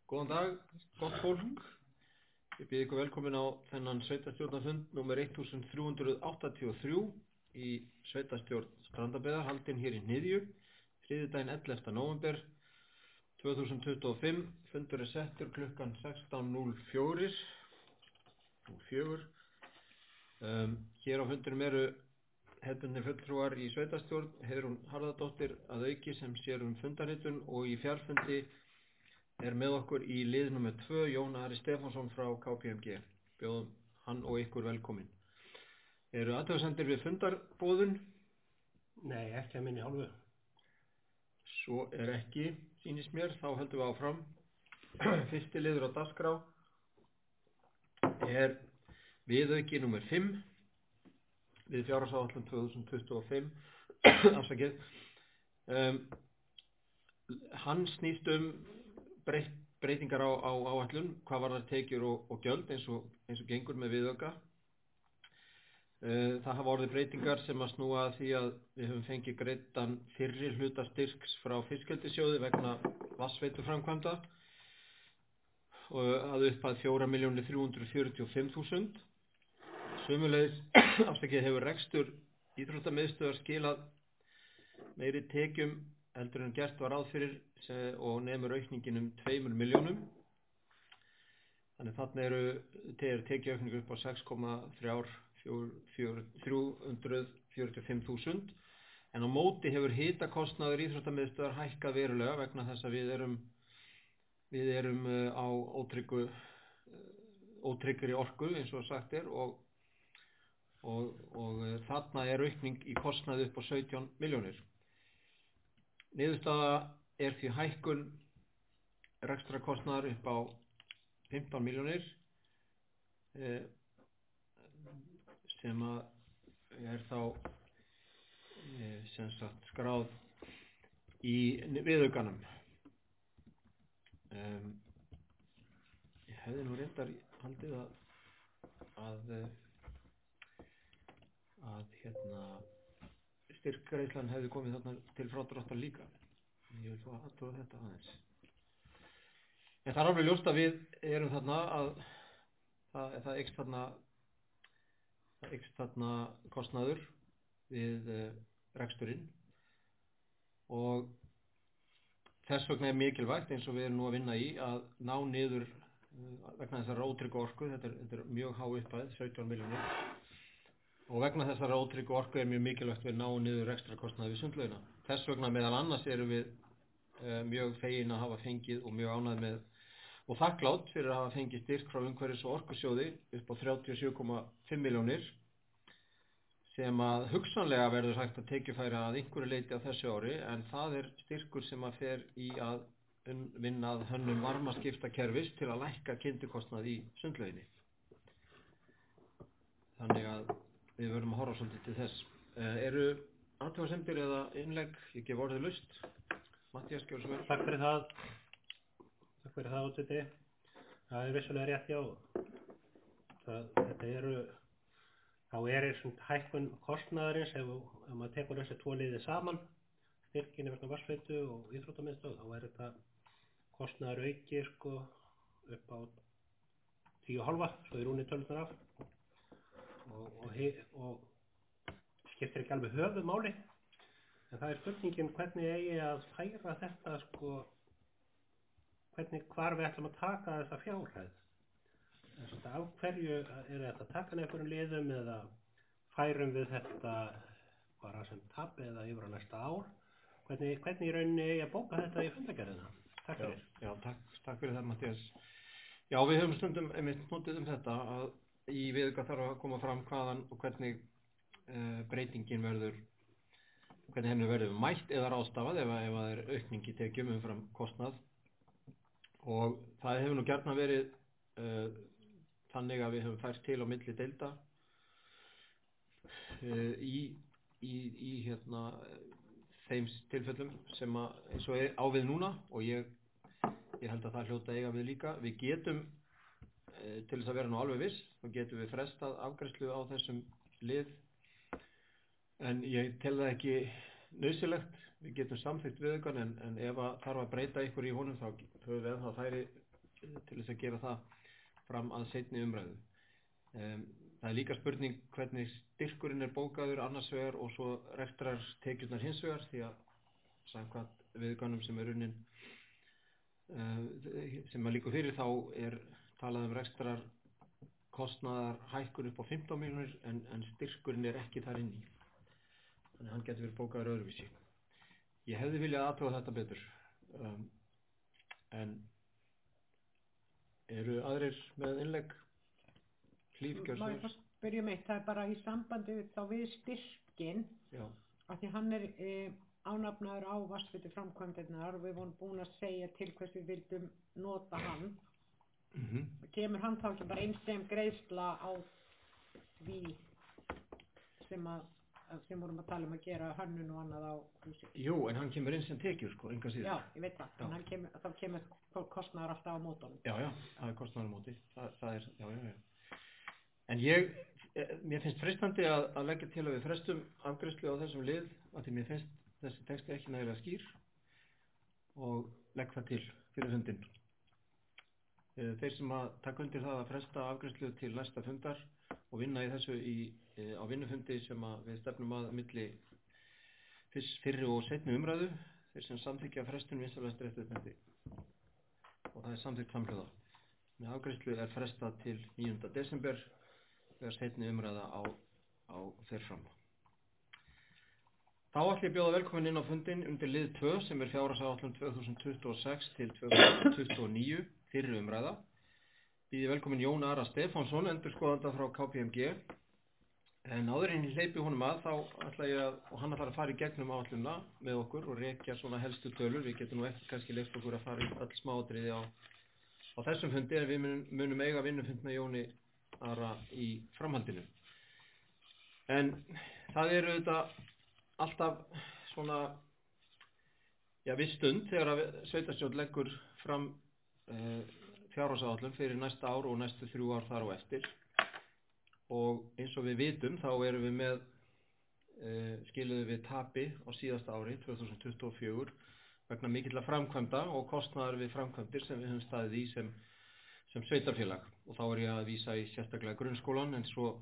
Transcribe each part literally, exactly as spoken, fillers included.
Góðan dag, gott fólk. Ég býð ykkur velkomin á þennan sveitarstjórnarfund númer þrettán hundruð áttatíu og þrjú í sveitarstjórn Strandabyggðar, haldinn hér í Hnyðju, þriðjudaginn ellefta nóvember tvö þúsund tuttugu og fimm. Fundur er settur klukkan sextán núll fjögur. Um, hér á fundinum eru hefðbundnir fulltrúar í sveitarstjórn, Heiðrún Harðardóttir að auki sem sér um fundarritun, og í fjarfundi er með okkur í lið númer tvö Jón Ari Stefánsson frá K P M G. Bjóðum hann og ykkur velkomin. Eru athugasemdir við fundarboðun? Nei, ekki að minni hálfu. Svo er ekki, sýnist mér, þá höldum við áfram. Fyrsti liður á dagskrá er viðauki númer fimm við fjárhagsáætlun tvö þúsund tuttugu og fimm. Afsakið. Um, hann snýst um breytt, breytingar á, á áætlun, hvað varðar tekjur og, og gjöld eins og, eins og gengur með viðauka. Uh, það hafa orðið breytingar sem að snúa að því að við höfum fengið greiddan fyrri hluta styrks frá fiskeldissjóði vegna vatnsveituframkvæmda og að upphæð fjórar milljónir þrjú hundruð fjörutíu og fimm þúsund. Sömuleiðis afsakið hefur rekstur íþróttamiðstöðvar skilað meiri tekjum heldur en gert var ráð fyrir og nemur aukningin um tveimur milljónum. Þannig þarna eru er tekjuaukning upp á sex komma þrjú hundruð fjörutíu og fimm þúsund, en á móti hefur hitakostnaður íþróttamiðstöðvar hækkað verulega vegna þess að við erum við erum á ótryggu ótryggri orku eins og sagt er, og og, og þarna er aukning í kostnaði upp á sautján milljónir. Niðurstaða er því hækkun rekstrarkostnaðar upp á fimmtán milljónir eh, sem að er þá eh, sem sagt skráð í viðaukanum. Um, ég hefði nú reyndar haldið að að að hérna styrkgreiðslan hefði komið þarna til frádráttar líka. Ég vil fá að athuga þetta aðeins. En það er alveg ljóst að við erum þarna að það, það eykst þarna það eykst þarna kostnaður við uh, reksturinn, og þess vegna er mikilvægt eins og við erum nú að vinna í að ná niður uh, vegna þessar ótryggu orku. Þetta er, þetta er mjög há upphæð, sautján milljónir. Og vegna þessara ótryggu orku er mjög mikilvægt við náum niður rekstrarkostnaði við sundlaugina. Þess vegna meðal annars erum við uh, mjög fegin að hafa fengið og mjög ánægð með og þakklátt fyrir að hafa fengið styrk frá umhverfis- og orkusjóði upp á þrjátíu og sjö komma fimm milljónir, sem að hugsanlega verður hægt að tekjufæra að einhverju leyti á þessu ári, en það er styrkur sem að fer í að vinna að hönnun varmaskiptakerfis til að lækka kyndikostnað í sundlauginni. Þannig að við verðum að horfa svolítið til þess. Uh, eru athugasemdir eða innlegg? Ég gef orðið laust. Matthías, gjörðu svo vel. Takk fyrir það. Takk fyrir það, útsetti. Það er vissulega rétt, já. Það, þetta eru, þá er eins hækkun kostnaðarins, ef, ef maður tekur þessi tvo liði saman, styrkinni vegna vatnsveitu og íþróttamiðstöð, þá er þetta kostnaðar auki sko upp á tíu og hálfa, svo er rúnið tölunar af. Og, og, og skiptir ekki alveg höfuðmáli, en það er spurningin hvernig eigi að færa þetta sko, hvernig hvar við ætlum að taka þessa fjárhæð. Þess að af hverju er þetta að taka einhverjum liðum eða færum við þetta bara sem tap eða yfir á næsta ár, hvernig, hvernig í rauninni eigi að bóka þetta í fundargerðina. Takk fyrir. Já, já takk, takk fyrir það, Matthías. Já, við höfum stundum einmitt notið um þetta að í viðauka þarf að koma fram hvaðan og hvernig uh, breytingin verður, hvernig henni verður mætt eða ráðstafað ef að það er aukning í tekjum umfram kostnað. Og það hefur nú gjarnan verið uh, þannig að við höfum fært til á milli deilda uh, í, í, í hérna, þeim tilfellum sem að, eins og er á við núna, og ég, ég held að það hljóta eiga við líka. Við getum til þess að vera nú alveg viss, þá getum við frestað afgreiðslu á þessum lið, en ég tel það ekki nauðsynlegt. Við getum samþykkt viðaukann, en, en ef að þarf að breyta ykkur í honum þá höfum við það færi til þess að gera það fram að seinni umræðu. Um, það er líka spurning hvernig styrkurinn er bókaður annars vegar og svo rekstrar tekjurnar hins vegar, því að samkvæmt viðgönnum sem er unnin uh, sem að líka fyrir þá er talað um rekstrar kostnaðar hækkun upp á fimmtán milljónir en, en styrkurinn er ekki þar inn í. Þannig að hann getur verið bókaður öðruvísi. Ég hefði viljað athuga þetta betur. Um, en eru aðrir með innlegg? Hlíf, gjörðu Má svo ég vel. fyrst byrja um eitt, það er bara í sambandi við, þá við styrkin, Já. af því hann er e, ánafnaður á vatnsveitu framkvæmdirnar og við vorum búin að segja til hvers við vildum nota hann. Mm-hmm. Kemur hann þá ekki bara eins sem greiðsla á því sem að sem vorum að tala um að gera hönnun og annað á húsi? Jú, en hann kemur inn sem tekjur, sko, enga síður. Já, ég veit það, Já. en hann kemur, þá kemur kostnaður alltaf á mótunum. Já, já, það er kostnaður á móti. Það, það er, já, já, já. En ég, mér finnst freistandi að, að leggja til að við frestum afgreiðslu á þessum lið, af því mér finnst þessi texti ekki nægilega skýr og legg það til fyrir fundinn. Þeir sem að taka undir það að fresta afgreiðslu til næsta fundar og vinna í þessu í, á vinnufundi sem að við stefnum að milli fyrst fyrri og seinni umræðu, þeir sem samþykkja frestun vinsamlegast réttlætandi. Og það er samþykkt samhljóða. Með afgreiðslu er frestað til níunda desember þegar seinni umræða á, á fer fram. Þá ætlum ég að bjóða velkomin inn á fundinn undir lið tvö sem er fjárhagsáætlun tvö þúsund tuttugu og sex til tvö þúsund tuttugu og níu fyrri umræða. Býði velkomin Jón Ara Stefánsson, endurskoðanda frá K P M G. En áður en ég hleypi honum að þá ætla ég að, og hann ætlar að fara í gegnum áætlunina með okkur og rekja svona helstu tölur. Við getum nú ekki kannski leyft okkur að fara í öll smáatriði á, á þessum fundi en við munum, munum eiga vinnufund með Jóni Ara í framhaldinu. En það eru þetta alltaf svona já, viss stund þegar að sveitarstjórn leggur fram uh, fjárhagsáætlun fyrir næsta ár og næstu þrjú ár þar á eftir. Og eins og við vitum þá erum við með uh, skiluðum við tapi á síðasta ári tvö þúsund tuttugu og fjögur vegna mikilla framkvæmda og kostnaðar við framkvæmdir sem við höfum staðið í sem, sem sveitarfélag. Og þá er ég að vísa í sérstaklega grunnskólan en svo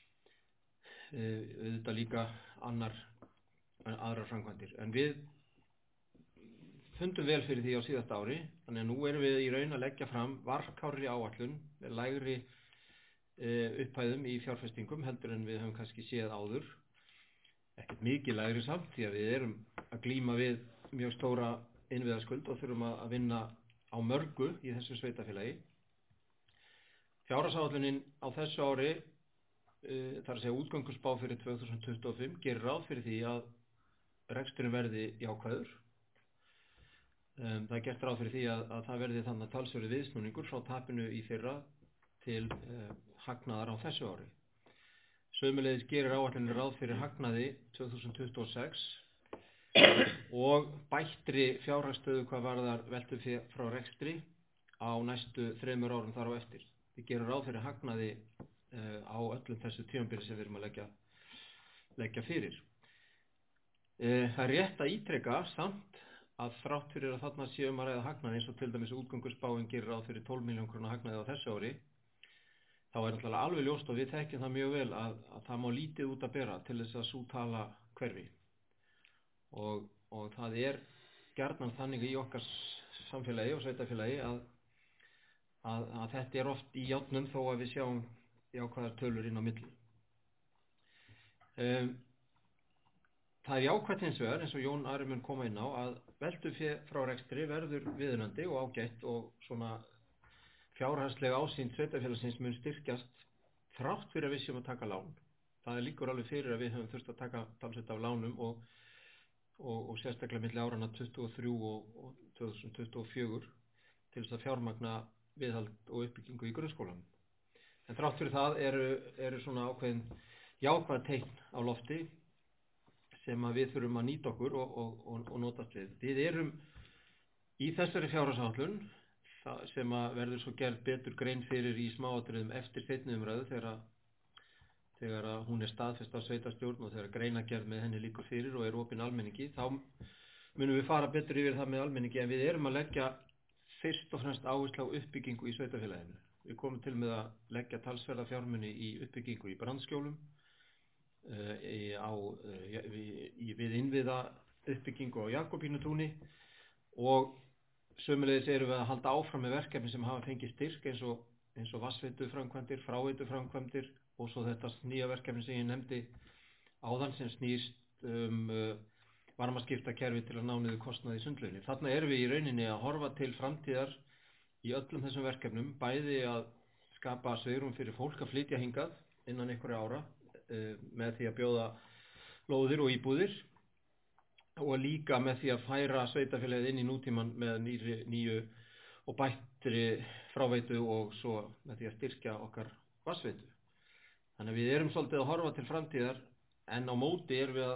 uh, auðvitað líka annar, aðrar framkvæmdir. En við fundum vel fyrir því á síðasta ári, þannig að nú erum við í raun að leggja fram varkárri áætlun með lægri upphæðum í fjárfestingum heldur en við höfum kannski séð áður. Ekkert mikið lægri samt því að við erum að glíma við mjög stóra innviðaskuld og þurfum að vinna á mörgu í þessu sveitafélagi. Fjárhagsáætlunin á þessu ári, uh, þar að segja útgönguspá fyrir tvö þúsund tuttugu og fimm, gerir ráð fyrir því að reksturinn verði jákvæður. Um, það er gert ráð fyrir því að, að það verði þannig að talsverður viðsnúningur frá tapinu í fyrra til uh, hagnaðar á þessu ári. Sömuleiðis gerir áætlunin ráð fyrir hagnaði tvö þúsund tuttugu og sex og bættri fjárhagsstöðu hvað varðar veltu frá rekstri á næstu þremur árum þar á eftir. Við gerum ráð fyrir hagnaði uh, á öllum þessu tímabili sem við erum að leggja, leggja fyrir. Uh, það er rétt að ítreka samt að þrátt fyrir að þarna séum að ræða hagnaði eins og til dæmis útgöngusspáin gerir ráð fyrir tólf milljón króna hagnaði á þessu ári, þá er náttúrulega alveg ljóst og við þekkjum það mjög vel að, að það má lítið út að bera til þess að sú tala hverfi. Og, og það er gjarnan þannig í okkar samfélagi og sveitafélagi að, að, að þetta er oft í játnum þó að við sjáum jákvæðar tölur inn á milli. Um, það er jákvætt hins vegar, eins og Jón Ari mun koma inn á, að veltufé frá rekstri verður viðunandi og ágætt og svona fjárhagslega ásýnd sveitafélagsins mun styrkjast þrátt fyrir að við séum að taka lán. Það er líkur alveg fyrir að við höfum þurft að taka talsvert af lánum og, og, og sérstaklega milli árana tuttugu og þrjú og, og tvö þúsund tuttugu og fjögur til þess að fjármagna viðhald og uppbyggingu í grunnskólanum. En þrátt fyrir það eru, eru svona ákveðin jákvæð teikn á lofti sem að við þurfum að nýta okkur og, og, og, og notast við. Við erum í þessari fjárhagsáætlun sem að verður svo gerð betur grein fyrir í smáatriðum eftir seinni umræðu þegar að, þegar að hún er staðfest af sveitarstjórn og þegar greinagerð með henni líkur fyrir og er opin almenningi, þá munum við fara betur yfir það með almenningi en við erum að leggja fyrst og fremst áherslu á uppbyggingu í sveitarfélaginu. Við komum til með að leggja talsverða fjármuni í uppbyggingu í brandskjólum, uh, í, á, uh, í, við innviða uppbyggingu á Jakobínutúni og sömuleiðis erum við að halda áfram með verkefni sem hafa fengið styrk eins og, eins og vatnsveituframkvæmdir, fráveituframkvæmdir og svo þetta nýja verkefni sem ég nefndi áðan sem snýst um uh, varmaskiptakerfi til að ná niður kostnaði í sundlauginni. Þarna erum við í rauninni að horfa til framtíðar í öllum þessum verkefnum, bæði að skapa svigrúm fyrir fólk að flytja hingað innan einhverja ára uh, með því að bjóða lóðir og íbúðir og líka með því að færa sveitarfélagið inn í nútíman með nýri, nýju og bættri fráveitu og svo með því að styrkja okkar vatnsveitu. Þannig að við erum svolítið að horfa til framtíðar en á móti erum við að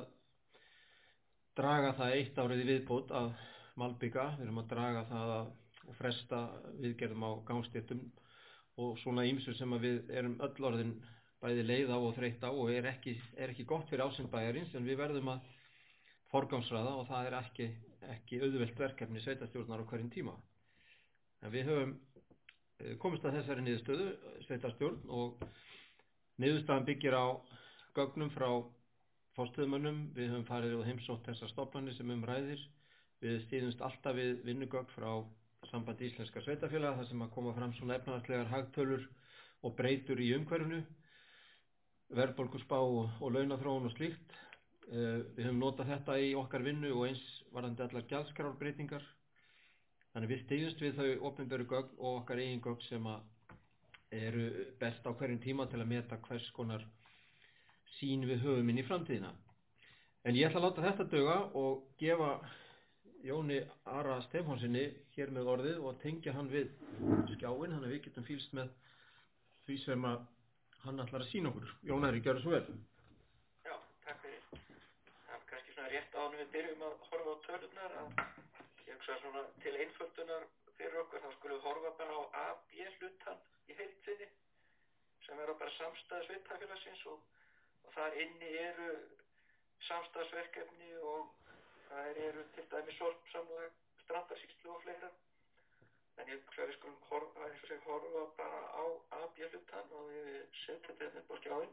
draga það eitt árið í viðbót að malbika, við erum að draga það að fresta viðgerðum á gangstéttum og svona ýmsu sem að við erum öll orðin bæði leið á og þreytt á og er ekki, er ekki gott fyrir ásýnd bæjarins en við verðum að forgangsraða og það er ekki, ekki auðvelt verkefni sveitarstjórnar á hverjum tíma. En við höfum komist að þessari niðurstöðu, sveitarstjórn og niðurstaðan byggir á gögnum frá forstöðumönnum, við höfum farið og heimsótt þessar stofnanir sem um ræðir, við stýðumst alltaf við vinnugögn frá Sambandi íslenskra sveitarfélaga þar sem að koma fram svona efnahagslegar hagtölur og breytur í umhverfinu, verðbólguspá og, og launaþróun og slíkt. Uh, við höfum notað þetta í okkar vinnu og eins varðandi allar gjaldskrárbreytingar. Þannig við stýðumst við þau opinberu gögn og okkar eigin gögn sem að eru best á hverjum tíma til að meta hvers konar sín við höfum inn í framtíðina. En ég ætla að láta þetta duga og gefa Jóni Ara Stefánsinni hér með orðið og tengja hann við skjáinn, þannig að við getum fylgst með því sem að hann ætlar að sýna okkur. Jón Ari, gjörðu svo vel. Já, takk fyrir. Það er kannski svona rétt áður við byrjum að horfa á tölurnar að ég hugsa svona til einföldunar fyrir okkur þá skulum við horfa bara á A B hlutann í heild sinni sem er bara samstæða sveitarfélagsins og og þar inni eru samstarfsverkefni og það eru til dæmis sorpsamlag, strandarsýslu og fleira. En ég hugsa að við skulum horfa, eins og seg, horfa bara á A B hlutann og við setjum þetta upp á skjáinn.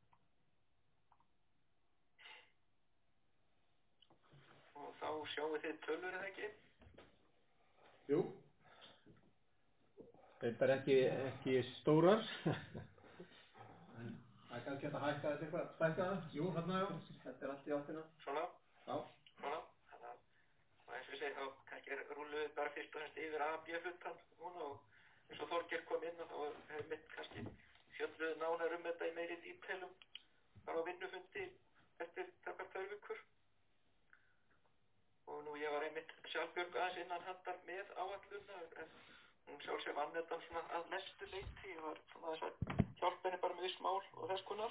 Og þá sjáum þið tölur eða ekki? Jú. Þetta er ekki, ekki stórar. Það er kannski hægt að hækka þetta eitthvað, stækka það? Jú, þarna já, þetta er allt í áttina. Svona? Já. Svona, þannig að, og eins og við segjum, þá kannski rúluðum við bara fyrst og fremst yfir A B hlutann núna og eins og Þorgeir kom inn og þá hefur mitt kannski fjölluð nánar um þetta í meiri dítelum bara á vinnufundi eftir tæpar tvær vikur. Og nú ég var einmitt sjálfbjörg aðeins innan handar með áætlunna en hún sjálf sem vann þetta svona að mestu leyti, ég var svona þess að hjálpa henni bara með viss mál og þess konar.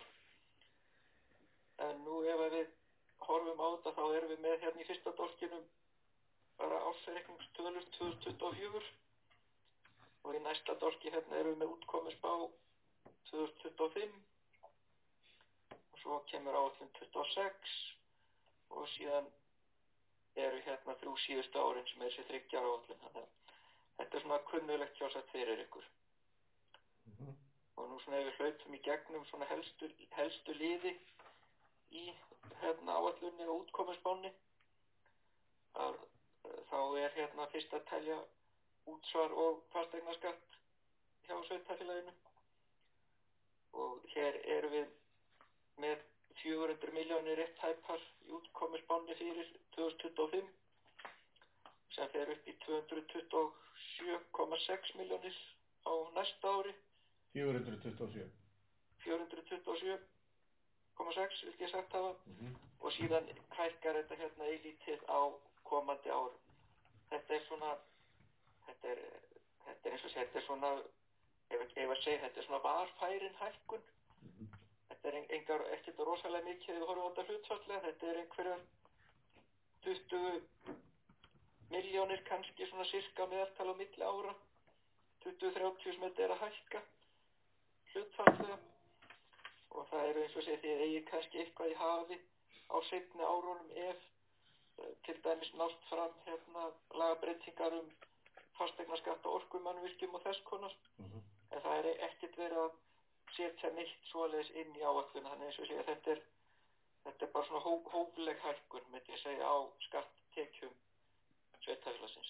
En nú ef við horfum á þetta þá erum við með hérna í fyrsta dálkinum bara ársreikningstölur tvö þúsund tuttugu og fjögur og í næsta dálki hérna erum við með útkomuspá tvö þúsund tuttugu og fimm og svo kemur áætlun tuttugu og sex og síðan eru hérna þrjú síðustu árin sem er þessi þriggja ára áætlun. Þannig að þetta er svona kunnulegt sjálfsagt fyrir ykkur. Mm-hmm. Og nú svona ef við hlaupum í gegnum svona helstu, helstu liði í hérna áætlunni og útkomuspánni að þá er hérna fyrst að telja útsvar og fasteignaskatt hjá sveitarfélaginu og hér erum við með fjögur hundruð milljónir rétt tæpar í útkomuspánni fyrir tvö þúsund tuttugu og fimm sem fer upp í tvö hundruð tuttugu og sjö komma sex milljónir á næsta ári. fjögur hundruð tuttugu og sjö. fjögur hundruð tuttugu og sjö komma sex vildi ég sagt hafa mm-hmm. og síðan hækkar þetta hérna eilítið á komandi árum. Þetta er svona, þetta er, þetta er eins og sé, þetta er svona, ef, ef að segja, þetta er svona varfærin hækkun. Mm-hmm. Þetta er engar, ekkert rosalega mikið ef við horfum á þetta hlutfallslega, þetta er einhverjar tuttugu milljónir kannski svona sirka meðaltal á milli ára, tuttugu til þrjátíu sem þetta er að hækka hlutfallslega og það eru eins og sé því eigið kannski eitthvað í hafi á seinni árunum ef til dæmis nást fram hérna lagabreytingar um fasteignaskatta, orkumannvirkjum og þess konar. Mhm. En það er ekkert verið að setja neitt svoleiðis inn í áætlun, þannig eins og segja þetta er, þetta er bara svona hó, hófleg hækkun, myndi ég segja, á skatttekjum sveitarfélagsins.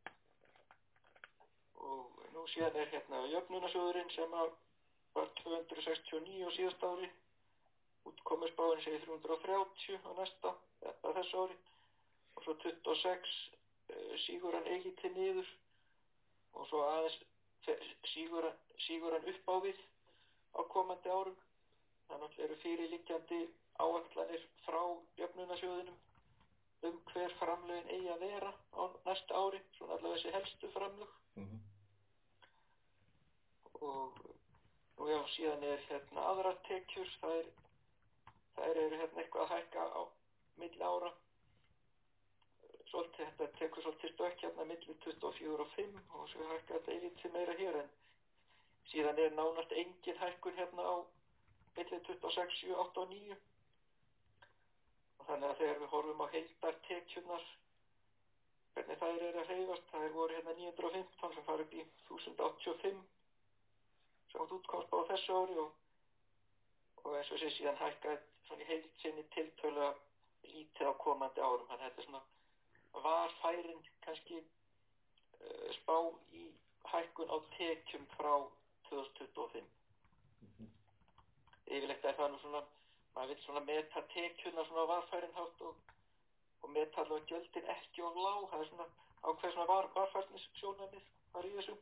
Og nú síðan er hérna jöfnunarsjóðurinn sem að var tvö hundruð sextíu og níu á síðasta ári, útkomuspáin segir þrjú hundruð þrjátíu á næsta, á þessu ári, og svo tuttugu og sex uh, sígur hann eilítið niður og svo aðeins sígur hann, sígur hann upp á við á komandi árum. Þannig eru fyrirliggjandi áætlanir frá jöfnunarsjóðinum um hver framlögin eigi að vera á næsta ári, svona allavega þessi helstu framlög. Mhm. Og, og já, síðan er hérna aðrar tekjur, það er, þær eru hérna eitthvað að hækka á milli ára. Svolítið, þetta tekur svolítið stökk hérna milli tuttugu og fjögur og fimm og svo hækka þetta eilítið meira hér, en síðan er nánast engin hækkun hérna á milli tuttugu og sex, sjö, átta og níu. Og þannig að þegar við horfum á heildartekjurnar, hvernig þær eru að hreyfast, þær voru hérna níu hundruð og fimmtán sem fara upp í þúsund áttatíu og fimm sem útkomst á þessu ári og, og eins og sé síðan hækkaði svona í heild sinni tiltölulega lítið á komandi árum. Þannig að þetta er svona varfærin kannski uh, spá í hækkun á tekjum frá tvö þúsund tuttugu og fimm. Mhm. Yfirleitt er það nú svona, maður vil svona meta tekjuna svona varfærin hátt og, og meta allavega gjöldin ekki of lág, það er svona ákveð svona var, varfærnissjónarmið var í þessu.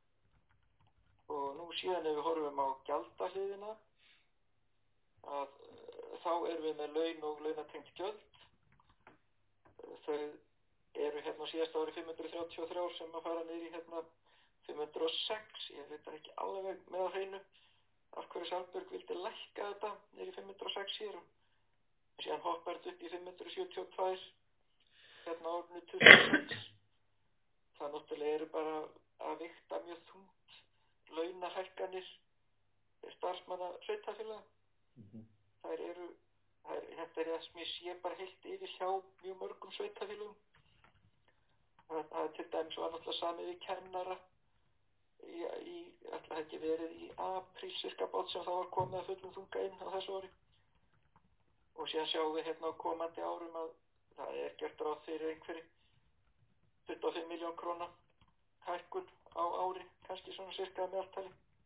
Og nú síðan ef við horfum á gjaldahliðina, að uh, þá erum við með laun og launatengt gjöld. Uh, þau eru hérna á síðasta ári fimm hundruð þrjátíu og þrjú sem að fara niður í hérna fimm hundruð og sex, ég veit ekki alveg með á hreinu af hverju Salbjörg vildi lækka þetta niður í fimm hundruð og sex hér og síðan hoppar þetta upp í fimm hundruð sjötíu og tvö hérna árinu tuttugu og sex. Það náttúrulega eru bara að vigta mjög þungt launahækkanir starfsmanna sveitarfélaga. Mhm. Þær eru, þær, þetta er það sem ég sé bara heilt yfir hjá mjög mörgum sveitarfélagum. Það, það er til dæmis var náttúrulega samið við kennara í, í ætla ekki verið í apríl cirka bát sem það var komið að fullum þunga inn á þessu ári. Og síðan sjáum við hérna á komandi árum að það er gert ráð fyrir einhverju tuttugu og fimm milljón króna hækkun á ári, kannski svona cirka að meðaltali.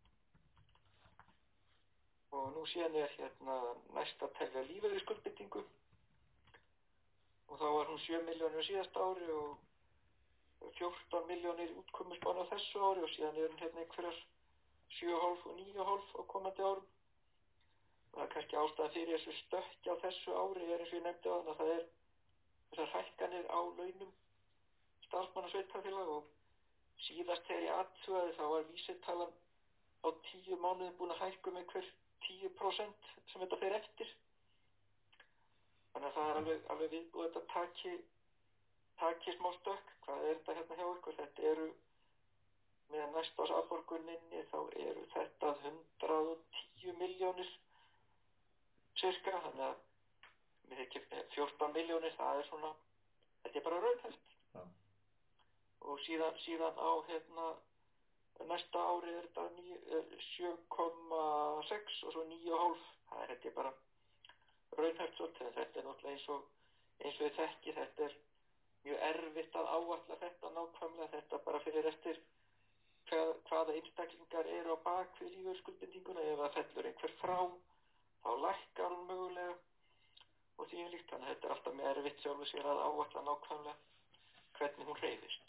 Og nú síðan er hérna næst að telja lífeyrisskuldbindingu og þá var hún sjö milljónir á síðasta ári og fjórtán milljónir útkomuspán á þessu ári og síðan er hún hérna einhverjar sjö komma fimm og níu komma fimm á komandi árum. Og það er kannski ástæðan fyrir þessu stökki á þessu ári er eins og ég nefndi á þann að það er þessar hækkanir á launum starfsmanna sveitarfélaga og síðast þegar ég athugaði þá var vísitalan á tíu mánuðum búin að hækka um einhver tíu prósent sem þetta fer eftir. Þannig að það er alveg, alveg viðbúið að þetta taki, taki smá stökk. Hvað er þetta hérna hjá ykkur? Þetta eru með næsta árs afborguninni þá eru þetta hundrað og tíu milljónir cirka. Þannig að mér ekki fjórtán milljónir, það er svona, þetta er bara raunhæft. Já. Og síðan, síðan á hérna næsta ári er þetta sjö komma sex og svo níu komma fimm. Það er þetta bara raunhæft svolítið. Þetta er náttúrulega eins og, eins og við þekki, þetta er mjög erfitt að áætla þetta nákvæmlega. Þetta bara fyrir eftir hvað, hvaða einstaklingar eru á bak við lífeyrisskuldbindinguna. Ef það fellur einhver frá, þá lækkar hún mögulega og því um líkt. Þannig að þetta er alltaf mjög erfitt sjálfur sér að áætla nákvæmlega hvernig hún hreyfist.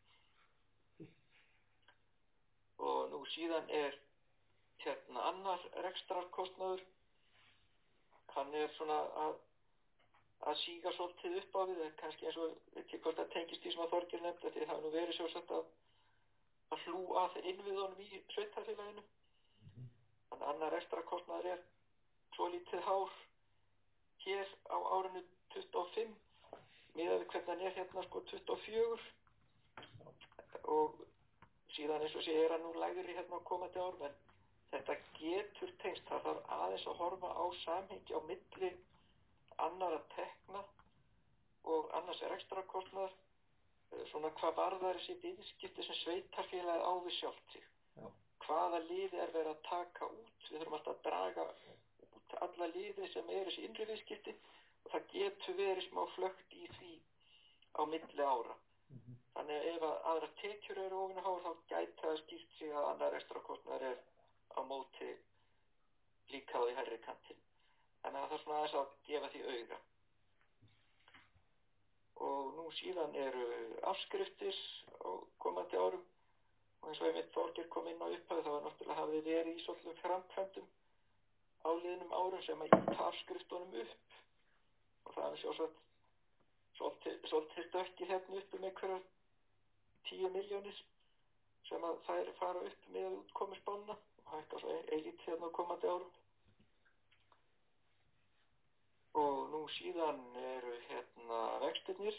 Og nú síðan er hérna annar rekstrarkostnaður, hann er svona að, að síga svolítið upp á við, en kannski eins og veit ég hvort það tengist því sem að Þorgeir nefndi, því það er nú verið sjálfsagt að, að hlúa að innviðunum í sveitarfélaginu. Þannig að annar rekstrarkostnaður er svolítið hár hér á árinu tuttugu og fimm, miðað við hvernig hann er hérna sko tuttugu og fjögur og síðan eins og sé er hann nú lægri hérna á komandi árum, en þetta getur tengst, það þarf aðeins að horfa á samhengi á milli annarra tekna og annars rekstrarkostnaðar svona hvað varðar þessi viðskipti sem sveitarfélagið á við sjálft sig. Já. Hvaða liði er verið að taka út? Við þurfum alltaf að draga út alla liði sem er þessi innri viðskipti og það getur verið smá flökt í því á milli ára. Mhm. Þannig að ef að aðrar tekjur eru ofan á hár þá gæti það skýrt sig að annar rekstrarkostnaður er á móti líka á því hærri kantinn. Þannig að það er svona aðeins að gefa því auga. Og nú síðan eru afskriftir á komandi árum og eins og einmitt Þorgeir kom inn á upphæðu þá er náttúrulega hafið verið í svolítum framkvæmdum á liðnum árum sem að ýta afskriftunum upp og það er sjálfsagt svolítið, svolítið stökkið hérna upp um einhverjar tíu milljónir sem að þær fara upp með útkomuspánna og hækka svo eilítið hérna á komandi árum. Og nú síðan eru hérna vextirnir.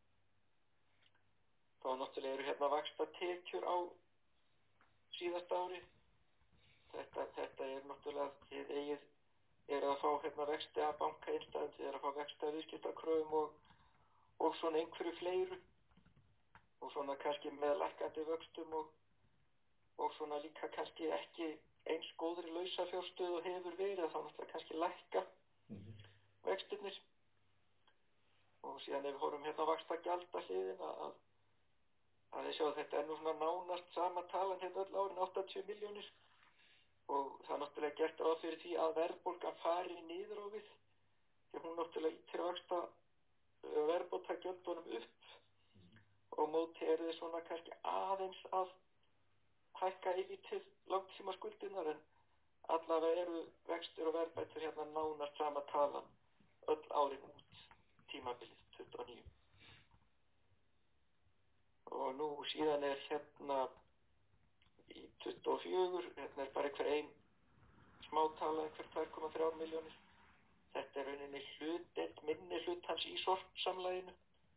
Þá náttúrulega eru hérna vaxtatekjur á síðasta ári. Þetta, þetta er náttúrulega þið eigið er að fá hérna vexti af bankainnstæðum, þið er að fá vexti af viðskiptakröfum og, og svona einhverju fleiru og svona kannski með lækkandi vöxtum og, og svona líka kannski ekki eins góðri lausafjárstöðu og hefur verið þá náttúrulega kannski lækka Mhm. vextirnir og síðan ef við horfum hérna á vaxtagjalda hliðina að, að þið sjáum þetta er nú svona nánast sama talan hérna öll árin áttatíu milljónir og það er náttúrulega gert ráð fyrir því að verðbólgan fari niður á við því hún náttúrulega ítir vaxta verðbótagjöldunum upp og móti er þið svona kannski aðeins að hækka eilítið langtíma skuldinnar en allavega eru vextir og verðbætur hérna nánast sama talan öll árin út tímabilið tuttugu og níu. Og nú síðan er hérna í tuttugu og fjögur, hérna er bara einhver ein smátala, einhver tvö komma þrjár milljónir. Þetta er rauninni hlutdeild minni hlutans í sorpsamlaginu.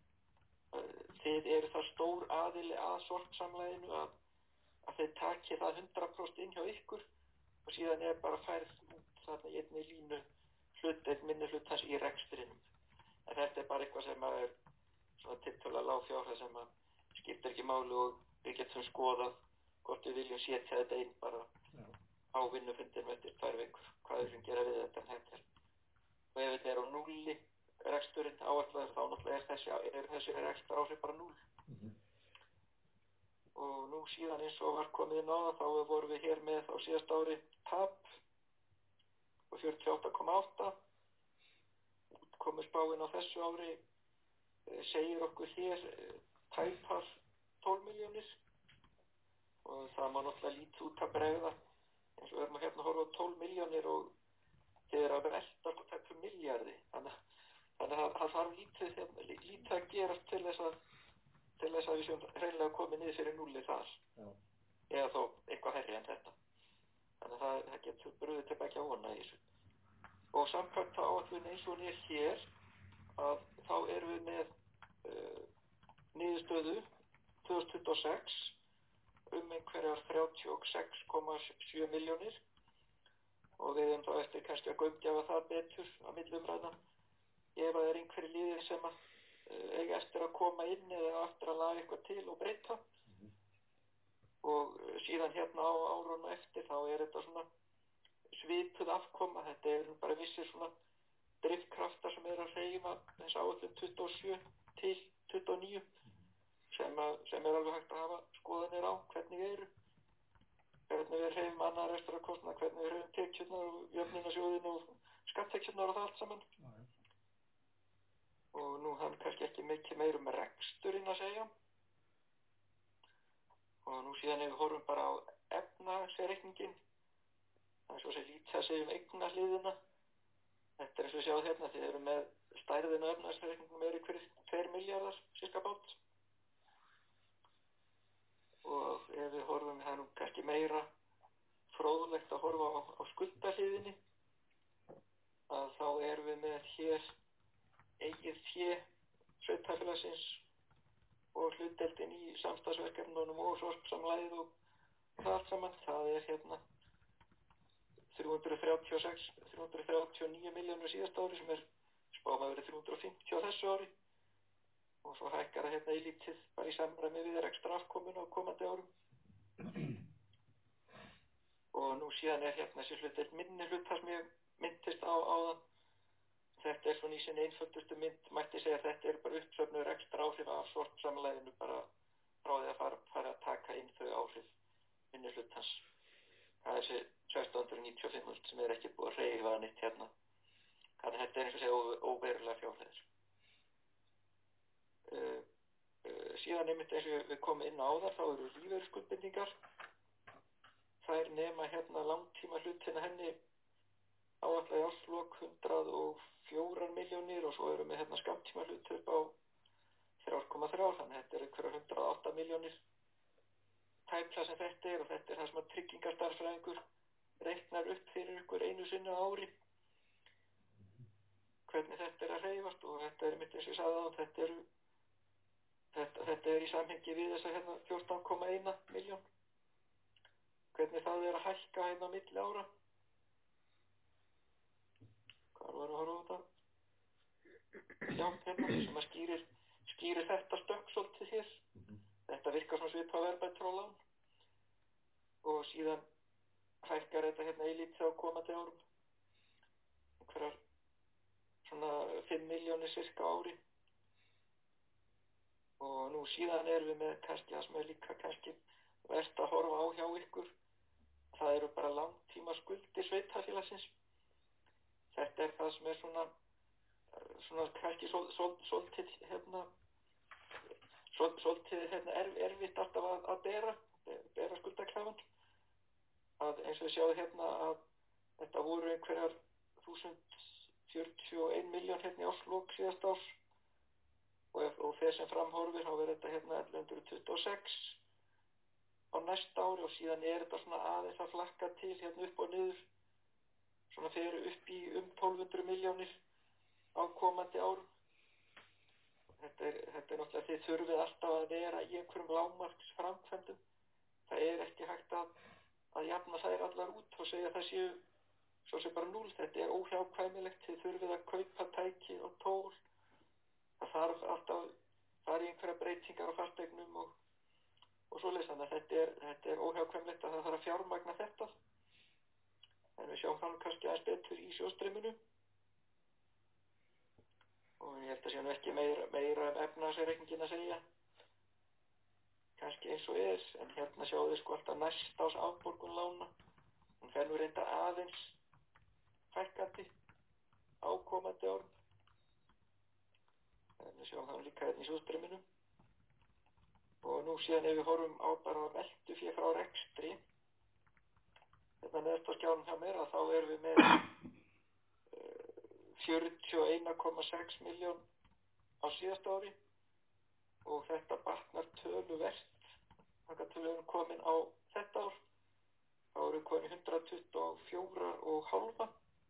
Þið eru það stór aðili að sorpsamlaginu að, að þið taki það hundrað prósent inn hjá ykkur og síðan er bara færð út þarna í einni línu hlutdeild minni hlutans í rekstrinum. En þetta er bara eitthvað sem að er svona tiltölulega lág fjárhæð sem að skiptir ekki máli og við getum skoðað hvort við viljum setja þetta inn bara Já. á vinnufundinum eftir tvær vikur, hvað við viljum gera við þetta en þetta er. Og ef þetta er á núlli reksturinn áætlaður þá náttúrulega er þessi, er þessi rekstur áhrif bara núll. Mhm. Og nú síðan eins og var komið inn á það þá vorum við hér með á síðast ári tap og fjörutíu og átta komma átta. Útkomuspáin á þessu ári e, segir okkur hér e, tæpar tólf milljónir og það má náttúrulega lítið út að bregða eins og við erum að hérna horfa á tólf milljónir og þið er að velta á tæpum milljarði þannig, þannig að það þarf lítið, hérna, lítið að gerast til þess að til þess að við séum hreinlega komið niður fyrir núlli þar Já. eða þó eitthvað herri en þetta þannig að það, það getur brúðið til begja vona í þessu og samkvæmt þá áætlun eins og hún er hér að þá erum við með uh, niðurstöðu tvö þúsund tuttugu og sex um einhverjar þrjátíu og sex komma sjö milljónir og við erum þá eftir kannski að gaumgjafa það betur á milli umræðna ef það er einhverju liðir sem að uh, eiga eftir að koma inn eða eftir að laga eitthvað til og breyta Mhm. og uh, síðan hérna á árunum eftir þá er þetta svona svipuð afkoma, þetta er bara vissir svona driftkraftar sem er að hreyfa þess áætlun tuttugu og sjö til tuttugu og níu sem, að, sem er alveg hægt að hafa skoðanir á hvernig við eru hvernig við hreyfum annað rekstrarkostnað, hvernig við hreyfum tekjurnar og jöfnunarsjóðin og skatttekjurnar og það allt saman Já, já. og nú hann kannski ekki mikið meir um reksturinn að segja og nú síðan ef við horfum bara á efnahagsreikninginn það er svo sem lítið að segja um eignahliðina þetta er eins og við sjáum hérna þið eru með stærðin og efnahagsreikningum er ykkur tveir milljarðar cirka bát og ef við horfum það er nú kannski meira fróðlegt að horfa á, á skuldahliðinni að þá erum við með hér eigið fé sveitarfélagsins og hlutdeildin í samstarfsverkefnunum og sorpsamlagið og það allt saman það er hérna þrjú hundruð þrjátíu og sex til þrjú hundruð þrjátíu og níu milljónir síðasta ári sem er spáð að vera þrjú hundruð og fimmtíu á þessu ári og svo hækkar það hérna eilítið bara í samræmi við ekstra afkomuna á komandi árum. Og nú síðan er hérna þessi hlutdeild minni hlutar sem ég myndist á áðan. Þetta er svona í sinni einföldustu mynd, mætti segja að þetta er bara uppsöfnuður ekstra áhrif af sorpsamleginu bara frá því að fara, fara að taka inn þau áhrif minni hlutans. Það er þessi sextán hundruð níutíu og fimm þúsund sem er ekki búið að hreyfa neitt hérna. Þannig þetta er eins og segja óverulega fjárhæðir. Uh, uh, síðan einmitt eins og við komum inn á áðan, þá eru lífeyrisskuldbindingar. Þær nema hérna langtíma hlutina henni áætlaði í árslok hundrað og fjórar milljónir og svo erum við hérna skammtíma hlut upp á þrjú komma þrjú, þannig að þetta er einhverjar hundrað og átta milljónir tæpla sem þetta er og þetta er það sem að tryggingastarfsfræðingur reiknar upp fyrir ykkur einu sinni á ári. Hvernig þetta er að hreyfast og þetta er mitt eins og ég sagði á, þetta er, þetta, þetta er í samhengi við þess að hérna fjórtán komma eina milljón. Hvernig það er að hækka hérna á milli ára. Hvað var að horfa á þetta? Já, hérna, sem að skýrir, skýrir þetta stökk svolítið hér. Þetta virkar svona svipað verðbætur á lán. Og síðan hækkar þetta hérna eilítið á komandi árum. Einhverjar svona fimm milljónir cirka ári. Og nú síðan erum við með kannski það sem er líka kannski verst að horfa á hjá ykkur. Það eru bara langtíma skuldir sveitarfélagsins. Þetta er það sem er svona, svona kannski svolítið hérna, svolítið hérna erf, erfitt alltaf að, að bera, bera skuldaklafan. Að eins og við sjáum hérna að þetta voru einhverjar þúsund fjörutíu og ein milljón hérna í árslok síðast árs og, ef, og þeir sem framhorfir þá verður þetta hérna ellefu hundruð tuttugu og sex á næsta ári og síðan er þetta svona aðeins að flakka til hérna upp og niður svona fyrir upp í um tólf hundruð milljónir á komandi árum. Þetta er, þetta er náttúrulega þið þurfið alltaf að vera í einhverjum lágmarks framkvæmdum. Það er ekki hægt að, að jafna þær allar út og segja það séu svo sem bara núll. Þetta er óhjákvæmilegt, þið þurfið að kaupa tæki og tól. Það þarf alltaf, það er einhverja breytingar á fasteignum og, og svoleiðis. Þannig að þetta er, þetta er óhjákvæmilegt að það þarf að fjármagna þetta. En við sjáum þannig kannski aðeins betur í sjóðstreyminu. Og ég held að sé nú ekki meira, meira um efnahagsreikningin að segja. Kannski eins og er, en hérna sjáum við sko alltaf næst ás afborgun lána. Hún fer nú reynda aðeins hækkandi á komandi árum. En við sjáum það líka hérna í sjóðstreyminu. Og nú síðan ef við horfum á bara veltu fyrir frá rekstri, hérna neðst á skjánum hjá mér að þá erum við með fjörutíu og ein komma sex milljón á síðasta ári og þetta batnar töluvert þangað til við erum komin á þetta ár. Þá erum við komin hundrað tuttugu og fjögur og hálfa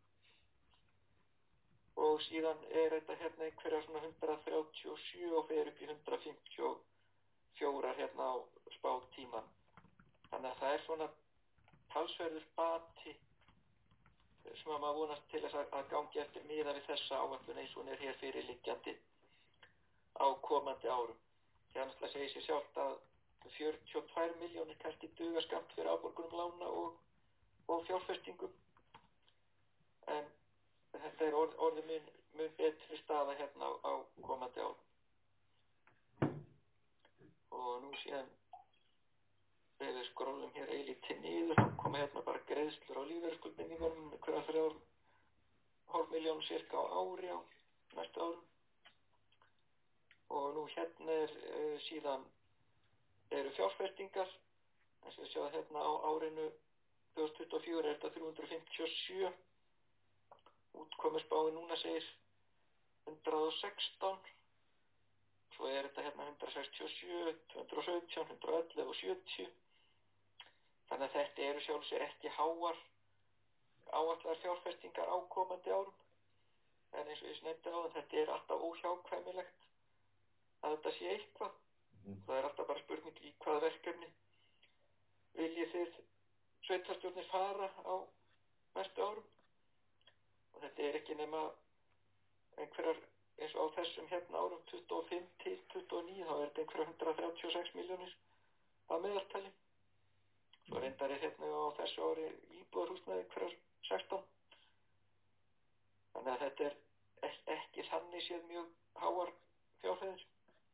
og síðan er þetta hérna einhverja svona hundrað þrjátíu og sjö og fer upp í hundrað fimmtíu og fjögur hérna á spátíman. Þannig að það er svona talsverður bati sem að maður vonast til þess að, að gangi eftir miða við þessa áætlun eins og hún er hér fyrirliggjandi á komandi árum. Þannig að segja sér sjálft að fjörutíu og tvær milljónir kannski duga skammt fyrir afborgunum lána og, og fjárfestingum. En þetta er orð, orðið mun, mun betri staða hérna á, á komandi árum. Og nú síðan ef við skrólum hér eilítið niður, þá koma hérna bara greiðslur á lífeyrisskuldbindingunum, hverja þrjár hálf milljón cirka á ári á næsta árum. Og nú hérna er uh, síðan eru fjárfestingar, eins og við sjáum hérna á árinu tvö þúsund tuttugu og fjögur er þetta þrjú hundruð fimmtíu og sjö, útkomuspáin núna segir hundrað og sextán, svo er þetta hérna hundrað sextíu og sjö, tvö hundruð og sautján, hundrað og ellefu og sjötíu. Þannig að þetta eru sjálf sér ekki háar áætlaðar fjárfestingar á komandi árum. En eins og ég nefndi á þetta er alltaf óhjákvæmilegt að þetta sé eitthvað. Mm. Það er alltaf bara spurning í hvaða verkefni viljið þið sveitarstjórnir fara á næstu árum. Og þetta er ekki nema einhverjar eins og á þessum hérna árum tuttugu og fimm til tuttugu og níu þá er þetta einhverja hundrað þrjátíu og sex milljónir að meðaltali. Svo reyndar er hérna á þessu ári íbúðarhúsnæði einhverjar sextán. Þannig að þetta er ek- ekki þannig séð mjög háar fjárhæðir.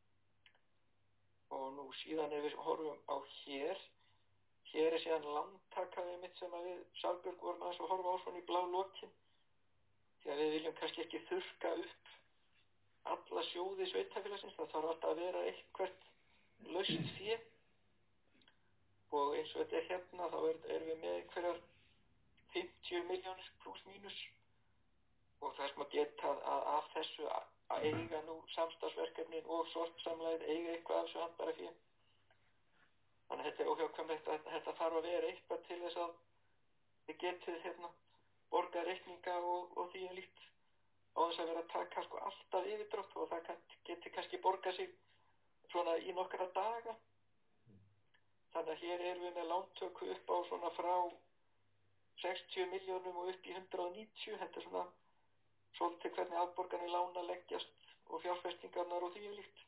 Og nú síðan ef við horfum á hér, hér er síðan lántakaði mitt sem að við Salbjörg vorum aðeins að horfa á svona í blá lokin. Því að við viljum kannski ekki þurrka upp alla sjóði sveitafélagsins, það þarf alltaf að vera eitthvert laust fé. Og eins og þetta er hérna, þá er, erum við með einhverjar fimmtíu milljónir pluss mínus. Og það sem að geta að af þessu að eiga nú samstarfsverkefnin og sortsamlegið eiga eitthvað af þessu handbæra fé. Þannig að þetta er óhjákvæmlegt að þetta þarf að vera eitthvað til þess að við getið hérna borga reikninga og, og því um líkt á þess að vera að taka sko alltaf yfirdrátt og það kann, geti kannski borga sig svona í nokkra daga. Þannig að hér erum við með lántöku upp á svona frá sextíu milljónum og upp í hundrað og níutíu. Þetta er svona svolítið hvernig afborganir lána leggjast og fjárfestingarnar og því um líkt.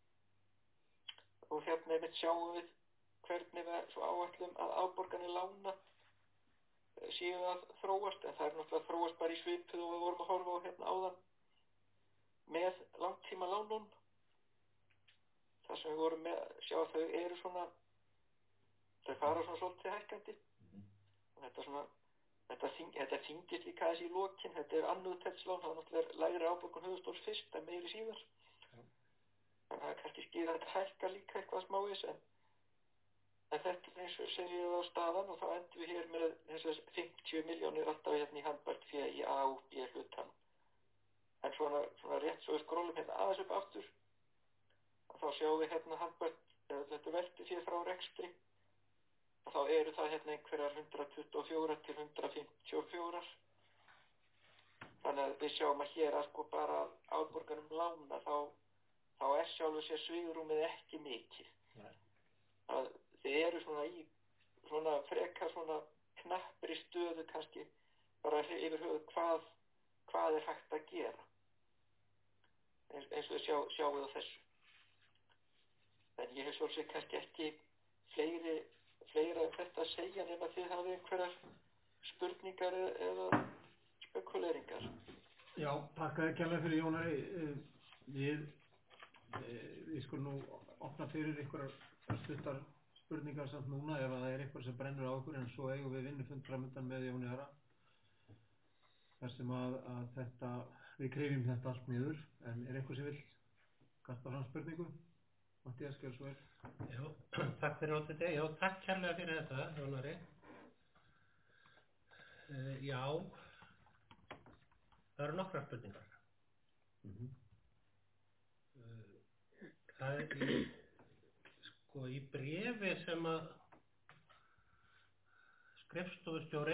Og hérna einmitt sjáum við hvernig við svo áætlum að afborganir lána séu að þróast, en það er náttúrulega þróast bara í svipuð og við vorum að horfa á hérna áðan með langtíma lánun. Það sem við vorum með að sjá að þau eru svona, þau fara svona svolítið hækkandi. Og þetta svona, þetta, þing, þetta þingist líka þessi í lokin, þetta er annúðtelslán, það er náttúrulega lægri afborgun höfuðstóls fyrst en meiri síðar. Þannig að það er kannski skýr að þetta hækkar líka eitthvað smávegis, en En þetta er eins og segjum við á staðan og þá endum við hér með þessar fimmtíu milljónir alltaf hérna í handbært fé í A og B hlutan. En svona, svona rétt svo við skrólum hérna aðeins upp aftur og þá sjáum við hérna handbært, eða þetta velti fé frá rekstri og þá eru það hérna einhverjar hundrað tuttugu og fjögur til hundrað fimmtíu og fjögur. Þannig að við sjáum að hér að sko bara afborganum lána þá, þá er sjálfur sér svigrúmið ekki mikið. Nei. Að þið eru svona í svona frekar svona knappri stöðu kannski bara yfir höfuð hvað, hvað er hægt að gera eins, eins og við sjá, sjáum við á þessu. En ég hef svolítið kannski ekki fleiri, fleira um þetta að segja nema þið hafið einhverjar spurningar eða spekuleringar. Já, takk að kærlega fyrir Jónari. Við, við skulum nú opna fyrir einhverjar stuttar spurningar samt núna ef það er eitthvað sem brennur á okkur, en svo eigum við vinnufund framöndan með Jóni Ara þar sem að, að þetta, við krifjum þetta allt niður. En er eitthvað sem vil kasta fram spurningu? Mattías, gjör svo vel. Já, takk fyrir átt þetta. Já, takk kærlega fyrir þetta, Jónari. Uh, já, það eru nokkrar spurningar. Mm-hmm. Uh, það er í Og í bréfi sem að skrifstofustjóri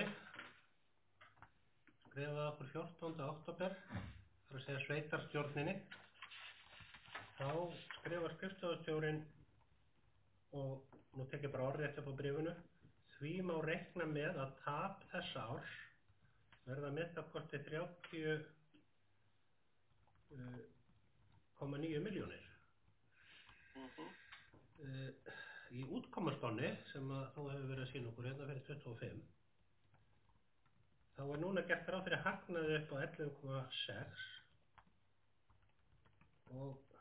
skrifaði okkur fjórtánda október, þar að segja sveitarstjórninni, þá skrifaði skrifstofustjórin, og nú tek ég bara orðrétt upp á bréfinu: því má reikna með að tap þessa árs verða að minnsta kosti þrjátíu komma níu milljónir. Mhm. Uh, í útkomuspánni sem að þú hefur verið að sýna okkur hérna fyrir tuttugu og fimm, þá er núna gert ráð fyrir hagnaði upp á ellefu komma sex og,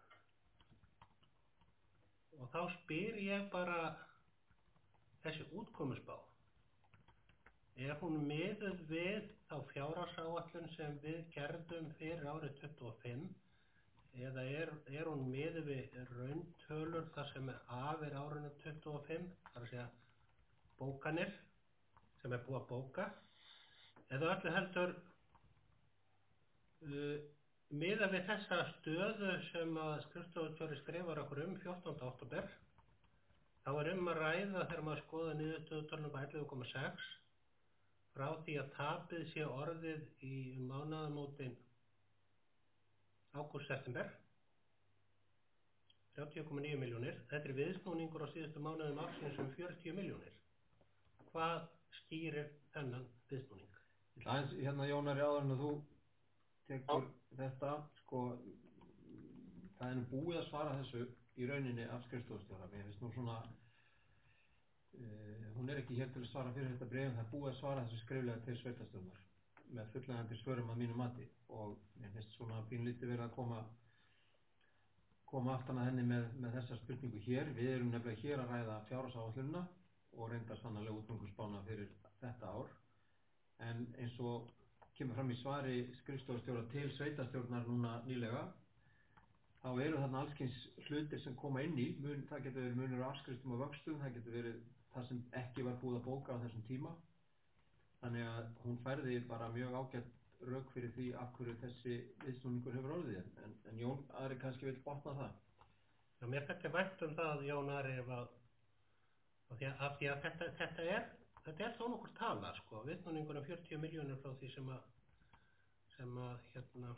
og þá spyr ég bara, þessi útkomuspá, er hún miðuð við þá fjárhagsáætlun sem við gerðum fyrir árið tuttugu og fimm, eða er, er hún miðuð við rauntölur þar sem er af er árinu tuttugu og fimm, þar að segja bókanir sem er búið að bóka, eða öllu heldur uh, miðað við þessa stöðu sem að skrifstofustjóri skrifar okkur um fjórtánda október, þá er um að ræða þegar maður skoða niðurstöðutöluna á ellefu komma sex frá því að tapið sé orðið í mánaðamótin ágúst-september, þrjátíu komma níu milljónir. Þetta er viðsnúningur á síðustu mánuðum ársins um fjörutíu milljónir. Hvað skýrir þennan viðsnúning? Aðeins, hérna Jónari, áður en að þú tekur Já. þetta, sko, það er nú búið að svara þessu í rauninni af skrifstofustjóra. Mér finnst nú svona, uh, hún er ekki hér til að svara fyrir þetta bréf, en það er búið að svara þessu skriflega til sveitarstjórnar með fullnægjandi svörum að mínu mati og mér finnst svona pínlítið verið að koma koma aftan að henni með, með þessa spurningu hér. Við erum nefnilega hér að ræða fjárhagsáætlunina og reyndar sannarlega útgönguspána fyrir þetta ár, en eins og kemur fram í svari skrifstofustjóra til sveitarstjórnar núna nýlega, þá eru þarna allskyns hlutir sem koma inn í, mun, það getur verið munur á afskriftum og vöxtum, það getur verið það sem ekki var búið að bóka á þessum tíma, þannig að hún færði bara mjög ágætt rök fyrir því af hverju þessi viðsnúningur hefur orðið, en, en Jón Ari kannski vil botna það. Já, mér þekki vænt um það, Jón Ari, ef að, af því að, af því að þetta, þetta er Þetta er þó nokkur tala, sko, viðsnúningur um fjörutíu milljónir frá því sem að, sem að, hérna,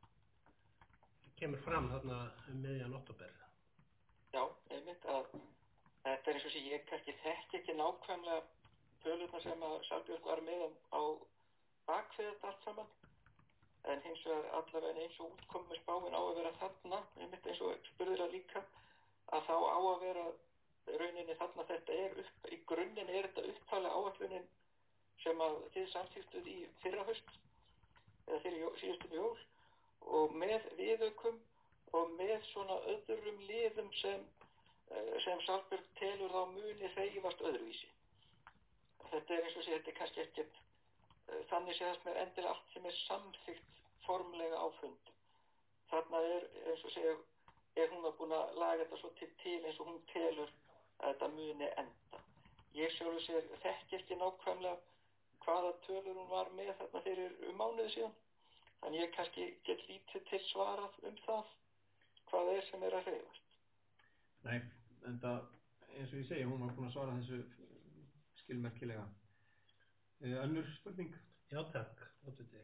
kemur fram þarna um miðjan október. Já, einmitt að þetta er eins og sem ég kannski þekki ekki nákvæmlega tölurnar sem að Salbjörg var með á bakvið þetta allt saman, en hins vegar allavega eins og útkomur spáin á að vera þarna, einmitt eins og spurðir að líka, að þá á að vera rauninni þarna þetta er upp, í grunninn er þetta upptalið áætlunin sem að þið samþýttuð í fyrra haust eða fyrir síðustu jól og með viðaukum og með svona öðrum liðum sem, sem Salbjörg telur þá muni hreyfast öðruvísi. Þetta er eins og sé, þetta er kannski ekkert þannig séðast með endilega allt sem er samþykkt formlega á fund. Þarna er eins og segja, er hún að búin að laga þetta svo til, til eins og hún telur að þetta muni enda. Ég sjálfur sér þekki ekki nákvæmlega hvaða tölur hún var með þarna fyrir um mánuði síðan. Þannig ég kannski get lítið til svarað um það hvað er sem er að hreyfast. Nei, en það, eins og ég segi, hún var búin að svara þessu skilmerkilega. Önnur spurning? Já, takk, óttuði.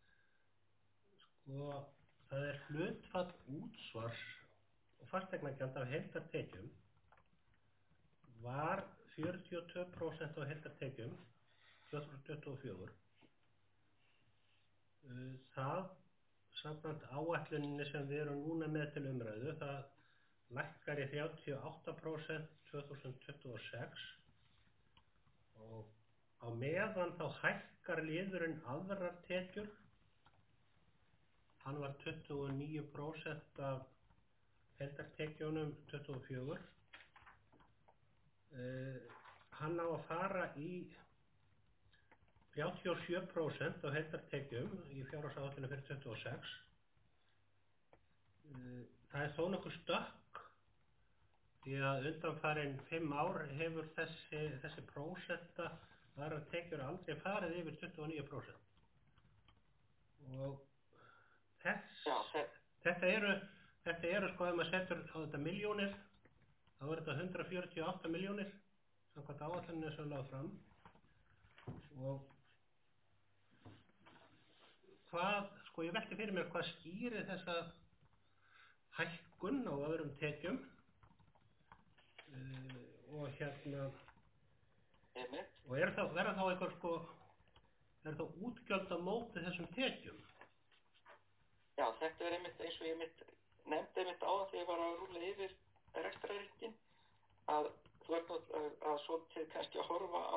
Sko, það er hlutfall útsvars og fasteignagjald af heildartekjum var fjörutíu og tvö prósent á heildartekjum tvö þúsund tuttugu og fjögur. Það, samkvæmt áætluninni sem við erum núna með til umræðu, það lækkar í þrjátíu og átta prósent tvö þúsund tuttugu og sex og á meðan þá hækkar liðurinn aðrar tekjur. Hann var tuttugu og níu prósent af heildartekjunum tuttugu og fjögur. Uh, hann á að fara í þrjátíu og sjö prósent af heildartekjum í fjárhagsáætlunum fyrir tuttugu og sex. Uh, það er þó nokkuð stökk því að undanfarin fimm ár hefur þessi, þessi prósenta aðrar tekjur aldrei farið yfir tuttugu og níu prósent. Og þess, Já, þetta eru, þetta eru sko ef maður setur á þetta milljónir, þá er þetta hundrað fjörutíu og átta milljónir samkvæmt áætluninu sem lögð fram og hvað, sko ég velti fyrir mér hvað skýrir þessa hækkun á öðrum tekjum uh, og hérna einmitt. og er þá, verða þá eitthvað sko er þá útgjöld á móti þessum tekjum? Já, þetta er einmitt eins og ég mitt, nefndi einmitt á því ég var að rúlla yfir rekstrarreikninginn að þú ert að, að svolítið kannski að horfa á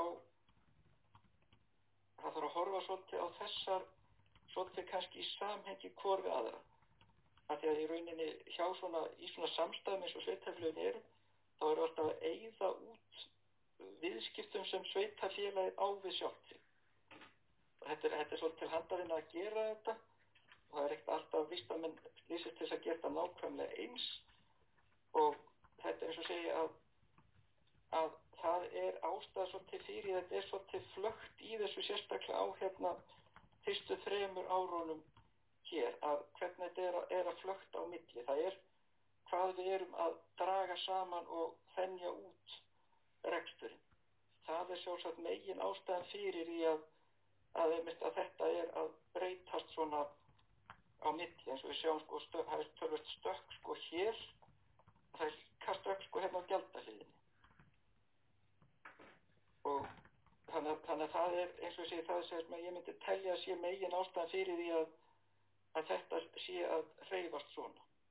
það þarf að horfa svolítið á þessar svolítið kannski í samhengi hvor við aðra. Af því að í rauninni hjá svona, í svona samstæðum eins og sveitarfélögin eru, þá eru alltaf að eyða út viðskiptum sem sveitarfélagið á við sjálft sig. Og þetta er, þetta er svolítið til handavinna að gera þetta og það er ekkert alltaf víst að menn lýsist til þess að gera þetta nákvæmlega eins og þetta er eins og segja að, að það er ástæða svolítið fyrir, þetta er svolítið flögt í þessu sérstaklega á hérna fyrstu þremur árunum hér, að hvernig þetta er að, er að flögt á milli. Það er hvað við erum að draga saman og þenja út reksturinn. Það er sjálfsagt megin ástæðan fyrir í að, að, að þetta er að breytast svona á milli, eins og við sjáum sko stök, það er tölvöld stökk sko hér, það er líka stökk sko hérna á gjaldahliðinni. Og þannig, þannig að það er eins og ég segi það sem ég myndi telja að sé megin ástæðan fyrir því að, að þetta sé að hreyfast svona.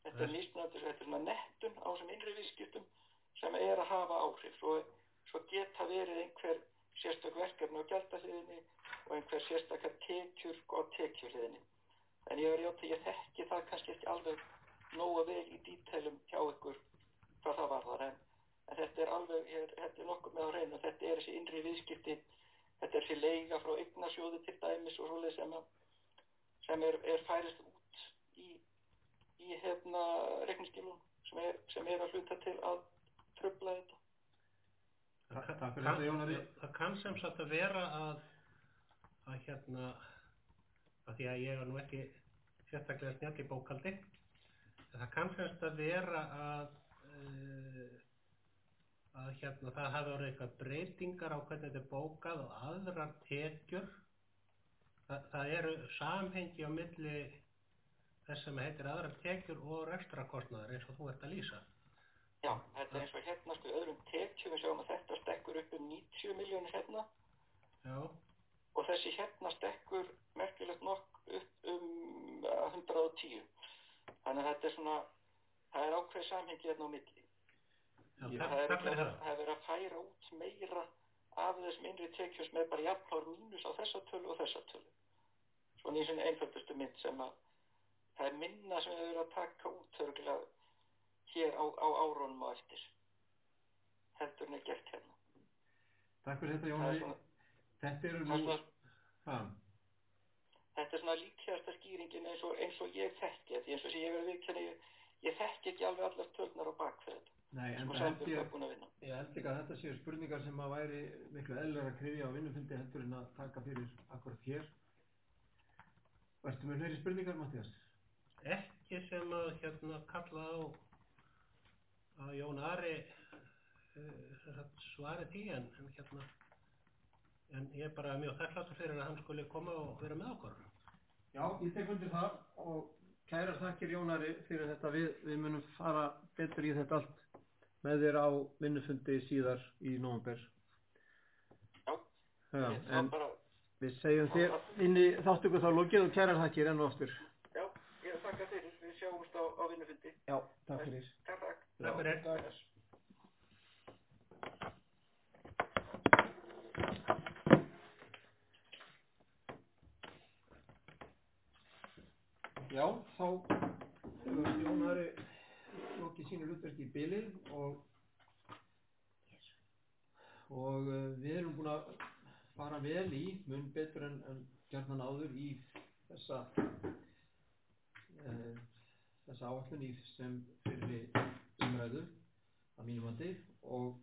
Þetta er mismunandi, þetta er svona nettun á þessum innri viðskiptum sem er að hafa áhrif. Svo, svo geta verið einhver sérstök verkefni á gjaldahliðinni og einhver sérstakar tekjur á tekjuhliðinni. En ég verði átt að ég þekki það kannski ekki alveg nógu vel í dítailum hjá ykkur hvað það varðar. En, en þetta er alveg, ég, þetta er nokkuð með á hreinu. Þetta er þessi innri viðskipti, þetta er þessi leiga frá eignasjóði til dæmis og svoleið sem, að, sem er, er færist út í, í hérna reikningsskilum sem er, sem er að hluta til að trufla þetta. Takk fyrir þetta, Jón Ari. Það kann sem sagt að vera að, að hérna, að því að ég er nú ekki sérstaklega snjall í bókhaldi, það kann sem sagt að vera að, uh, að hérna, það hafi orðið eitthvað breytingar á hvernig þetta er bókað og aðrar tekjur. Það, það eru samhengi á milli þess sem heitir aðrar tekjur og rekstrakostnaðar eins og þú ert að lýsa. Já, þetta er eins og hérna sko öðrum tekjum, við sjáum að þetta stekkur upp um níutíu milljónir hérna. Já. Og þessi hérna stekkur merkilegt nokk upp um hundrað og tíu. Þannig að þetta er svona, það er ákveð samhengi hérna á milli. Já, það, takk, er takk fyrir það. Það er verið að færa út meira af þessum innri tekjum sem er bara jafnhár mínus á þessa tölu og þessa tölu. Svona í svona einföldustu mynd sem að það er minna sem við verið að taka út örgulega hér á, á árunum og eftir. Heldur en er gert hérna. Takk fyrir þetta, Jón Ari. Þetta eru nú... Svona, þetta er svona líklegasta skýringin eins og, eins og ég þekki. Því eins og sem ég verið viðkenni, ég, ég þekki ekki alveg allar tölnar á bak fyrir þetta. Nei, en það held ég, ég held ekki að þetta séu spurningar sem að væri miklu eðlilegra að kryfja á vinnufundi heldur en að taka fyrir akkurat hér. Ertu með fleiri spurningar, Matthías? Ekki sem að hérna kalla á að Jón Ari uh, svari því en, en hérna en ég er bara mjög þakkláttur fyrir að hann skuli koma og vera með okkur. Já, ég tek undir það og kærar þakkir Jón Ari fyrir þetta. Við, við munum fara betur í þetta allt með þér á vinnufundi síðar í nóvember. Já, Já en bara... við segjum þér inn í þáttöku þá lokið og kærar þakkir enn og aftur. Já, ég þakka fyrir. Við sjáumst á, á vinnufundi. Já, takk fyrir. Takk, takk. Takk fyrir. Takk. Já, þá hefur Jón Ari lokið sínu hlutverki í bili og, og uh, við erum búin að fara vel í, mun betur en, en gjarnan áður í þessa, uh, þessa áætlun í sem fyrri umræðu að mínum mati og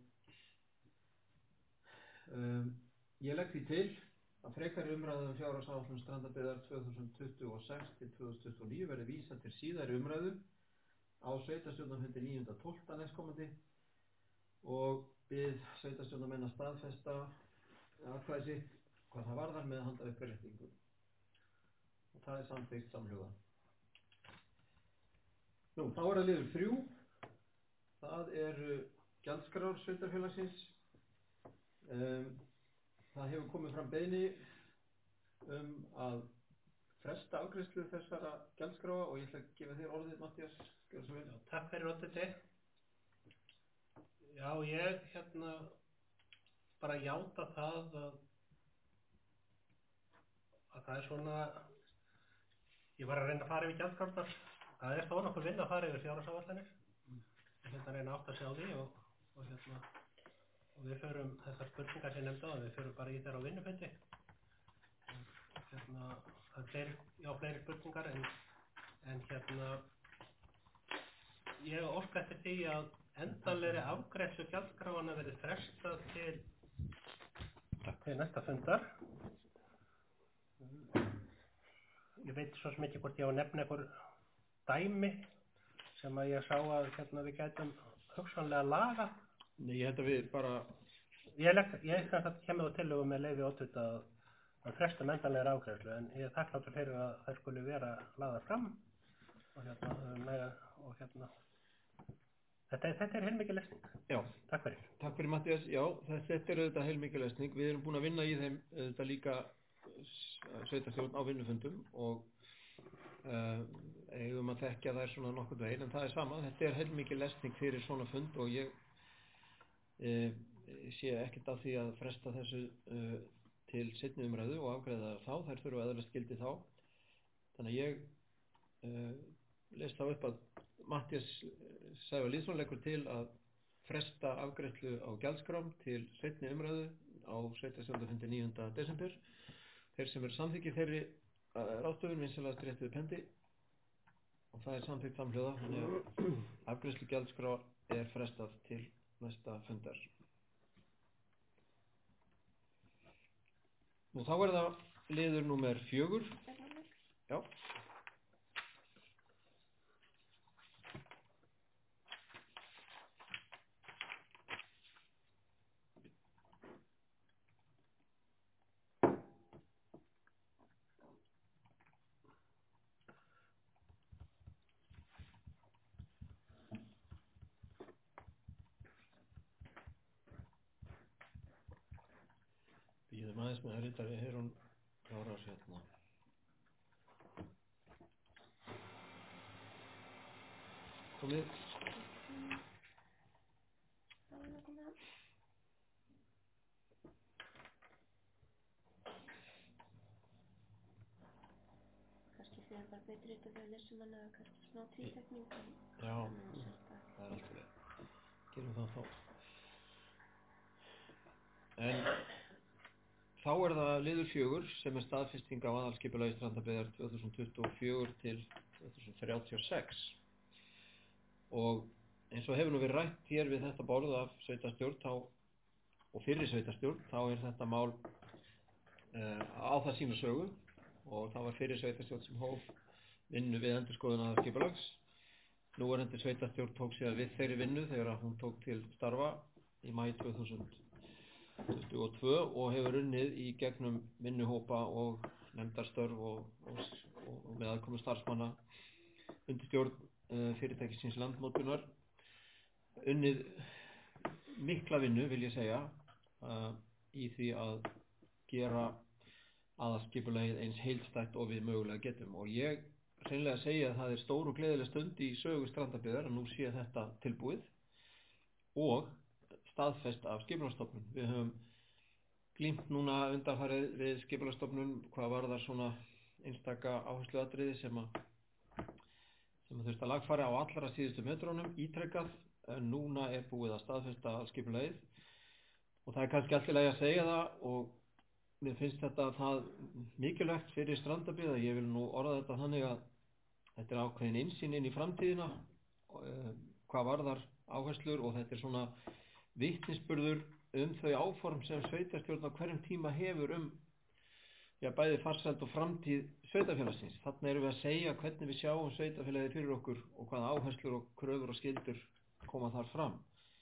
um, ég legg því til að frekari umræðu um fjárhagsáætlun Strandabyggðar tvö þúsund tuttugu og sex til tvö þúsund tuttugu og níu verði vísað til síðari umræðu á sveitarstjórnarfundi níunda tólfta næstkomandi og bið sveitarstjórnarmenn að staðfesta atkvæði sitt hvað það varðar með handauppréttingu. Og það er samþykkt samhljóða. Nú, þá er það liður þrjú. Það eru gjaldskrár sveitarfélagsins. Um, Það hefur komið fram beiðni um að fresta afgreiðslu þessara gjaldskráa og ég ætla að gefa þér orðið, Matthías. Gjörðu svo vel. Já, takk fyrir orðið. Já, ég hérna bara játa það að, að það er svona, ég var að reyna að fara yfir gjaldskrárnar. Það er þó nokkuð vinna að fara yfir fjárhagsáætlanir. Ég hérna reyna að átta sig á því og, og hérna og við förum þessar spurningar sem ég nefndi á, við förum bara í þær á vinnufundi. Hérna, það er fleiri, já, fleiri spurningar en, en hérna, ég óska eftir því að endanlegri afgreiðslu gjaldskráanna verði frestað til, til næsta fundar. Ég veit svo sem ekki hvort ég á að nefna einhver dæmi sem að ég sá að hérna, við gætum hugsanlega laga. Nei, ég held að við bara... Ég legg, ég skal það kemur á tillögu með leyfi oddvita að, að fresta endanlegri afgreiðslu en ég er þakkláttur fyrir að þær skuli vera lagðar fram og hérna, með, og hérna þetta, þetta er heilmikil lesning. Já. Takk fyrir. Takk fyrir, Matthías. Já, þetta er auðvitað heilmikil lesning. Við erum búin að vinna í þeim auðvitað líka sveitarstjórn á vinnufundum og uh, eigum að þekkja þær svona nokkurn veginn, en það er sama, þetta er heilmikið lesning fyrir svona fund og ég e, sé ekkert af því að fresta þessu e, til seinni umræðu og afgreiða þá, þær þurfa eðlilegt gildi þá. Þannig að ég e, les þá upp að Matthías Sævar Lýðsson leggur til að fresta afgreiðslu á gjaldskrám til seinni umræðu á sveitarstjórnarfundi níunda desember. Þeir sem eru samþykkir þeirri ráðstöfun vinsamlegast rétt við pendi og það er samþykkt samhljóða, þannig að afgreiðslu gjaldskrá er frestað til næsta fundar. Nú þá er það liður númer fjögur. Já. Býðum aðeins með að ritari Heyrún klárar hérna. Komið. Kannski þegar bara betri þetta þegar lesum hann eða kannski smá tvítekning. Já, það er alltaf leið. Gerum það þá. En þá er það liður fjögur sem er staðfesting á aðalskipulagi Strandabyggðar tvö þúsund tuttugu og fjögur til tvö þúsund þrjátíu og sex. Og eins og hefur nú verið rætt hér við þetta borð af sveitarstjórn þá, og fyrir sveitarstjórn, þá er þetta mál uh, á það sína sögu og það var fyrir sveitarstjórn sem hóf vinnu við endurskoðun aðalskipulags. Núverandi sveitarstjórn tók sér við þeirri vinnu þegar hún tók til starfa í maí tvö þúsund tuttugu og tvö og hefur unnið í gegnum vinnuhópa og nefndarstörf og, og, og með aðkomu starfsmanna undir stjórn uh, fyrirtækisins Landmótunar unnið mikla vinnu vil ég segja uh, í því að gera aðalskipulagið eins heildstætt og við mögulega getum og ég hreinlega segja að það er stór og gleðileg stund í sögu Strandabyggðar að nú sé þetta tilbúið og staðfest af Skipulagsstofnun. Við höfum glímt núna undanfarið við Skipulagsstofnun hvað varðar svona einstaka áhersluatriði sem að sem að þurft að lagfæra á allra síðustu metrónum ítrekkað en núna er búið að staðfesta skipulagið og það er kannski allt í lagi að segja það og mér finnst þetta það mikilvægt fyrir Strandabyggð að ég vil nú orða þetta þannig að þetta er ákveðin innsýn inn í framtíðina uh, hvað varðar áherslur og þetta er svona vitnisburður um þau áform sem sveitarstjórn á hverjum tíma hefur um já, bæði farsæld og framtíð sveitarfélagsins. Þarna erum við að segja hvernig við sjáum sveitarfélagið fyrir okkur og hvaða áherslur og kröfur og skyldur koma þar fram.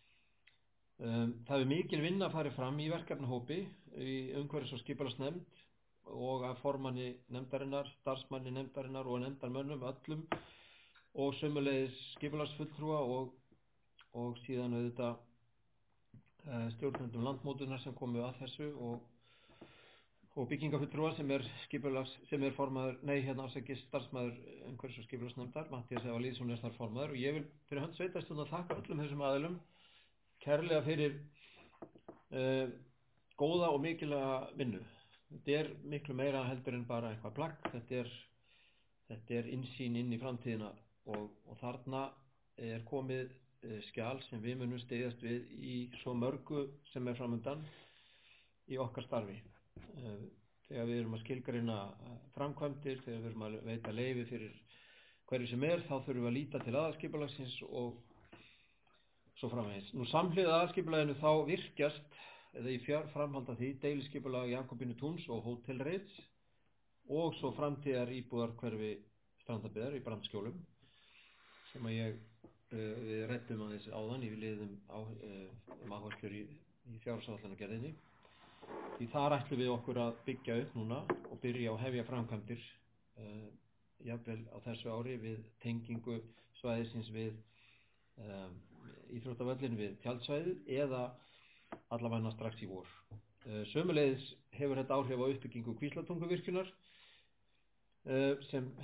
Um, það er mikil vinna að fara fram í verkefnahópi í umhverfis- og skipulagsnefnd og að formanni nefndarinnar, starfsmanni nefndarinnar og nefndarmönnum öllum og sömuleiðis skipulagsfulltrúa og, og síðan auðvitað stjórnendum Landmótunar sem komu að þessu og, og byggingafulltrúa sem er skipulags, sem er formaður, nei hérna afsakið starfsmaður umhverfis- og skipulagsnefndar, Matthías Sævar Lýðsson er þar formaður og ég vil fyrir hönd sveitarstjórnar að þakka öllum þessum aðilum kærlega fyrir uh, góða og mikilvæga vinnu. Þetta er miklu meira heldur en bara eitthvað plagg, þetta er, þetta er innsýn inn í framtíðina og, og þarna er komið skjal sem við munum styðjast við í svo mörgu sem er framundan í okkar starfi. Þegar við erum að skilgreina framkvæmdir, þegar við erum að veita leyfi fyrir hverju sem er, þá þurfum við að líta til aðalskipulagsins og svo framvegis. Nú samhliða aðalskipulaginu þá virkjast, eða í fjár framhalda því, deiliskipulag Jakobínu Túns og Hótel Reits og svo framtíðar íbúðar hverfi Strandabyggðar í Brandskjólum sem að ég Uh, við ræddum aðeins áðan í liðum á, uh, um áherslur í, í fjárhagsáætlanagerðinni. Því þar ætlum við okkur að byggja upp núna og byrja á hefja framkvæmdir uh, jafnvel á þessu ári við tengingu svæðisins við uh, íþróttavöllin við tjaldsvæðið eða allavega strax í vor. Uh, sömuleiðis hefur þetta áhrif á uppbyggingu Kvíslatunguvirkjunar uh, sem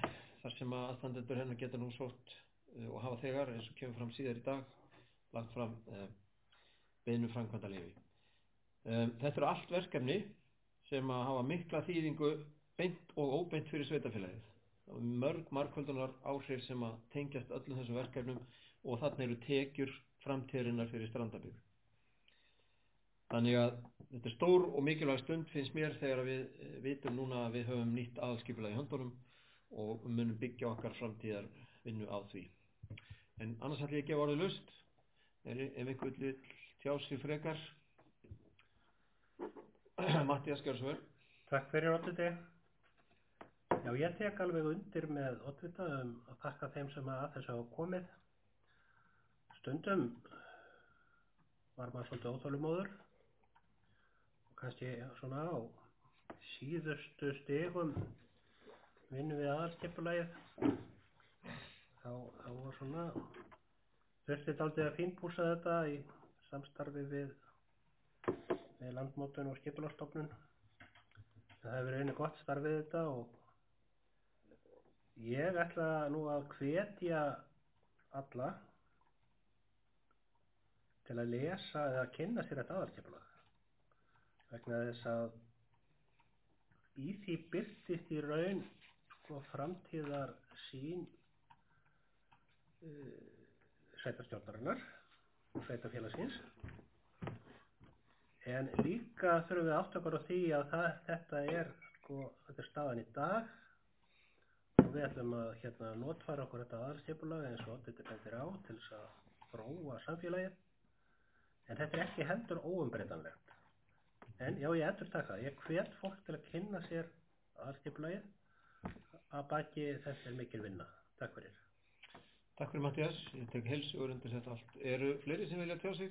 þar sem að aðstandendur hennar geta nú sótt uh, og hafa þegar, eins og kemur fram síðar í dag, lagt fram uh, beiðni um framkvæmdaleyfi. Um, þetta eru allt verkefni sem að hafa mikla þýðingu beint og óbeint fyrir sveitarfélagið. Mörg margföldunar áhrif sem að tengjast öllum þessum verkefnum og þarna eru tekjur framtíðarinnar fyrir Strandabyggð. Þannig að þetta er stór og mikilvæg stund finnst mér þegar við vitum núna að við höfum nýtt aðalskipulag í höndunum og munum byggja okkar framtíðar vinnu á því. En annars ætla ég ekki að orðið laust, ef einhver vill tjá sig frekar. Matthías, gjörðu svo vel. Takk fyrir, Oddviti. Já, ég tek alveg undir með Oddvita um að þakka þeim sem að þessu hafa komið. Stundum var maður svolítið óþolumóður og kannski svona á síðustu stigum vinnum við aðalskipulagið. Þá, þá var svona þurfti dálítið að fínpússa þetta í samstarfi við, við Landmótun og Skipulagsstofnun. Það hefur verið einu gott starfið þetta og ég ætla nú að hvetja alla til að lesa eða kynna sér þetta aðalskipulag vegna þess að í því birtist í raun sko framtíðar sýn uh, sveitarstjórnarinnar og sveitarfélagsins en líka þurfum við átt okkur á því að það, þetta er sko, þetta er staðan í dag og við ætlum að hérna notfæra okkur þetta aðalskipulag eins og þetta bendir á til þess að þróa samfélagið en þetta er ekki heldur óumbreytanlegt. En já, ég endurtaka, ég hvet fólk til að kynna sér aðalskipulagið að baki þess er mikil vinna. Takk fyrir. Takk fyrir Matthías, ég tek heilsugur undir þetta allt. Eru fleiri sem vilja tjá sig?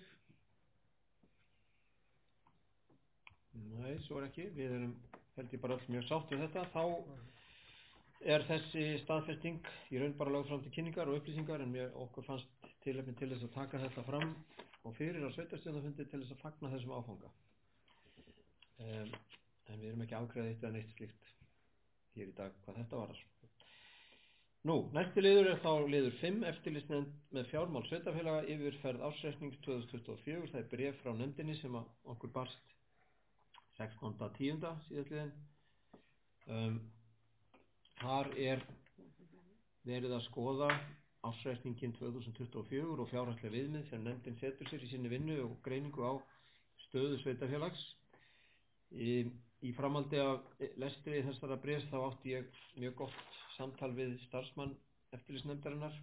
Nei, svo er ekki. Við erum held ég bara öll mjög sátt við þetta. Þá er þessi staðfesting í raun bara lögð fram til kynningar og upplýsingar en mér okkur fannst tilefni til þess að taka þetta fram og fyrir á sveitarstjórnarfundi til þess að fagna þessum áfanga. Um, en við erum ekki afgreiða eitt eða neitt slíkt hér í dag hvað þetta varar. Nú, næsti liður er þá liður fimm, eftirlitsnefnd með fjármál sveitarfélaga yfirferð ársreiknings tvö þúsund tuttugu og fjögur. Það er bréf frá nefndinni sem okkur barst sextánda tíunda síðastliðinn. Um, þar er verið að skoða ársreikningin tvö þúsund tuttugu og fjögur og fjárhagsleg viðmið sem nefndin setur sér í sinni vinnu og greiningu á stöðu sveitarfélags. Í, í framhaldi af lestri þessara bréfs þá átti ég mjög gott samtal við starfsmann eftirlitsnefndarinnar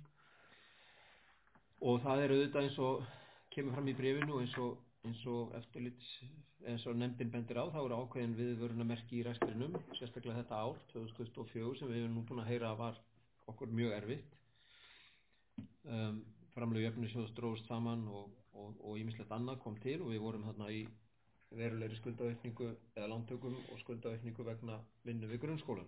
og það er auðvitað eins og kemur fram í bréfinu og eins og, eins og eftirlits eins og nefndin bendir á þá eru ákveðin viðvörunarmerki í rekstrinum, sérstaklega þetta ár tvö þúsund tuttugu og fjögur sem við erum nú búin að heyra var okkur mjög erfitt. Um, framlög jöfnunarsjóðs drógust saman og, og, og ýmislegt annað kom til og við vorum þarna í verulegri skuldaaukningu eða lántökum og skuldaaukningu vegna vinnu við grunnskólan.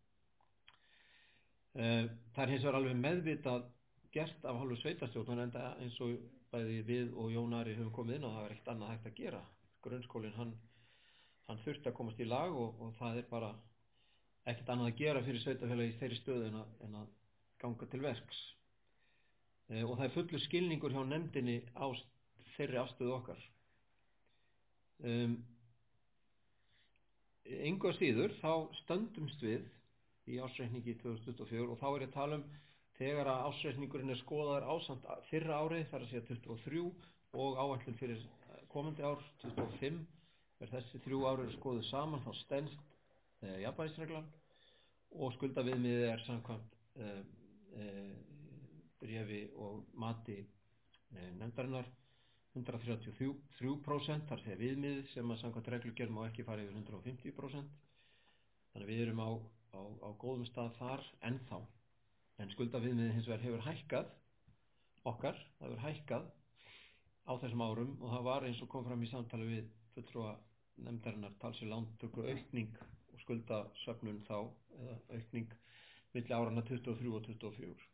Uh, það er hins vegar alveg meðvitað gert af hálfu sveitarstjórnar enda eins og bæði við og Jón Ari höfum komið inn og það er ekkert annað hægt að gera. Grunnskólinn hann, hann þurfti að komast í lag og, og það er bara ekkert annað að gera fyrir sveitarfélagi í þeirri stöðu en að, en að ganga til verks. Uh, og það er fullur skilningur hjá nefndinni á þeirri afstöðu okkar. Um, engu að síður þá stöndumst við í ársreikningi tvö þúsund tuttugu og fjögur og þá er ég að tala um þegar að ársreikningurinn er skoðaður ásamt fyrra árið, þar að segja tuttugu og þrjú og áætlun fyrir komandi ár tuttugu og fimm er þessi þrjú ár eru skoðuð saman þá stenst eh, jafnvægisreglan og skuldaviðmiðið er samkvæmt eh, eh, bréfi og mati eh, nefndarinnar hundrað þrjátíu og þrjú prósent þar sé viðmið sem að samkvæmt reglugerð má ekki fara yfir hundrað og fimmtíu prósent. Þannig við erum á, á, á góðum stað þar ennþá. En skuldaviðmiðið hins vegar hefur hækkað okkar, það hefur hækkað á þessum árum og það var eins og kom fram í samtali við fulltrúa nefndarinnar talsverð lántöku aukning og skuldasöfnun þá eða aukning milli áranna tuttugu og þrjú og tuttugu og fjögur.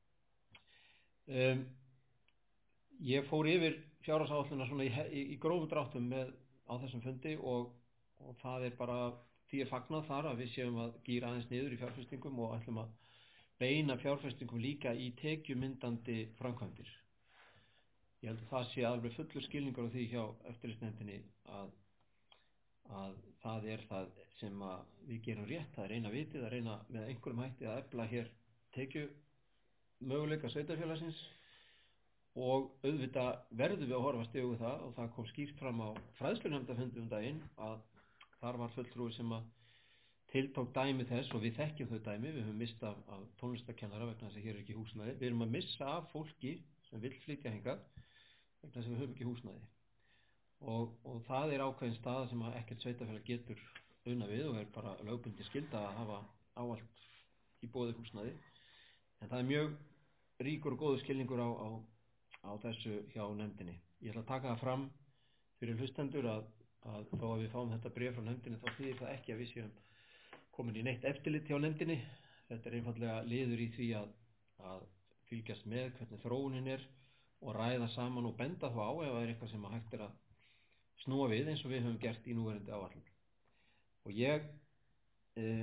Um, Ég fór yfir fjárhagsáætlunina svona í, í, í grófum dráttum með, á þessum fundi og, og það er bara því er fagnað þar að við séum að gíra aðeins niður í fjárfestingum og ætlum að beina fjárfestingum líka í tekjumyndandi framkvæmdir. Ég held að það sé alveg fullur skilningur á því hjá eftirlitsnefndinni að, að það er það sem að við gerum rétt, það er eina vitið að reyna með einhverjum hætti að efla hér tekju möguleika sveitarfélagsins og auðvitað verðum við að horfast í augu það og það kom skýrt fram á fræðslunefndarfundi um daginn að þar var fulltrúi sem að tiltók dæmi þess og við þekkjum þau dæmi, við höfum mist af, af tónlistarkennara vegna þess að hér er ekki húsnæði, við erum að missa af fólki sem vill flytja hingað vegna þess að við höfum ekki húsnæði og, og það er ákveðin staða sem að ekkert sveitafélag getur unna við og er bara lögbundin skylda að hafa áallt í boði húsnæði en það er mjög ríkur og góður skilningur á, á, á þessu hjá nefndinni. Ég ætla að taka það fram fyrir hlustendur að, að þó að við fáum þetta bréf frá nefndinni þá þýðir það ekki að við séum komin í neitt eftirlit hjá nefndinni. Þetta er einfallega liður í því að, að fylgjast með hvernig þróunin er og ræða saman og benda þá á ef það er eitthvað sem að hægt er að snúa við eins og við höfum gert í núverandi áætlun. Og ég, eh,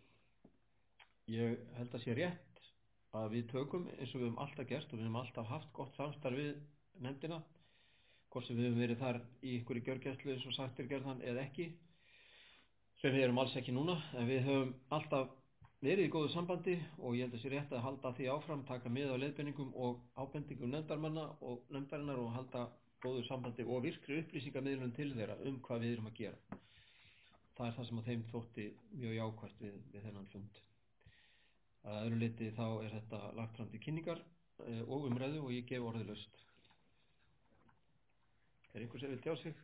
ég held að sé rétt að við tökum eins og við höfum alltaf gert og við höfum alltaf haft gott samstarf við nefndina, hvort sem við höfum verið þar í ykkur í gjörgæslu eins og sagt er gerðan eða ekki, sem við erum alls ekki núna, en við höfum alltaf verið í góðu sambandi og ég held að sé rétt að halda því áfram, taka mið á leiðbeiningum og ábendingum nefndarmanna og nefndarinnar og halda góðu sambandi og virkri upplýsingamiðlun til þeirra um hvað við erum að gera. Það er það sem að þeim þótti mjög jákvætt við, við þennan fund. Að öðru leyti þá er þetta lagt fram til kynningar eh, og umræðu og ég gef orðið laust. Er einhver sem vil tjá sig?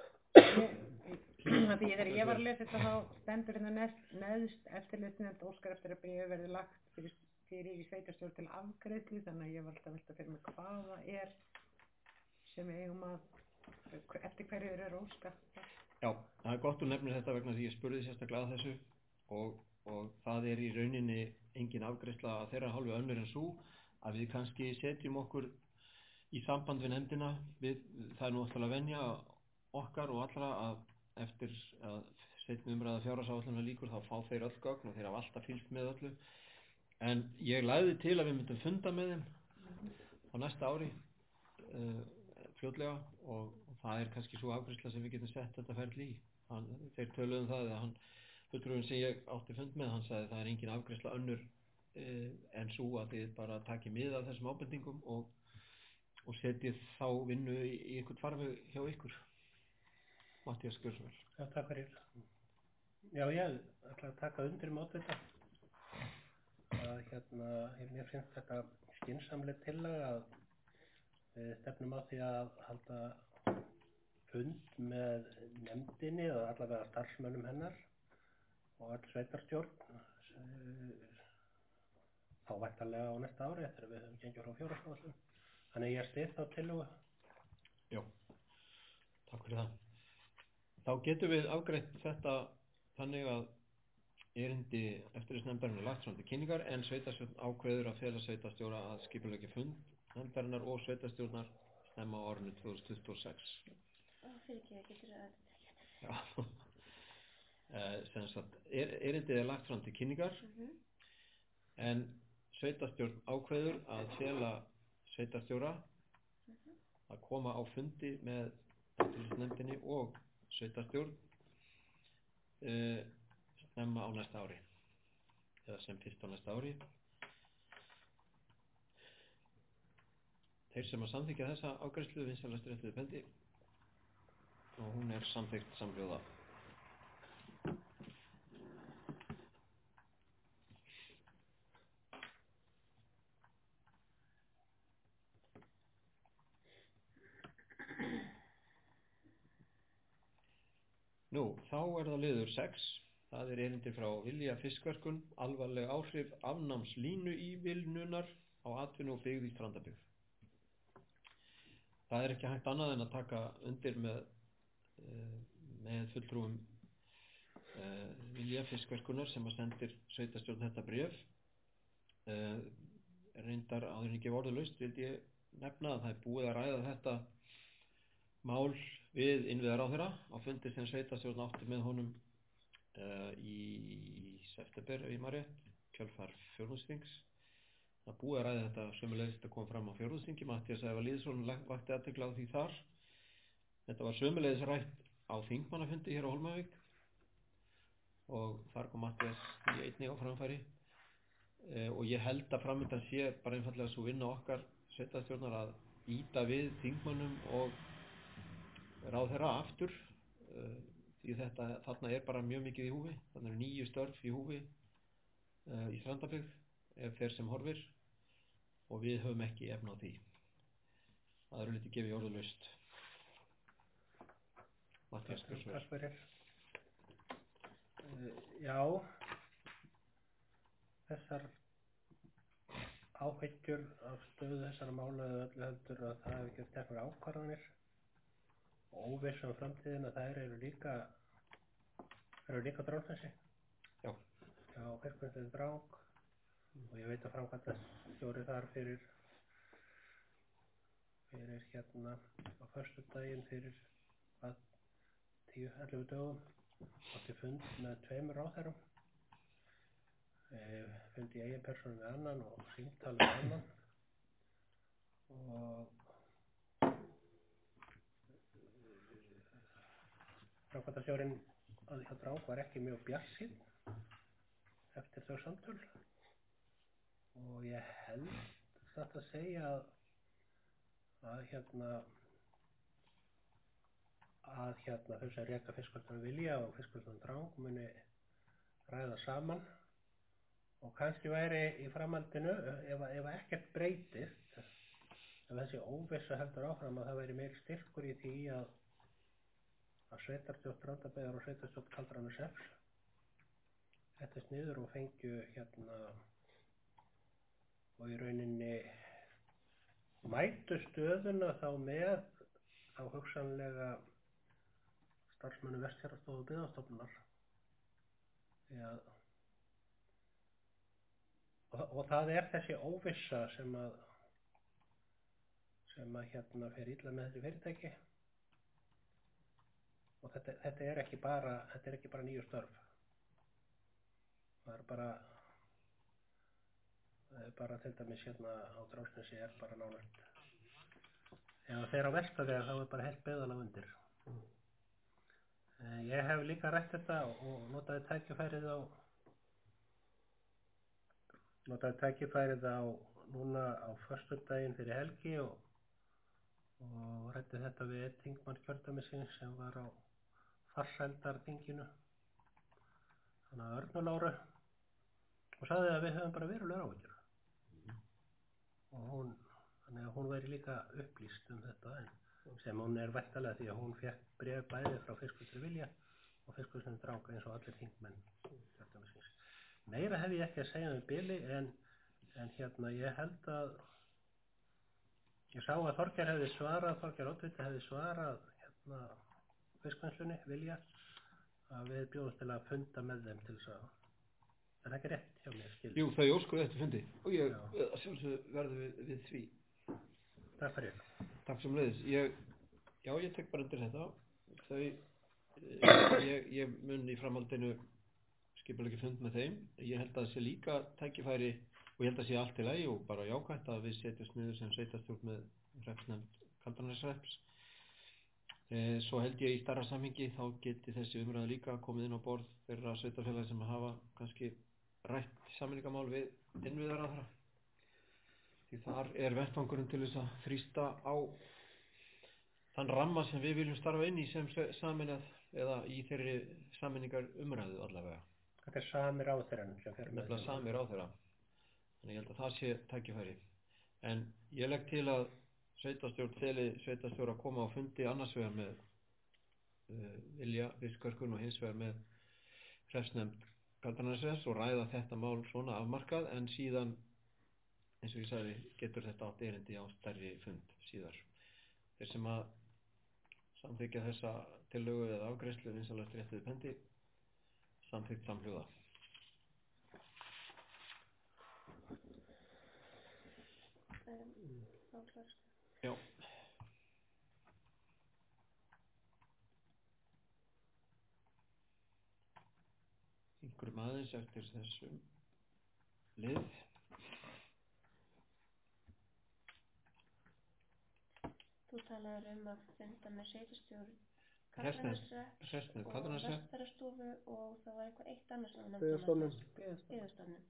Því þegar ég var að lesa þetta þá stendur hérna neðst, neðst eftirlitsnefnd óskar eftir að bréfið verði lagt fyrir, fyrir í sveitarstjórn til afgreiðslu þannig að ég var alltaf að velta fyrir mig hvað það er sem við eigum að eftir hverju er að óska. Já, það er gott að nefna þetta vegna því ég spurði sérstaklega að þessu og, og það er í rauninni engin afgreiðsla að þeirra hálfu önnur en svo að við kannski setjum okkur í samband við nefndina við, það er nú alltaf að venja okkar og allra að eftir að seinni umræða fjárhagsáætlunar lýkur þá fá þeir öll gögn og þeir hafa alltaf fylgst með öllu en ég lagði til að við myndum funda með þeim á næsta ári uh, fljótlega og, og það er kannski svo afgreiðsla sem við getum sett þetta ferli í hann, þeir töluðum það eða hann fulltrúinn sem ég átti fund með hann sagði það er engin afgreiðsla önnur uh, en svo að þið bara takið mið af þessum ábendingum og, og setjið þá vinnu í, í einhvern farveg hjá ykkur. Mattías Guðsson. Já, takk fyrir. Já, ég ætla að taka undir mót þetta. Að hérna, mér finnst þetta skynsamleg tillaga að við stefnum á því að halda fund með nefndinni og allavega starfsmönnum hennar og all sveitarstjórn þá væntanlega á næsta ári eftir að við höfum gengið frá fjárhagsáætlun. Þannig ég styð þá tillögu. Já, takk fyrir það. Þá getum við afgreitt þetta þannig að erindi eftirlitsnefndarinnar lagt fram til kynningar en sveitarstjórn ákveður að fela sveitarstjóra að skipuleggja fund nefndarinnar og sveitarstjórnar snemma á árinu tvö þúsund tuttugu og sex. Ó, fyrir ekki, það getur að Já, eh, sem sagt, er, erindið er lagt fram til kynningar mm-hmm. en sveitarstjórn ákveður að fela sveitarstjóra Mm-hmm. að koma á fundi með eftirlitsnefndinni og sveitarstjórn uh, snemma á næsta ári eða sem fyrst á næsta ári. Þeir sem að samþykja þessa afgreiðslu vinsælast réttu við bendi og hún er samþykkt samhljóða. Nú, þá er það liður sex. Það er erindi frá Vilja fiskverkun, alvarleg áhrif afnáms línu ívilnunar á atvinnu og byggð í Strandabyggð. Það er ekki hægt annað en að taka undir með, með fulltrúum Vilja fiskverkunar sem að sendir sveitarstjórn þetta bréf. Reyndar áður en ég gef orðulaust vildi ég nefna að það er búið að ræða þetta mál við innviðaráðherra á fundi sem sveitarstjórn átti með honum uh, í september ef ég man rétt, kjölfar fjórðungsþings Það er búið að ræða þetta sömuleiðis, þetta kom fram á fjórðungsþingi, Matthías Ævar Lýðsson vakti athygli á því þar. Þetta var sömuleiðis rætt á þingmannafundi hér á Hólmavík og þar kom Matthías því einnig á framfæri e, og ég held að framöndan sé bara einfallega svo vinna okkar sveitarstjórnar að ýta við þingmönnum og ráðherra aftur e, því þetta þarna er bara mjög mikið í húfi, þannig eru níu störf í húfi e, í Strandabyggð ef þeir sem horfir og við höfum ekki efna á því. Það eru lítið gefið orðulaust. Matthías Björnsson. Takk fyrir. Uh, já, þessar áhyggjur af stöðu þessara mála eða öllu heldur að það hefur ekki teknar ákvarðanir og óviss um framtíðina, þær eru líka eru líka Drangsnesi. Já. Já, Fiskvinnslunni Drang og ég veit að framkvæmdastjóri þar fyrir fyrir hérna á föstudaginn fyrir að tíu til ellefu dögum átti fund með tveimur ráðherrum e, fund í eigin persónu með annan og símtal með annan og framkvæmdastjórinn að hjá Drang var ekki mjög bjartsýnn eftir þau samtöl og ég held satt að segja að, að hérna að hérna þau sem reka Fiskvinnsluna Vilja og Fiskvinnsluna Drang muni ræða saman og kannski væri í framhaldinu ef, ef ekkert breytist ef þessi óvissa heldur áfram að það væri meiri styrkur í því að að sveitarstjórn Strandabyggðar og sveitarstjórn Kaldranashrepps settist niður og fengju hérna og í rauninni mætu stöðuna þá með þá hugsanlega starfsmönnum Vestfjarðastofu og Byggðastofnunar því að og, og það er þessi óvissa sem að sem að hérna fer illa með þessi fyrirtæki og þetta, þetta er ekki bara þetta er ekki bara nýju störf það er bara það er bara til dæmis hérna á Drangsnesi er bara nánast ef það fer á Vestaveg þá er bara heilt byggðarlag undir mm. ég hef líka rætt þetta og notaði tækifærið á notaði tækifærið á núna á föstudaginn fyrir helgi og, og rætti þetta við einn þingmann kjördæmisins sem var á farsældarþinginu þannig að Örnuláru og sagði að við höfum bara verulegar áhyggjur og hún, þannig að hún væri líka upplýst um þetta en sem hún er væntanlega því að hún fékk bréf bæði frá Fiskvinnslunni Vilja og Fiskvinnslunni Drang eins og allir þingmenn kjördæmisins. Meira hef ég ekki að segja um bili en, en hérna ég held að ég sá að Þorgeir hefði svarað, Þorgeir Oddviti hefði svarað hérna Fiskvinnslunni Vilja að við bjóðumst til að funda með þeim til þess að er það ekki rétt hjá mér skil? Jú, þau óskuðu eftir fundi og ég sjálfsög verður við, við því. Takk fyrir. Takk sem leiðis. Ég, já, ég tek bara undir þetta. Þau, ég, ég mun í framhaldinu skipuleggi fund með þeim. Ég held að það sé líka tækifæri og ég held að það sé allt í lagi og bara jákvætt að við setjumst niður sem sveitarstjórn með hreppsnefnd Kaldranashrepps. Svo held ég í stærra samhengi þá geti þessi umræða líka komið inn á borð þeirra sveitarfélaga sem hafa kannski rætt sameiningamál við innviðaráðherra. Því þar er vettvangurinn til þess að þrýsta á þann ramma sem við viljum starfa inn í sem sameinað eða í þeirri sameiningar umræðu allavega. Þetta er sami ráðherrann sem fer með. Nefnilega sami ráðherra. Þannig ég held að það sé tækifæri. En ég legg til að sveitarstjórn feli sveitarstjóra að koma á fundi annars vegar með uh, Vilja, Fiskörkun og hins vegar með hreppsnefnd Kaldranashrepps og ræða þetta mál svona afmarkað en síðan, eins og ég sagði, getur þetta átt erindi á stærri fund síðar. Þeir sem að samþykja þessa tillögu eða afgreiðslu vinsamlegast réttið pendi samþykkt samhljóða. Já. Einhverjum aðeins eftir þessum lið. Þú talaðir um að funda með sveitarstjórn Hreppsnefnd, Kaldranashrepps Hreppsnefnd, og Kaldranashrepp. Vestfjarðastofu og það var eitthvað eitt annað sem þú nefndir Byggðastofnun. Matthías. Byggðastofnun.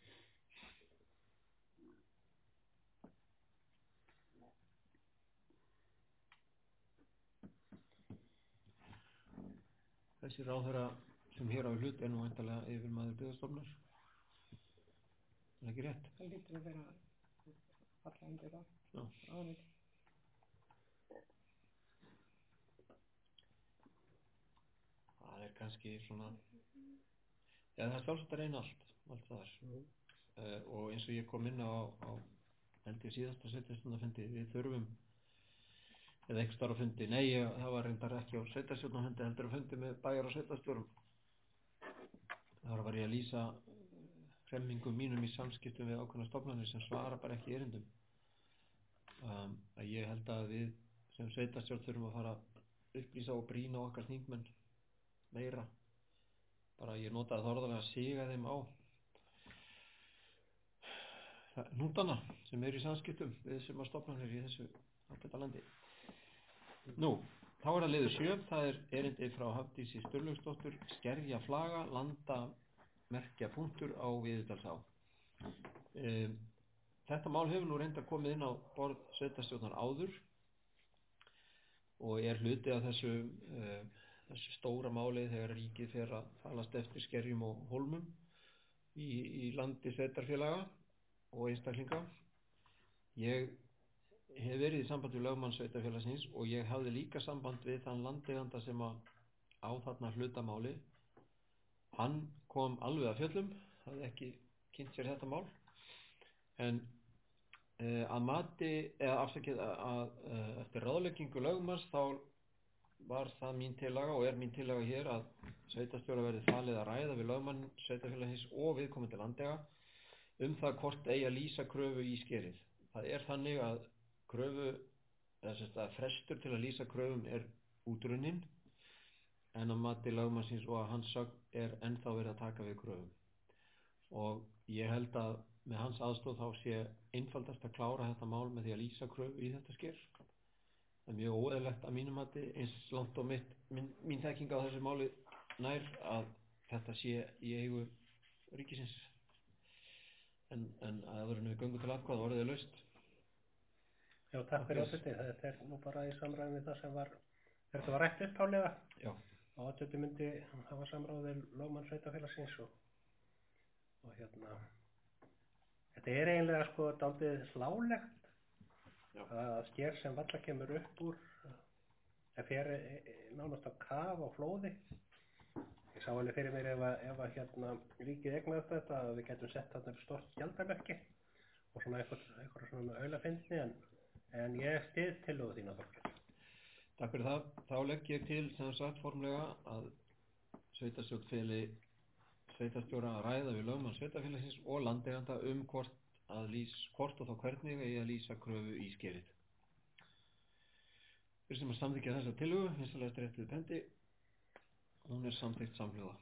Þessi ráðherra sem hér á í hlut er nú væntanlega yfirmaður Byggðastofnunar. Er það ekki rétt? Það lítur að vera falla undir það. Já. Árið. Það er kannski svona, já það er sjálfsagt að reyna allt, allt það er. Mm. Uh, og eins og ég kom inn á, á held ég síðasta sveitarstjórnarfundi, við þurfum, eða einhvers staðar á fundi, nei ég, það var reyndar ekki á sveitarstjórnarfundi, heldur að fundi með bæjar og sveitarstjórum. Þar var ég að lýsa hremmingum mínum í samskiptum við ákveðnar stofnanir sem svara bara ekki erindum. Um, að ég held að við sem sveitarstjórn þurfum að fara að upplýsa og brýna okkar þingmenn meira. Bara ég notaði það orðalega að siga þeim á hnútana sem eru í samskiptum við sem að stofnanir í þessu ágæta landi. Nú, þá er það liður sjö, það er erindi frá Hafdísi Sturlaugsdóttur, skerja flaga, landa, merkja punktur á Víðidalsá. Um, þetta mál hefur nú reyndar komið inn á borð sveitarstjórnar áður og er hluti af þessu, uh, þessu stóra máli þegar ríkið fer að falast eftir skerjum og hólmum í, í landi sveitarfélaga og einstaklinga. Ég hef verið í samband við lögmann sveitarfélagsins og ég hafði líka samband við þann landeiganda sem að á þarna hlutamáli. Hann kom alveg að fjöllum, hafði ekki kynnt sér þetta mál, en uh, að mati, eða afsakið að, að uh, eftir ráðleggingu lögmanns þá var það mín tillaga og er mín tillaga hér að sveitarstjóra verði falið að ræða við lögmann sveitarfélagsins og viðkomandi landeiga um það hvort eigi að lýsa kröfu í skerið. Það er þannig að kröfu, eða sem sagt að frestur til að lýsa kröfum er útrunninn, en að mati lögmannsins og að hans sögn er ennþá verið að taka við kröfum. Og ég held að með hans aðstoð þá sé einfaldast að klára þetta mál með því að lýsa kröfu í þetta sker. Það er mjög óeðlilegt að mínum mati, eins langt og mitt, mín, mín þekking á þessu máli nær að þetta sé í eigu ríkisins. En, en aður en við göngum til atkvæða orðið er laust. Já, takk fyrir ábyrti. Þetta er nú bara í samræmi við það sem var, þetta var rætt upphálega. Já. Og ábyrti myndi hafa samráðið lögmann sveitarfélagsins og, og hérna, þetta er eiginlega sko dálítið slálegt. Já. Að sker sem varla kemur upp úr, ef ég er nánast á kaf á flóði. Ég sá alveg fyrir mér ef að, ef að hérna ríkið eignaðist þetta að við getum sett þarna stort gjaldamerki og svona eitthvað, eitthvað svona með aulafyndni en, en ég styð tillögu þína Þorkell. Takk fyrir það. Þá legg ég til sem sagt formlega að sveitarstjórn feli sveitarstjóra að ræða við lögmann sveitarfélagsins og landeiganda um hvort að lýs, hvort og þá hvernig eigi að lýsa kröfu í skerið. Fyrir sem að samþykkja þessa tillögu, vinsamlega eftir rétt við pendi. Hún er samþykkt samhljóða.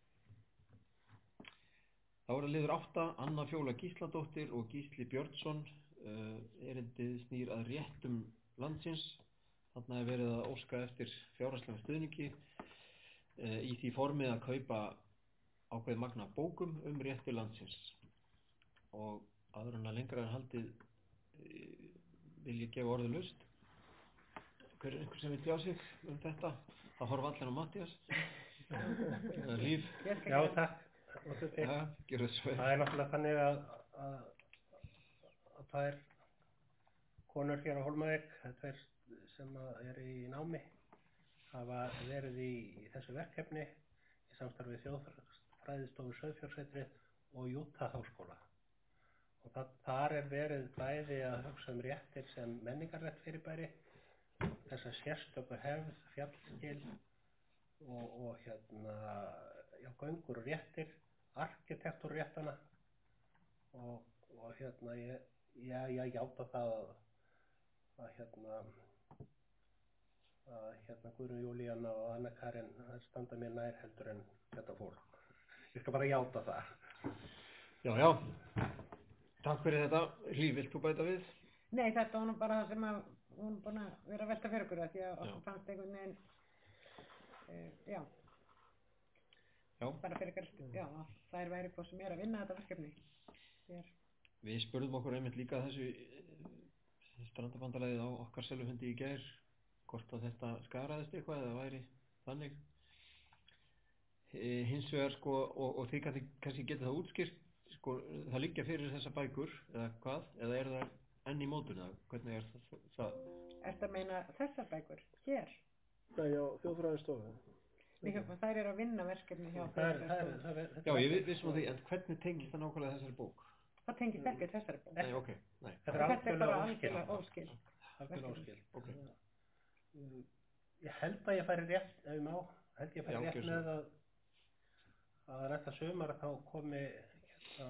Þá er það liður átta, Anna Fjóla Gísladóttir og Gísli Björnsson. Uh, erindið snýr að réttum landsins. Þarna er verið að óska eftir fjárhagslegum stuðningi uh, í því formið að kaupa ákveð magna bókum um rétti landsins. Og áður en að lengra en haldið uh, vil ég gefa orðið laust. Hver er einhver sem vil tjá sig um þetta? Það horfa allir á Matthías. Líf. Já, takk. Ja, gjör það svo. Það er náttúrulega þannig að, að, að það er konur hér á Hólmavík, þetta er sem er í námi, hafa verið í, í þessu verkefni í samstarfi Þjóðfræðistofu Sauðfjársetrið og Utah háskóla. Og það, þar er verið bæði að hugsa um réttir sem menningarrétt fyrirbæri, þessa sérstöku hefð, fjallskil og, og hérna, já, göngur og réttir, arkitekturréttana og, og hérna, ég, já, ég játa það að, að hérna, að hérna Guðrún Júlíana og Anna Karin standa mér nær heldur en þetta fólk. Ég skal bara játa það. Já, já. Takk fyrir þetta. Líf, vilt þú bæta við? Nei, þetta var nú bara það sem að hún búin að vera að velta fyrir okkur það því að okkur Já. fannst einhvern veginn uh, já, Já, bara fyrir okkur já, að þær væri hvað sem er að vinna þetta verkefni Þér. við spurðum okkur einmitt líka að þessu eh, strandabandalagið á okkar seljufundi í gær hvort að þetta skaraðist eitthvað eða væri þannig. E, hins vegar sko, og, og þið kannski, kannski getið það útskýrt, sko, það liggja fyrir þessa bækur eða hvað, eða er það enn í mótun eða hvernig er það? það? Ertu að meina þessar bækur hér? Nei, já, þjóðfræðistofu. Nei, þær eru að vinna verkefni hjá Það er, það er, Þjóðfræðistofu. það er, þetta Já, er- ég vi- vissum á því, en hvernig tengist það nákvæmlega þessari bók? Það tengist ekki þessari bók. Nei, ok, nei, Þetta er Þetta er bara algjörlega algjörlega óskilt. óskilt. Algjörlega verkefni. óskilt. ok. Mm, Ég held að ég færi rétt, ef ég má, held ég færi Já, rétt gjörðu með að að næsta sumar þá komi hérna,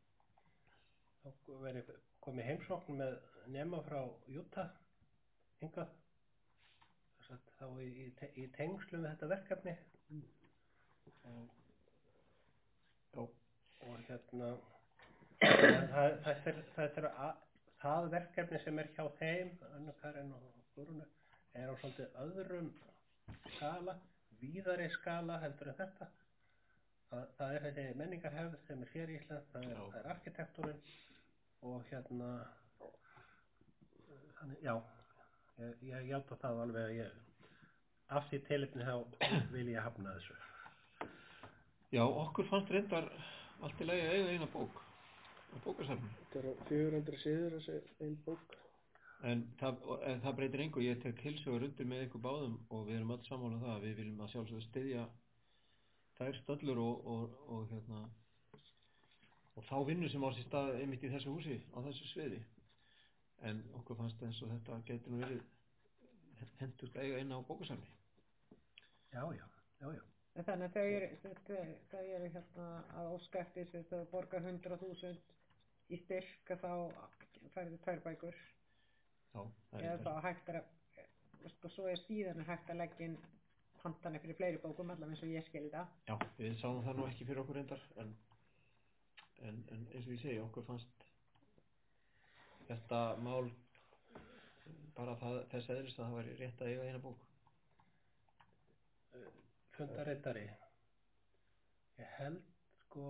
þá veri komi heimsókn með nema frá Utah hingað Þess að þá í, í, te- í tengslum við þetta verkefni og, Já, og hérna það, það, er, það, er að, það verkefni sem er hjá þeim Önnu Karen og Guðrúnu er á svolítið öðrum skala, víðari skala heldur en þetta það, það er þessi menningarhefð sem er hér í Ísland, það er, Já. það er arkitektúrin og hérna þannig, já ég, ég játa það alveg að ég af því tilefni þá vil ég hafna þessu Já, okkur fannst reyndar allt í lagi að eiga eina bók á bókasafni. Þetta eru fjögur hundruð síður þessi ein bók. En það, en það breytir engu, ég tek heilsugur undir með ykkur báðum og við erum öll sammála um það að við viljum að sjálfsögðu styðja þær stöllur og, og, og, hérna, og þá vinnu sem á sér stað einmitt í þessu húsi á þessu sviði. En okkur fannst eins og þetta gæti nú verið hentugt að eiga inn á bókasafni. já, já, já, já En Þannig að þau eru, þau, þau eru hérna að óska eftir þess að borga hundrað þúsund í styrk að þá færðu tvær bækur Já, það eða er þá hægt er að, og svo er síðan hægt að leggja inn pantanir fyrir fleiri bókum, allavega eins og ég skilði það. Já, við sáum það nú ekki fyrir okkur reyndar, en, en, en eins og ég segi, okkur fannst þetta mál bara það, þess eðlis að það væri rétt að eiga eina bók. fundaritari ég held sko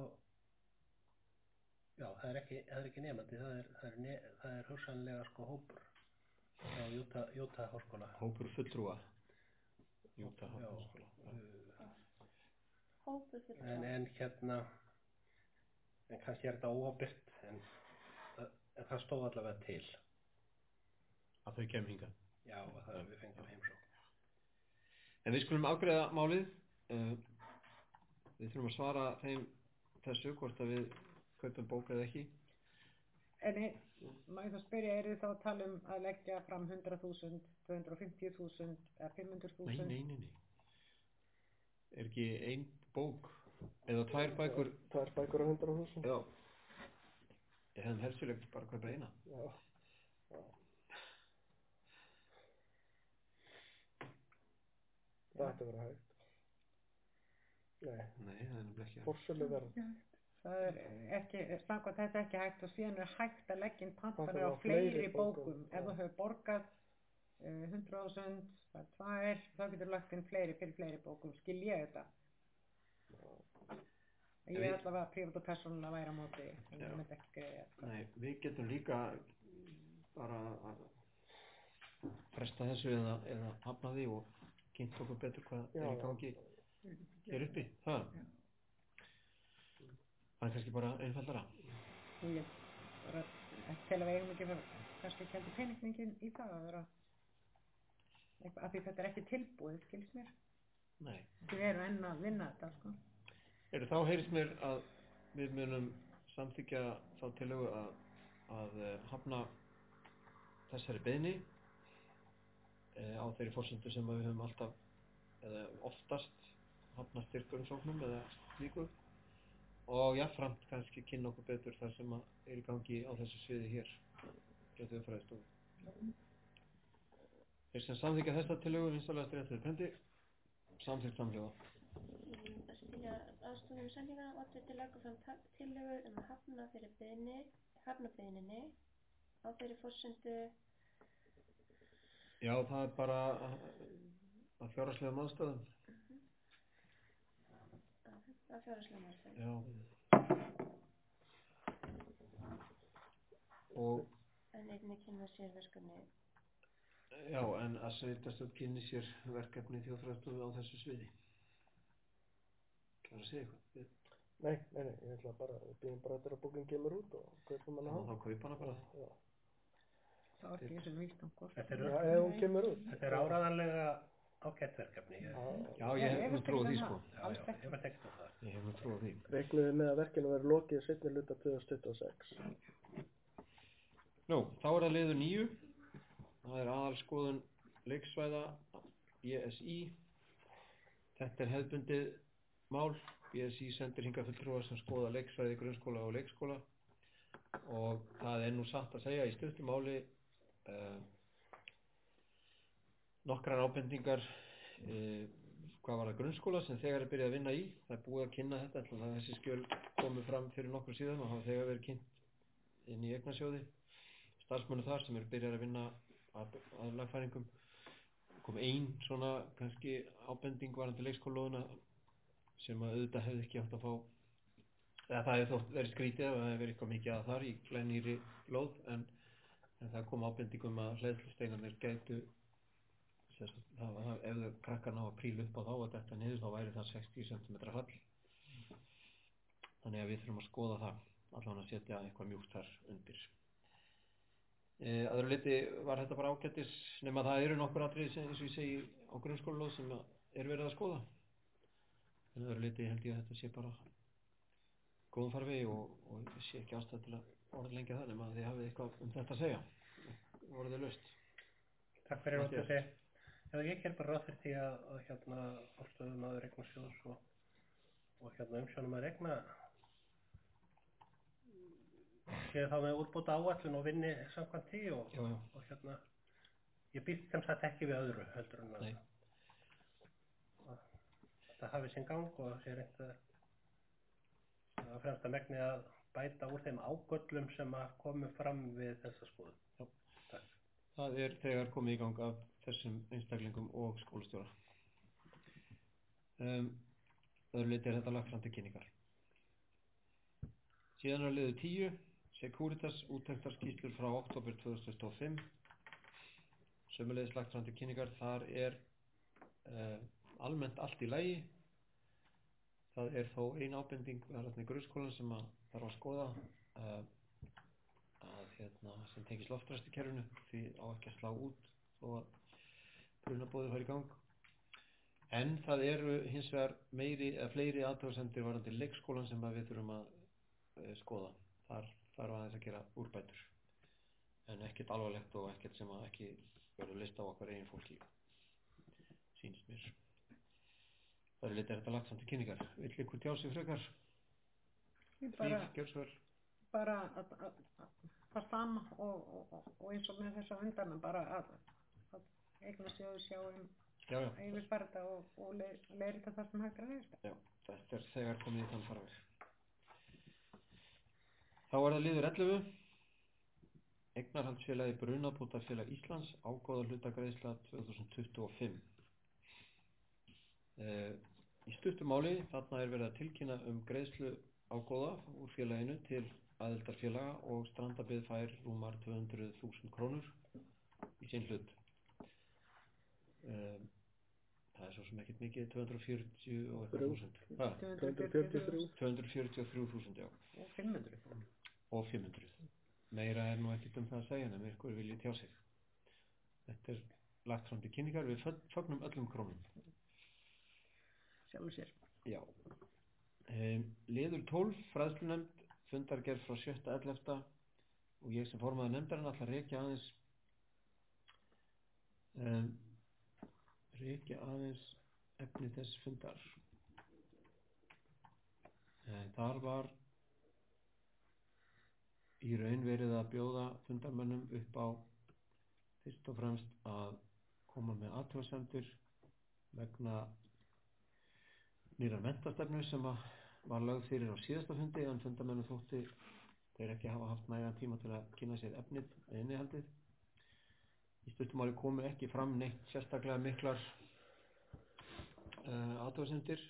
já, það er ekki, það er ekki nefandi það er, það er, ne, það er hugsanlega sko hópur á Utah, Utah háskóla Hópur fulltrúa. Júta, já, háskóla. uh, Hópur fyrir en, en hérna en kannski er þetta óábyrgt en, það- en það stóð allavega til Að þau kemur hingað. já, að það við fengum heimsókn En við skulum afgreiða málið. Uh, við þurfum að svara þeim þessu, hvort að við kaupum bók eða ekki. En ég, má ég þá spyrja, eru þið þá að tala um að leggja fram hundrað þúsund, tvö hundruð fimmtíu þúsund eða fimm hundruð Nei, þúsund? nei, nei, nei. Er ekki ein bók eða tvær bækur? Tvær bækur á hundrað þúsund. Já. Ég hefðum helst vilja bara kaupa eina. Já. Já. Það ætti að vera hægt. Nei, Nei, það er nefnilega ekki hægt. forsölu verð. Það er ekki, samkvæmt þetta er ekki hægt og síðan er hægt að leggja inn pantanir Pantanir á á fleiri fleiri bókum. bókum, Ef þú hefur borgað uh, hundrað þúsund, það er tvær, þá getur lagt inn fleiri fyrir fleiri bókum. Skil ég þetta? Ég við- er allavega prívat og persónulega væri á móti, en Já. ég myndi ekki greiða. Nei, við getum líka bara að fresta þessu eða, eða hafna því og kynnt okkur betur hvað Já, er í já. gangi hér uppi. Það, Já. það er kannski bara einfaldara. Ég bara tel að við eigum ekki að kannski ekki heldur peningin í það að vera eitthvað, af því þetta er ekki tilbúið, skilst mér. Nei. Við erum enn að vinna þetta, sko. Eru þá heyrist mér að við munum samþykja þá tillögu að, að eh, hafna þessari beiðni e, á þeirri forsendu sem við höfum alltaf eða oftast hafna styrkurumsóknum eða slíku og jafnframt kannski kynna okkur betur þar sem að er í gangi á þessu sviði hér hjá Þjóðfræðistofu. Þeir sem samþykja þessa tillögu vinsamlegast rétt fyrir pendi samþykkt samhljóða. að spyrja aðstofnum sendingarna oddviti leggur fram ta- tillögu um að hafna fyrir beiðni, hafna beiðninni á þeirri forsendu Já, það er bara að fjárhagslegum ástæðum. Að fjárhagslegum ástæðum. Já. Og En einnig kynna sér verkefni. já, en að sveitarstjórn kynni sér verkefni þjóðfræðstofu á þessu sviði. Það er að segja eitthvað. Nei, nei, nei, ég ætla bara, við býðum bara eftir að bókin kemur út og kaupum hana Já, þá kaupa hana bara. Já, Það var ekki sem víst um hvort. Þetta er, já, ef hún kemur út. þetta er áræðanlega ágætt verkefni. Ég, Já, ég hef nú trú á því, sko. já, já, ég var tekst á það. Ég hef nú trú á því. Reiknuðu með að verkinu verður lokið seinni hluta tvö þúsund tuttugu og sex. Nú, þá er það liður níu. Það er aðalskoðun leiksvæða B S I. Þetta er hefðbundið mál. B S I sendir hingað fulltrúa sem skoða leiksvæði, grunnskóla og leikskóla. Og það er nú satt að segja í stuttu máli uh, nokkrar ábendingar uh, hvað var það grunnskóla sem þegar er byrjað að vinna í. Það er búið að kynna þetta, ætla að þessi skjöl komu fram fyrir nokkur síðan og hafa þegar verið kynnt inn í eignasjóði. Starfsmönnum þar sem eru byrjað að vinna að, að lagfæringum. Kom ein svona kannski ábending varandi leikskólalóðina sem að auðvitað hefði ekki átt að fá, eða það hefði þótt verið skrítið ef það hefði verið eitthvað mikið að þar í glænýrri lóð, en, en það kom ábendingum að hleðslusteinarnir gætu, það, það, ef þau krakkar ná að príla upp á þá og þetta niður, þá væri það sextíu sentimetra fall. Þannig að við þurfum að skoða það, allavega að setja eitthvað mjúkt þar undir. E, aðra liti var þetta bara ágættis, nema það eru nokkur atriði sem, eins og ég segi, á grunnskólalóð sem er verið að skoða. En aðra liti held ég að þetta sé bara góðum farvegi og, og sé ekki ástæð til að orðlengja það nema að þið hafið eitthvað um þetta að segja. Voruð þið laust? Takk fyrir að þetta. Já, ég ger bara ráð fyrir því að, að hérna ástöðum að Reykjanesjóðs og, og hérna umsjónum að regna sé þá með útbóta áætlun og vinni samkvæmt því og, já, já. og hérna ég býst sem sagt ekki við öðru heldur en að, að þetta hafi sinn gang og sé reynt að að fremst að megni að bæta úr þeim ágöllum sem að komu fram við þessa skoðun. Já. Takk. Það er þegar komið í gang af þessum einstaklingum og skólastjóra. Um, öðru leiti er þetta lagt fram til kynningar. Síðan er liður tíu, Securitas úttektarskýrslur frá október tvö þúsund tuttugu og fimm. Sömuleiðis lagt fram til kynningar, þar er uh, almennt allt í lagi. Það er þó ein ábending varðandi grunnskólann sem að þarf að skoða uh, að, hérna, sem tengist loftræstikerfinu, því á ekki að slá út þó að brunabóðið fari í gang. En það eru hins vegar meiri eða fleiri athugasemdir varðandi leikskólann sem að við þurfum að uh, skoða. Þar þarf aðeins að gera úrbætur, en ekkert alvarlegt og ekkert sem að ekki verður list á okkar eigin fólki, sýnist mér. Það er litið þetta lagt samt til kynningar. Vill ykkur tjá sig frekar? Bara, Gjörsvör. bara að, að, að, það sama og, og, og eins og með þess að undan bara að, að eignasjóður sjá um yfirfarða og, og leiri þetta það sem hægt er aðeins. Já, þetta er þegar komið í þann farveg. Þá er það liður ellefu. Eignarhaldsfélagi Brunabótafélag Íslands, ágóða hlutagreiðsla tvö þúsund tuttugu og fimm. Uh, í stuttu máli, þarna er verið að tilkynna um greiðslu ágóða úr félaginu til aðildarfélaga og Strandabið fær rúmar tvö hundruð þúsund krónur í sinn hlut. Uh, það er svo sem ekkert mikið, tvö hundruð fjörutíu og eitthvað þúsund. tvö hundruð fjörutíu og þrjú. tvö hundruð fjörutíu og þrjú þúsund, já. Og fimm hundruð. Og fimm hundruð. Meira er nú ekkert um það að segja en ykkur viljið tjá sig. Þetta er lagt fram til kynningar, við fögnum öllum krónum. Sjálfur sér. Já. Um, liður tólf, fræðslunefnd, fundargerð frá sjötta ellefta og ég sem formaður nefndarinn ætla að rekja aðeins um, rekja aðeins efni þess fundar. Um, þar var í raun verið að bjóða fundarmönnum upp á fyrst og fremst að koma með athugasemdir vegna nýrrar menntastefnu sem að var lögð fyrir á síðasta fundi en fundarmönnum þótti þeir ekki hafa haft nægan tíma til að kynna sér efnið og innihaldið. í stuttumáli komu ekki fram neitt sérstaklega miklar uh, athugasemdir.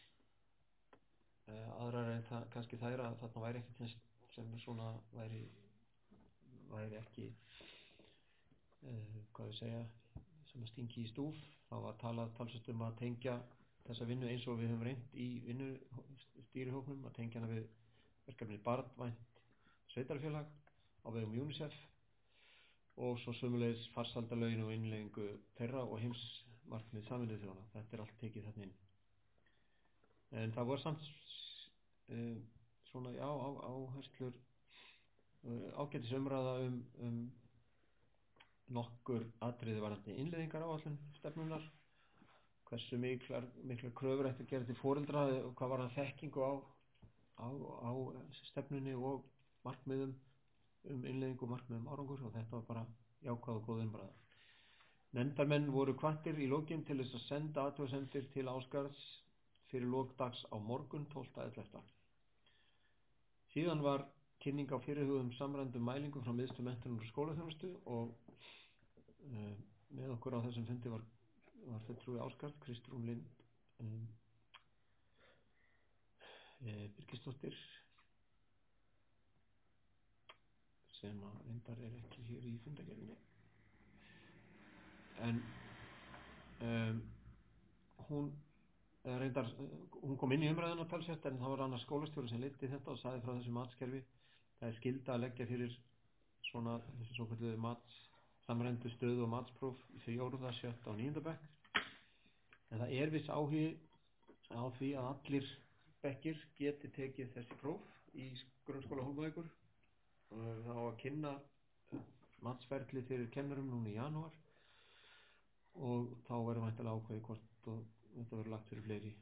Uh, aðrar en það, kannski þær að þarna væri ekkert sem, sem svona væri, væri ekki, uh, hvað við segja, sem að stingi í stúf. Það var talað talsvert um að tengja þessa vinnu eins og við höfum reynt í vinnu stýrihópnum, að tengja hana við verkefni barnvænt sveitarfélag á vegum UNICEF og svo sömuleiðis farsældarlögin og innleiðingu þeirra og heimsmarkmið Sameinuðu þjóðanna. Þetta er allt tekið þarna inn. En það voru samt uh, svona já, á, áherslur uh, ágætis umræða um, um nokkur atriði varðandi innleiðingar áætlun stefnunar, hversu miklar, miklar kröfur ætti að gera til foreldra og hvað var það þekkingu á, á, á stefnunni og markmiðum um innleiðingu og markmiðum árangur, og þetta var bara jákvæð og góð umræða. Nefndarmenn voru hvattir í lokin til þess að senda athugasemdir til Ásgarðs fyrir lok dags á morgun tólfta ellefta. Síðan var kynning á fyrirhugum samræmdum mælingum frá Miðstöð menntunar og skólaþjónustu og uh, með okkur á þessum fundi var, var fulltrúi Ásgarð, Kristrún Lind um, uh, Birgisdóttir, sem að reyndar er ekki hér í fundagerðinni. En um, hún reyndar, hún kom inn í umræðuna talsvert, en það var annars skólastjóri sem leiddi þetta og sagði frá þessu matskerfi. Það er skylda að leggja fyrir svona þessi svokölluðu mats, samræmdu stöðu og matspróf í fjórða, sjötta og níunda bekk. En það er viss áhugi á því að allir bekkir geti tekið þessi próf í grunnskóla Hólmavíkur. Það á að kynna matsferli fyrir kennurum núna í janúar og þá verður væntanlega ákveðið hvort og þetta verður lagt fyrir fleiri.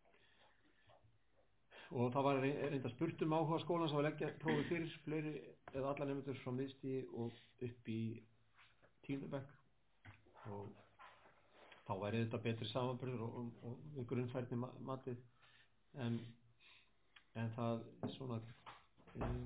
Og það var reynda spurt um áhuga skólans að leggja prófið fyrir fleiri eða alla nemendur frá miðstigi og upp í tíunda bekk og þá væri þetta betri samanburður og, og, og við grunnfærni matið en, en það svona um,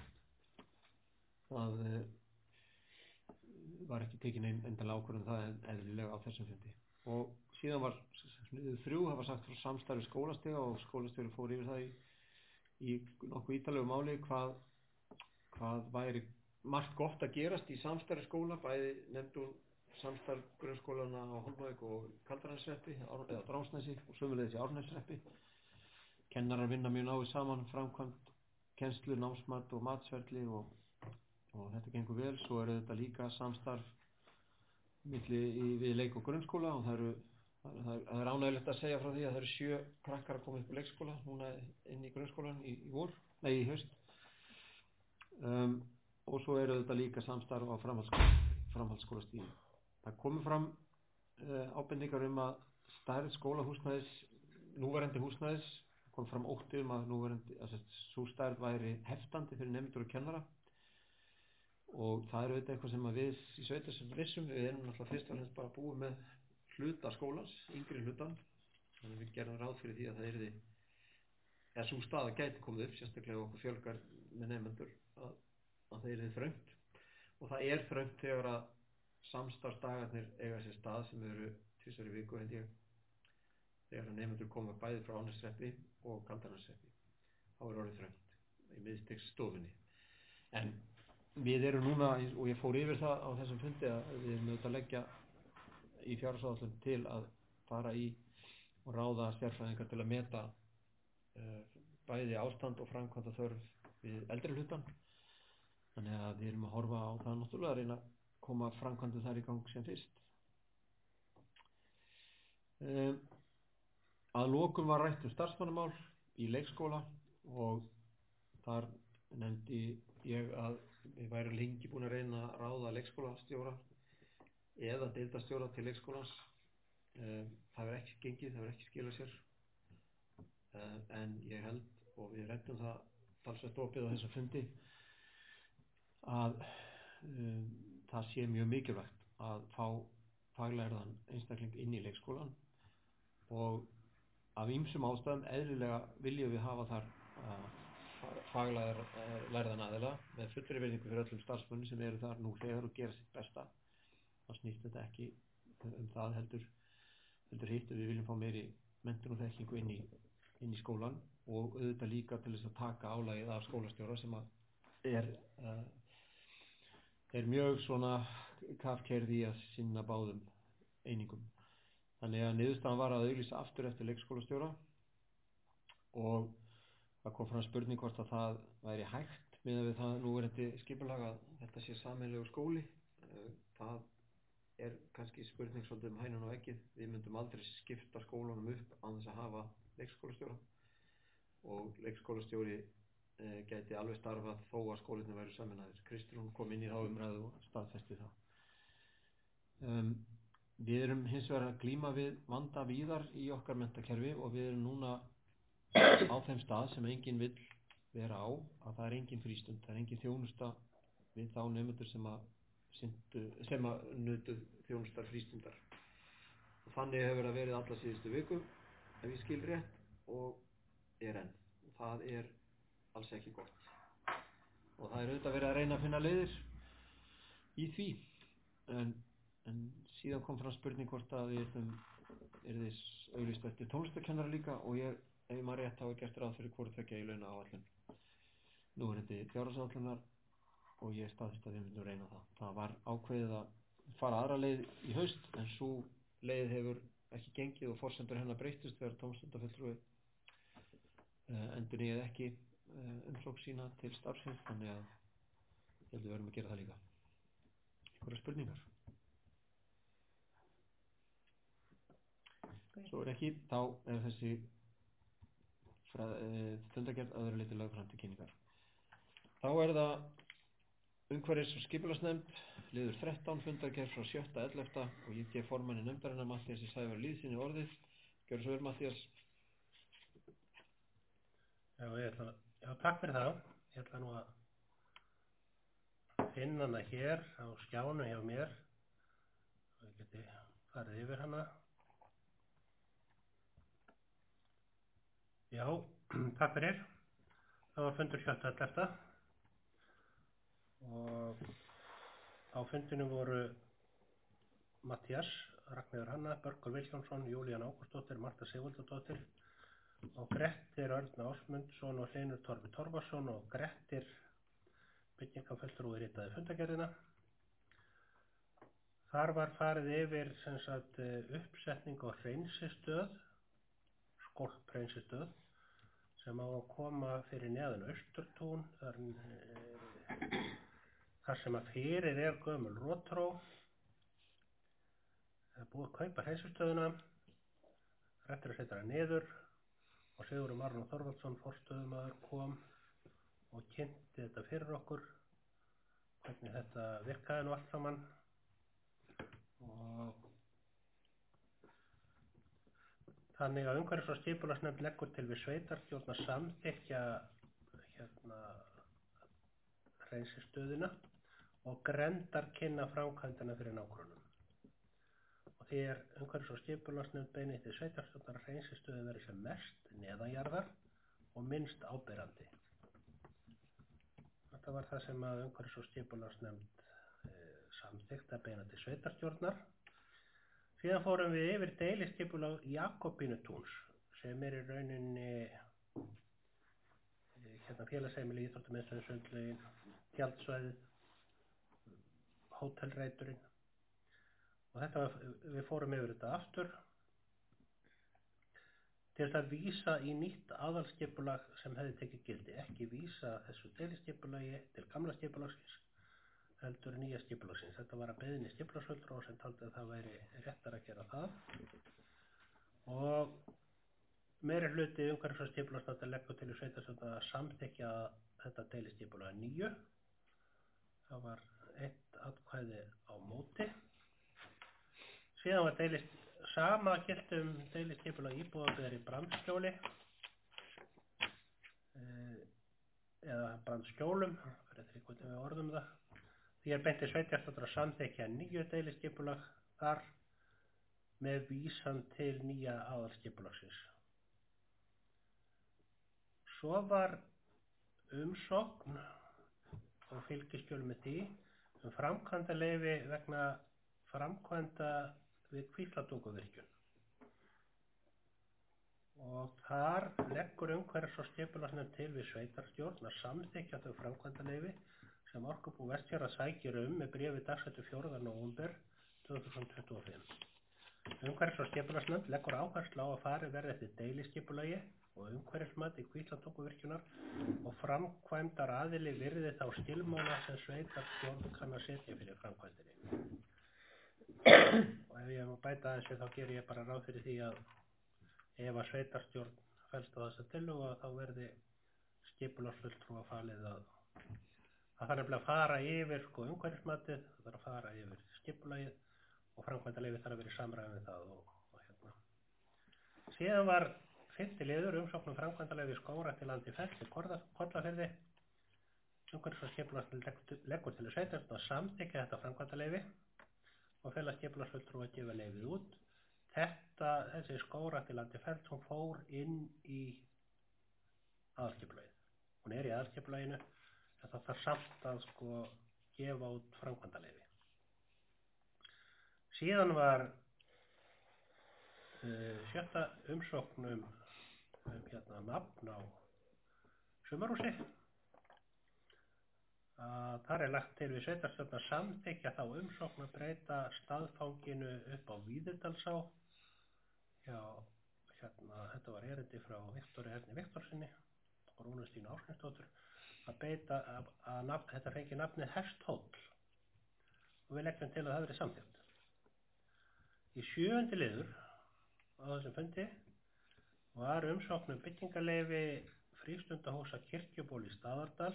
það uh, var ekki tekin einn endalega ákvörðun það en eðlilega á þessum fundi. Og síðan var sniðið þrjú, það var sagt frá samstarfi skólastiga og skólastjóri fór yfir það í, í nokkuð ítarlegu máli hvað, hvað væri margt gott að gerast í samstarfi skóla, bæði nefndu samstarf grunnskólana á Hólmavík og Kaldranashreppi eða Dránsnesi og sömuleiðis í Árneshreppi. Kennarar vinna mjög náið saman, framkvæmd, kennslu, námsmat og matsferli og, og þetta gengur vel. Svo er þetta líka samstarf milli í, við leik- og grunnskóla og það eru það er, það er ánægilegt að segja frá því að það eru sjö krakkar að koma upp í leikskóla núna inn í grunnskólan í, í vor, nei í haust um, og svo eru þetta líka samstarf á framhaldsskóla, framhaldsskólastíðin. Það komu fram uh, ábendingar um að stærð skólahúsnæðis, núverandi húsnæðis, kom fram ótti um að núverandi, að svo stærð væri heftandi fyrir nemendur og kennara og það er auðvitað eitthvað sem að við í sveitar sem vissum, við erum náttúrulega fyrst og fremst bara búið með hluta skólans, yngri hlutan, þannig við gerðum ráð fyrir því að það yrði, eða svo staða gæti komið upp, sérstaklega okkur fjölgar með nefnendur, að, að það yrði þröngt og það er þröngt þegar að samstarfsdagarnir eiga sér stað sem eru tvisvar í viku held ég, þegar að nefnendur koma bæði frá Árneshreppi og Kaldranashreppi, þá er orðið þröngt í miðstigsstofunni. En við erum núna, og ég fór yfir það á þessum fundi, að við erum auðvitað að leggja í fjárhagsáætlun til að fara í og ráða sérfræðingar til að meta uh, bæði ástand og framkvæmda þörf við eldri hlutan. Þannig að við erum að horfa á það náttúrulega að reyna að koma framkvæmdu þar í gang sem fyrst. Um, að lokum var rætt um starfsmannamál í leikskóla og þar nefndi ég að við værum lengi búin að reyna að ráða leikskólastjóra eða deildarstjóra til leikskólans. Það verður ekki gengið, það verður ekki skilað sér. En ég held, og við ræddum það talsvert opið á þessa fundi, að um, það sé mjög mikilvægt að fá faglærðan einstakling inn í leikskólan og af ýmsum ástæðum eðlilega viljum við hafa þar að faglærðan aðila með fullri virðingu fyrir öllum starfsmönnum sem eru þar nú þegar og gera sitt besta. þá snýst þetta ekki um það heldur, heldur hitt og við viljum fá meiri menntun og þekkingu inn í, inn í skólan og auðvitað líka til þess að taka álagið af skólastjóra sem að er, uh, er mjög svona kafkeyrði að sinna báðum einingum. Þannig að niðurstaðan var að auglýsa aftur eftir leikskólastjóra og það kom fram spurning hvort að það væri hægt miðað við það núverandi skipulag að þetta sé sameiginlegur skóli. Það er kannski spurning svolítið um hænuna og eggið. Við myndum aldrei skipta skólanum upp án þess að hafa leikskólastjóra og leikskólastjóri eh, gæti alveg starfað þó að skólinni væru sameinaðir. Kristrún kom inn í þá umræðu og staðfesti það. Um, við erum hins vegar að glíma við vanda víðar í okkar menntakerfi og við erum núna á þeim stað sem enginn vill vera á, að það er engin frístund, það er engin þjónusta við þá nemendur sem að syndu, sem að nutu þjónustar frístundar. Og þannig hefur það verið alla síðustu viku, ef ég skil rétt, og er enn. Það er alls ekki gott. Og það er auðvitað verið að reyna að finna leiðir í því. En, en síðan kom fram spurning hvort að við erum yrðis auglýst eftir tónlistarkennara líka og ég ef ég maður rétt hafa gert ráð fyrir hvort tvekja í launa áætlun. Nú er þetta fjárhagsáætlunar og ég staðfesti að við myndum reyna það. Það var ákveðið að fara aðra leið í haust en sú leið hefur ekki gengið og forsendur hennar breyttust þegar tómstundafulltrúi uh, endurnýjaði ekki uh, umsókn sína til starfsins þannig að ég held við verðum að gera það líka. Einhverjar spurningar? Svo er ekki, þá er þessi fundargerð að vera litið lög fram til kynningar. Þá er það umhverfis- og skipulagsnefnd, liður þrettán, fundargerð frá sjötta ellefta og ég gef formanni nefndarinnar Matthíasi Sævar Lýðssyni orðið. Gjörðu svo vel, Matthías. Já, ég ætla, já, takk fyrir það. Ég ætla nú að finna hana hér á skjánu hjá mér og ég geti farið yfir hana. Já, takk fyrir. Það var fundur sjötta ellefta og á fundinu voru Matthías, Ragnheiður Hanna, Börkur Vilhjálmsson, Júlíana Ágústsdóttir, Marta Sigvaldatdóttir og Grettir Örn Ásmundsson og Hlynur Torfi Torfason og Grettir byggingafulltrúi ritaði fundargerðina. Þar var farið yfir sem sagt uppsetning og hreinsistöð skólphreinsistöð sem á að koma fyrir neðan Austurtún þar, e, þar sem að fyrir er gömul rótró. Það er búið að kaupa hreinsistöðuna, réttir að setja það niður og Sigurður Marlon Þorvaldsson forstöðumaður kom og kynnti þetta fyrir okkur hvernig þetta virkaði nú allt saman og þannig að umhverfis- og skipulagsnefnd leggur til við sveitarstjórn að samþykkja hérna hreinsistöðina og grenndarkynna framkvæmdina fyrir nágrönnum. Og því er umhverfis- og skipulagsnefnd beinir til sveitarstjórnar að hreinsistöðin verði sem mest neðanjarðar og minnst áberandi. Þetta var það sem að umhverfis- og skipulagsnefnd e, samþykkti að beina til sveitarstjórnar. Síðan fórum við yfir deiliskipulag Jakobínutúns sem er í rauninni hérna félagsheimili, íþróttamiðstöðin, sundlaugin, tjaldsvæðið, hótelreiturinn og þetta var, við fórum yfir þetta aftur til þess að vísa í nýtt aðalskipulag sem hefði tekið gildi, ekki vísa þessu deiliskipulagi til gamla skipulagsins heldur nýja skipulagsins. Þetta var að beiðni skipulagsfulltrúa sem taldi að það væri réttar að gera það og meiri hluti umhverfis- og skipulagsnefndar leggur til í sveitarstjórn að samþykkja þetta deiliskipulag nýju. Það var eitt atkvæði á móti. Síðan var deilist sama gilti um deiliskipulag íbúðabyggðar í Brandskjóli eða Brandskjólum, fyrir því hvernig við orðum það. Því er beint til sveitarstjórnar að samþykkja nýju deiliskipulag þar með vísan til nýja aðalskipulagsins. Svo var umsókn og fylgiskjöl með því um framkvæmdaleyfi vegna framkvæmda við Kvíslatunguvirkjun. Og þar leggur umhverfis- og skipulagsnefnd til við sveitarstjórn að samþykkja þau framkvæmdaleyfi sem Orkubú Vestfjarða sækir um með bréfi dagsettu fjórða nóvember tvö þúsund tuttugu og fimm. Umhverfis- og skipulagsnefnd leggur áherslu á að farið verði eftir deiliskipulagi og umhverfismat í Kvíslatunguvirkjunar og framkvæmdar aðili virði þá skilmála sem sveitarstjórn kann að setja fyrir framkvæmdinni. Og ef ég má bæta þessu þá ger ég bara ráð fyrir því að ef að sveitarstjórn fellst á þessa tillögu þá verði skipulagsfulltrúa falið að það þarf nefnilega að fara yfir sko umhverfismatið, það þarf að fara yfir skipulagið og framkvæmdaleyfi þarf að vera í samræmi við það og, og hérna. Síðan var fimmti liður umsókn um framkvæmdaleyfi skógrækt til landi Fell í Kollafirði. Umhverfis- og skipulagsnefnd leggur til að sveitarstjórn að samþykkja þetta framkvæmdaleyfi og fela skipulagsfulltrúa að gefa leyfið út. Þetta, þessi skógrækt til landi Fell, hún fór inn í aðalskipulagið. Hún er í aðalskipulaginu en það þarf samt að sko gefa út framkvæmdaleyfi. Síðan var uh, sjötta umsókn um, um hérna nafn á sumarhúsi. Uh, þar er lagt til við sveitarstjórn að samþykkja þá umsókn að breyta staðfanginu upp á Víðidalsá. Já, hérna, þetta var erindi frá Viktori Erni Viktorsinni og Rúnu Stínu Ásgrímsdóttur að beita að, að nafn, þetta fengi nafnið Hesthóll og við leggjum til að það verið samþykkt. Í sjöundi liður á þessum fundi var umsókn um byggingarleyfi frístundahúsa Kirkjuból í Staðardal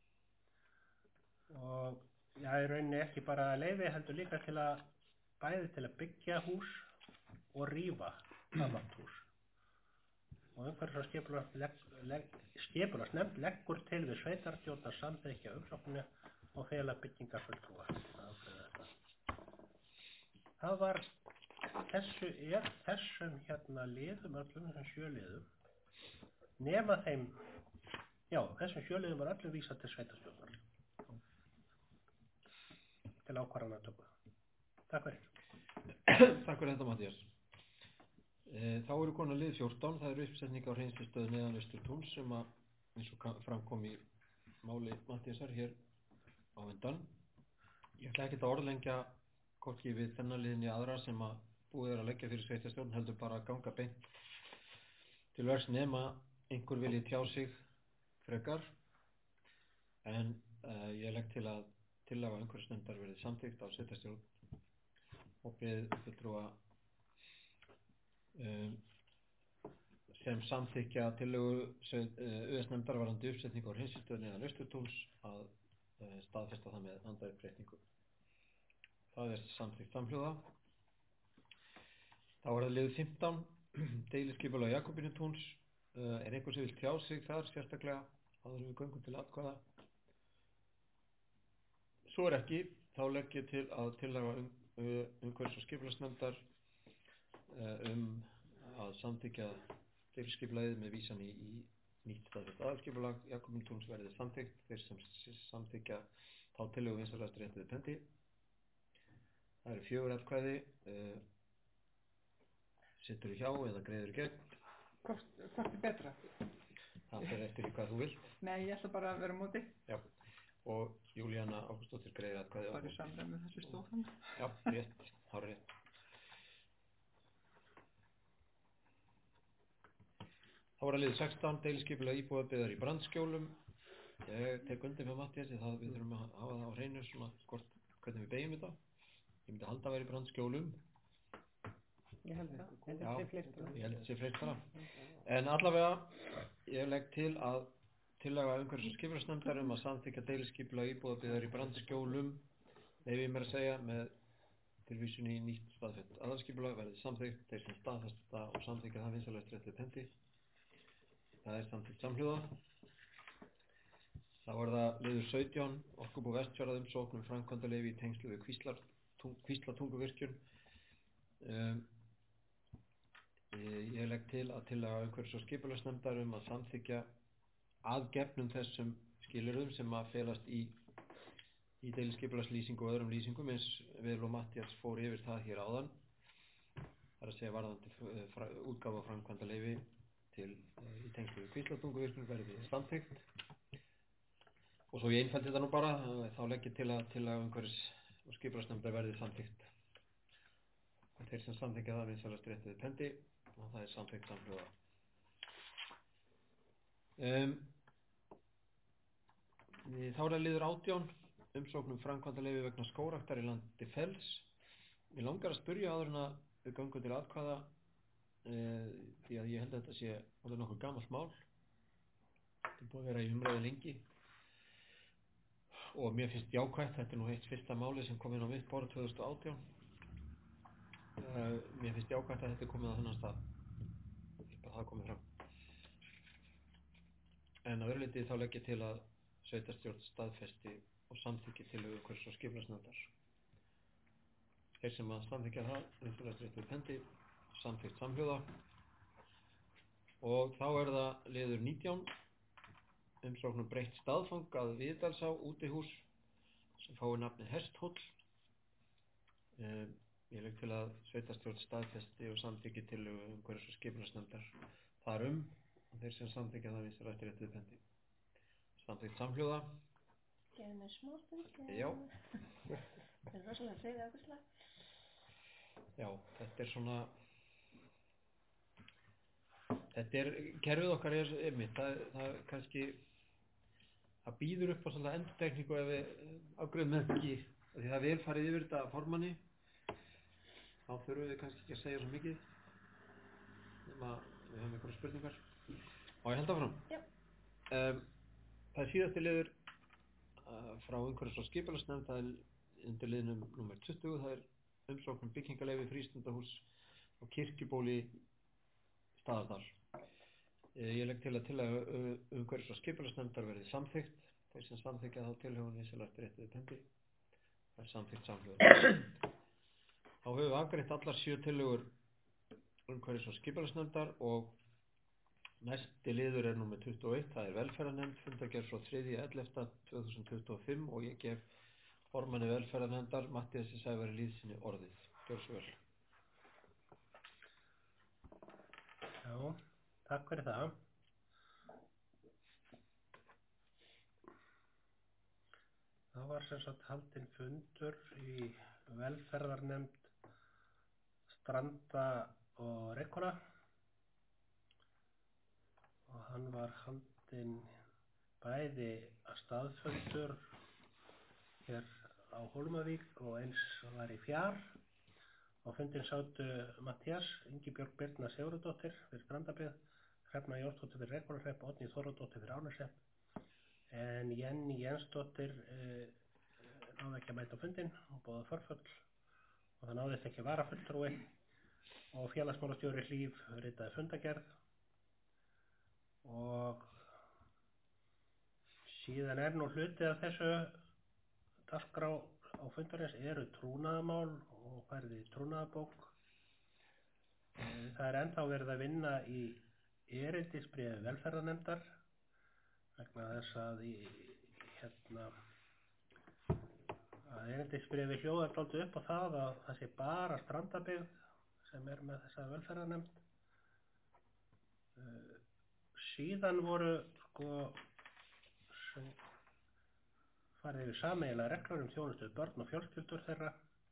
og já, í rauninni ekki bara leyfi heldur líka til að bæði til að byggja hús og rífa gamalt hús. Og umhverfis- og skipulagsnefnd legg, skipulagsnefnd leggur til við sveitarstjórn að samþykkja umsóknina og fela byggingarfulltrúa að afgreiða þetta. Það var þessu er þessum hérna liðum öllum þessum sjö liðum nema þeim já, þessum sjö liðum var öllum vísað til sveitarstjórnar til ákvarðanatöku. Takk fyrir. Takk fyrir þetta, Matthías. E, þá eru konar lið fjórtán, það eru uppsetning á hreinslistöðu neðan Austurtúns sem að eins og framkom í máli Matthíasar hér á undan. Ég ætla ekki að orðlengja hvorki við þennan liðin í aðra sem að búið er að leggja fyrir sveitarstjórn, heldur bara að ganga beint til verks nema einhver vilji tjá sig frekar. En uh, ég legg til að tillaga umhverfisnefndar verði samþykkt á sveitarstjórn og beðið fulltrúa um, sem samþykkja tillögu U S-nefndar varðandi uppsetningu á hreinslistöðu neðan Austurtúns að uh, staðfesta það með handauppréttingu. Það er samþykkt samhljóða. Þá er það liður fimmtán, deiliskipulag Jakobínutúns. Uh, er einhver sem vil tjá sig þar sérstaklega áður en við göngum til atkvæða? Svo er ekki, þá legg ég til að tillaga um, um, umhverfis- og skipulagsnefndar uh, um að samþykkja deiliskipulagið með vísan í, í nýtt staðfest aðalskipulag Jakobínutúns verði samþykkt. Þeir sem samþykkja þá tillögu vinsamlegast réttið pendi. Það eru fjögur atkvæði. Uh, Sittur hjá eða greiður gegn? Hvort, hvort er betra? Það fer eftir í hvað þú vilt. Nei, ég ætla bara að vera á móti. Já. Og Júlíana Ágústsdóttir greiðir atkvæði á Bara í móti. samræmi með þessu stóðan. Já, rétt. Hár rétt. Þá var að liður sextán, deiliskipulag íbúðabyggðar í Brandskjólum. Ég tek undir með Matthíasi það við þurfum að hafa það á hreinu svona hvort, hvernig við beigjum þetta. Ég myndi halda að vera í Brandskjólum. Ég held það. Þetta Já, er fleirtara. ég held að þetta sé fleirtara. En allavega, ég legg til að tillaga umhverfis- og skipulagsnefndar um að samþykkja deiliskipulag íbúðabyggðar í Brandskjólum, leyfi ég mér að segja, með tilvísun í nýtt staðfest aðalskipulag verði samþykkt. Þeir sem staðfesta og samþykkja það vinsamlegast réttið pendi. Það er samþykkt samhljóða. Þá er það liður sautján, Orkubú Vestfjarða umsókn um framkvæmdaleyfi í tengslu við Kvíslar, tung, Kvíslatunguvirkjun. Um, ég, ég legg til að tillaga umhverfis- og skipulagsnefndar um að samþykkja að gefnum þessum skilyrðum sem að felast í, í deiliskipulagslýsingu og öðrum lýsingum eins við og Matthías fór yfir það hér áðan. Það er að segja varðandi fra, útgáfa framkvæmda leyfi til í tengslu við Kvíslartunguvirkjun verði samþykkt. Og svo ég einfaldi þetta nú bara, þá legg ég til að, til að umhverfis og skipulagsnefndar verði samþykkt. Og þeir sem samþykkja það vinsælast rétt við pendi og það er samþykkt samhljóða. Um, þá er það liður átján, umsóknum framkvæmda leyfi vegna skógræktar í landi Fells. Ég langar að spyrja áður en að við göngum til atkvæða uh, því að ég held að þetta sé alveg nokkuð gamalt mál. Þetta er búið að vera í umræðu lengi og mér finnst jákvætt, þetta er nú eitt fyrsta máli sem kom inn á mitt borð tvö þúsund og átján. Uh, mér finnst jákvætt að þetta er komið á þennan stað. Bara það komið fram. En að öðru leyti þá legg ég til að sveitarstjórn staðfesti og samþykki tillögu umhverfis- og skipulagsnefndar. Þeir sem að samþykkja það, vinsælast rétt við pendi, samþykkt samhljóða. Og þá er það liður nítján, umsóknum breytt staðfang að Víðdalsá útihús sem fái nafnið Hesthóll. Um, ég legg til að sveitarstjórn staðfesti og samþykki tillögu umhverfis- og skipulagsnefndar þar um og þeir sem samþykkja það vinsælast rétt við pendi. Samþykkt samhljóða. Gefið mér smá stund. Já. Það er rosalega segið ákvæmslega. Já, þetta er svona, þetta er, kerfið okkar er einmitt, það, það kannski, það býður upp á svona endurtekningu ef við afgreiðum þetta ekki, því það er vel farið yfir þetta formanni, þá þurfum við kannski ekki að segja svo mikið, nema við höfum einhverja spurningar. Og ég held áfram. Já. Um, það er síðasti liður uh, frá umhverfis- og skipulagsnefnd, það er undir liðnum númer tuttugu, það er umsóknum byggingarleyfi frístundahús og kirkjubóli Staðardal. Ég legg til að til að umhverfis- og skipulagsnefndar verði samþykkt. Þeir sem samþykkja þá tilhögun vinsælast rétt við pendi. Það er samþykkt samhljóða. Þá höfum við afgreitt allar sjö tillögur umhverfis- og skipulagsnefndar og næsti liður er númer tuttugu og eitt, það er velferðarnefnd, fundargerð frá þriðja ellefta tvö þúsund tuttugu og fimm og ég gef formanni velferðarnefndar Matthíasi Sævari Lýðssyni orðið. Gjörðu svo vel. Já, takk fyrir það. Það var sem sagt haldinn fundur í velferðarnefnd Stranda og Reykhóla og hann var haldinn bæði að staðfundur hér á Hólmavík og eins var í Fjár. Á fundin sátu Matthías, Ingibjörg Birna Sigurðardóttir fyrir Strandabyggð, Hrefna Jónsdóttir fyrir Reykhólahrepp, Oddný Þórðardóttir fyrir Árneshrepp, en Jenny Jensdóttir eh, náði ekki að mæta á fundin og boðaði forföll og það náðist ekki varafulltrúi og félagsmálastjóri Hlíf ritaði fundargerð og síðan er nú hluti af þessu dagskrá á fundarins eru trúnaðarmál og færði trúnaðarbók. Það er ennþá verið að vinna í erindisbréfi velferðarnefndar vegna þess að í hérna að erindisbréfi hljóðar dálítið upp á það að það sé bara Strandabyggð sem er með þessa velferðarnefnd. Síðan voru sko sem farið yfir sameiginlega reglur um þjónustu við börn og fjölskyldur þeirra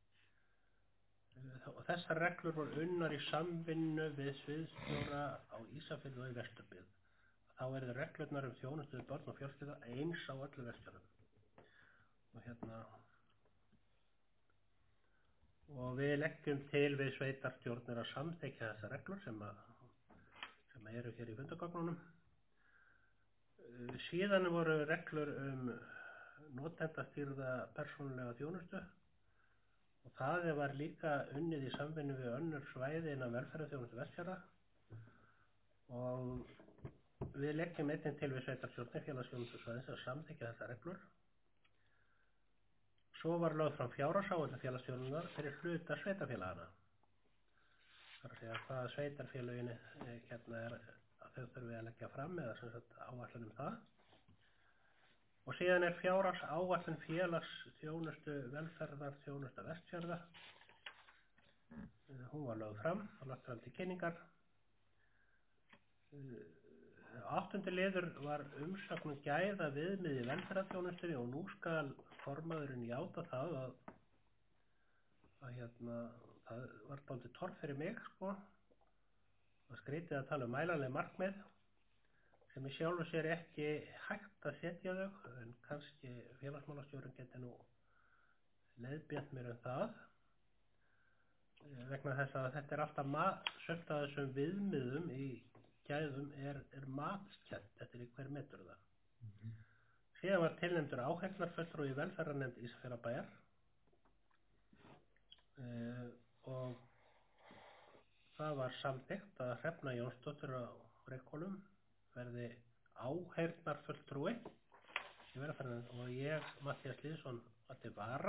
og þessar reglur voru unnar í samvinnu við sviðsstjóra á Ísafirði og í Vesturbyggð. Þá eru reglurnar um þjónustu við börn og fjölskyldur eins á öllu Vestfjörðum. Og hérna og við leggjum til við sveitarstjórnir að samþykkja þessar reglur sem, að, sem að eru hér í fundargögnunum. Síðan voru reglur um notendastýrða persónulega þjónustu og það var líka unnið í samvinnu við önnur svæði innan velferðarþjónustu Vestfjarða og við leggjum einnig til við sveitarstjórnir félagsþjónustusvæðins að samþykkja þessar reglur. Svo var lögð fram fjárhagsáætlun félagsþjónustunnar fyrir hluta sveitarfélagana. Það er að segja hvaða sveitarfélögin hérna er að þau þurfi að leggja fram eða sem sagt áætlun um það. Og síðan er fjárhags áætlun félagsþjónustu velferðarþjónusta Vestfjarða. Uh, hún var lögð fram og lagt fram til kynningar. Uh, áttundi liður var umsögnum gæða viðmiði velferðarþjónustunni og nú skal formaðurinn játa það að, að hérna, það var dálítið torf fyrir mig, sko. Það skrítið að tala um mælanleg markmið sem í sjálfu sér ekki hægt að setja þau, en kannski félagsmálastjórinn geti nú leiðbént mér um það, vegna þess að þetta er alltaf sumt af þessum viðmiðum í gæðum er, er matskennt eftir í hver metur það. Mm-hmm. Síðan var tilnefndur áheyrnarfulltrúi í velferðarnefnd Ísafjarðarbæjar uh, og það var samþykkt að Hrefna Jónsdóttir á Reykhólum verði áheyrnarfulltrúi í velferðarnefnd og ég, Matthías Lýðsson, var til vara.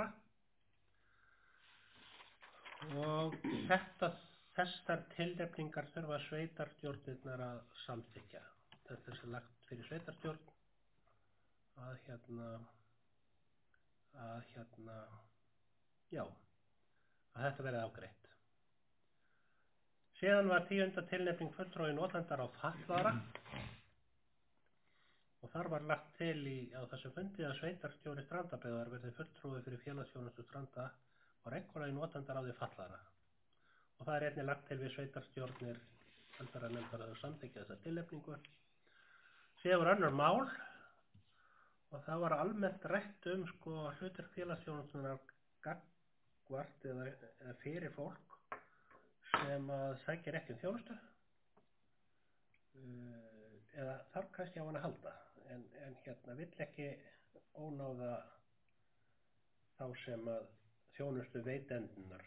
Og þetta, þessar tilnefningar þurfa sveitarstjórnirnar að samþykkja. Þetta er lagt fyrir sveitarstjórn að hérna, að hérna, já, að þetta verði afgreitt. Síðan var tíunda tilnefning fulltrúi notendar á fatlaðra og þar var lagt til í, á þessum fundi að sveitarstjóri Strandabyggðar verði fulltrúi fyrir félagsþjónustu Stranda og Reykhóla í notendaráði fatlaðra. Og það er einnig lagt til við sveitarstjórnir velferðarnefndar að samþykkja þessa tilnefningu. Síðan var önnur mál og það var almennt rætt um sko hlutverk félagsþjónustunnar gagnvart eða, eða fyrir fólk sem að sækja ekki um þjónustu uh, eða þarf kannski á hann að halda en, en hérna vill ekki ónáða þá sem að þjónustu veitendunar.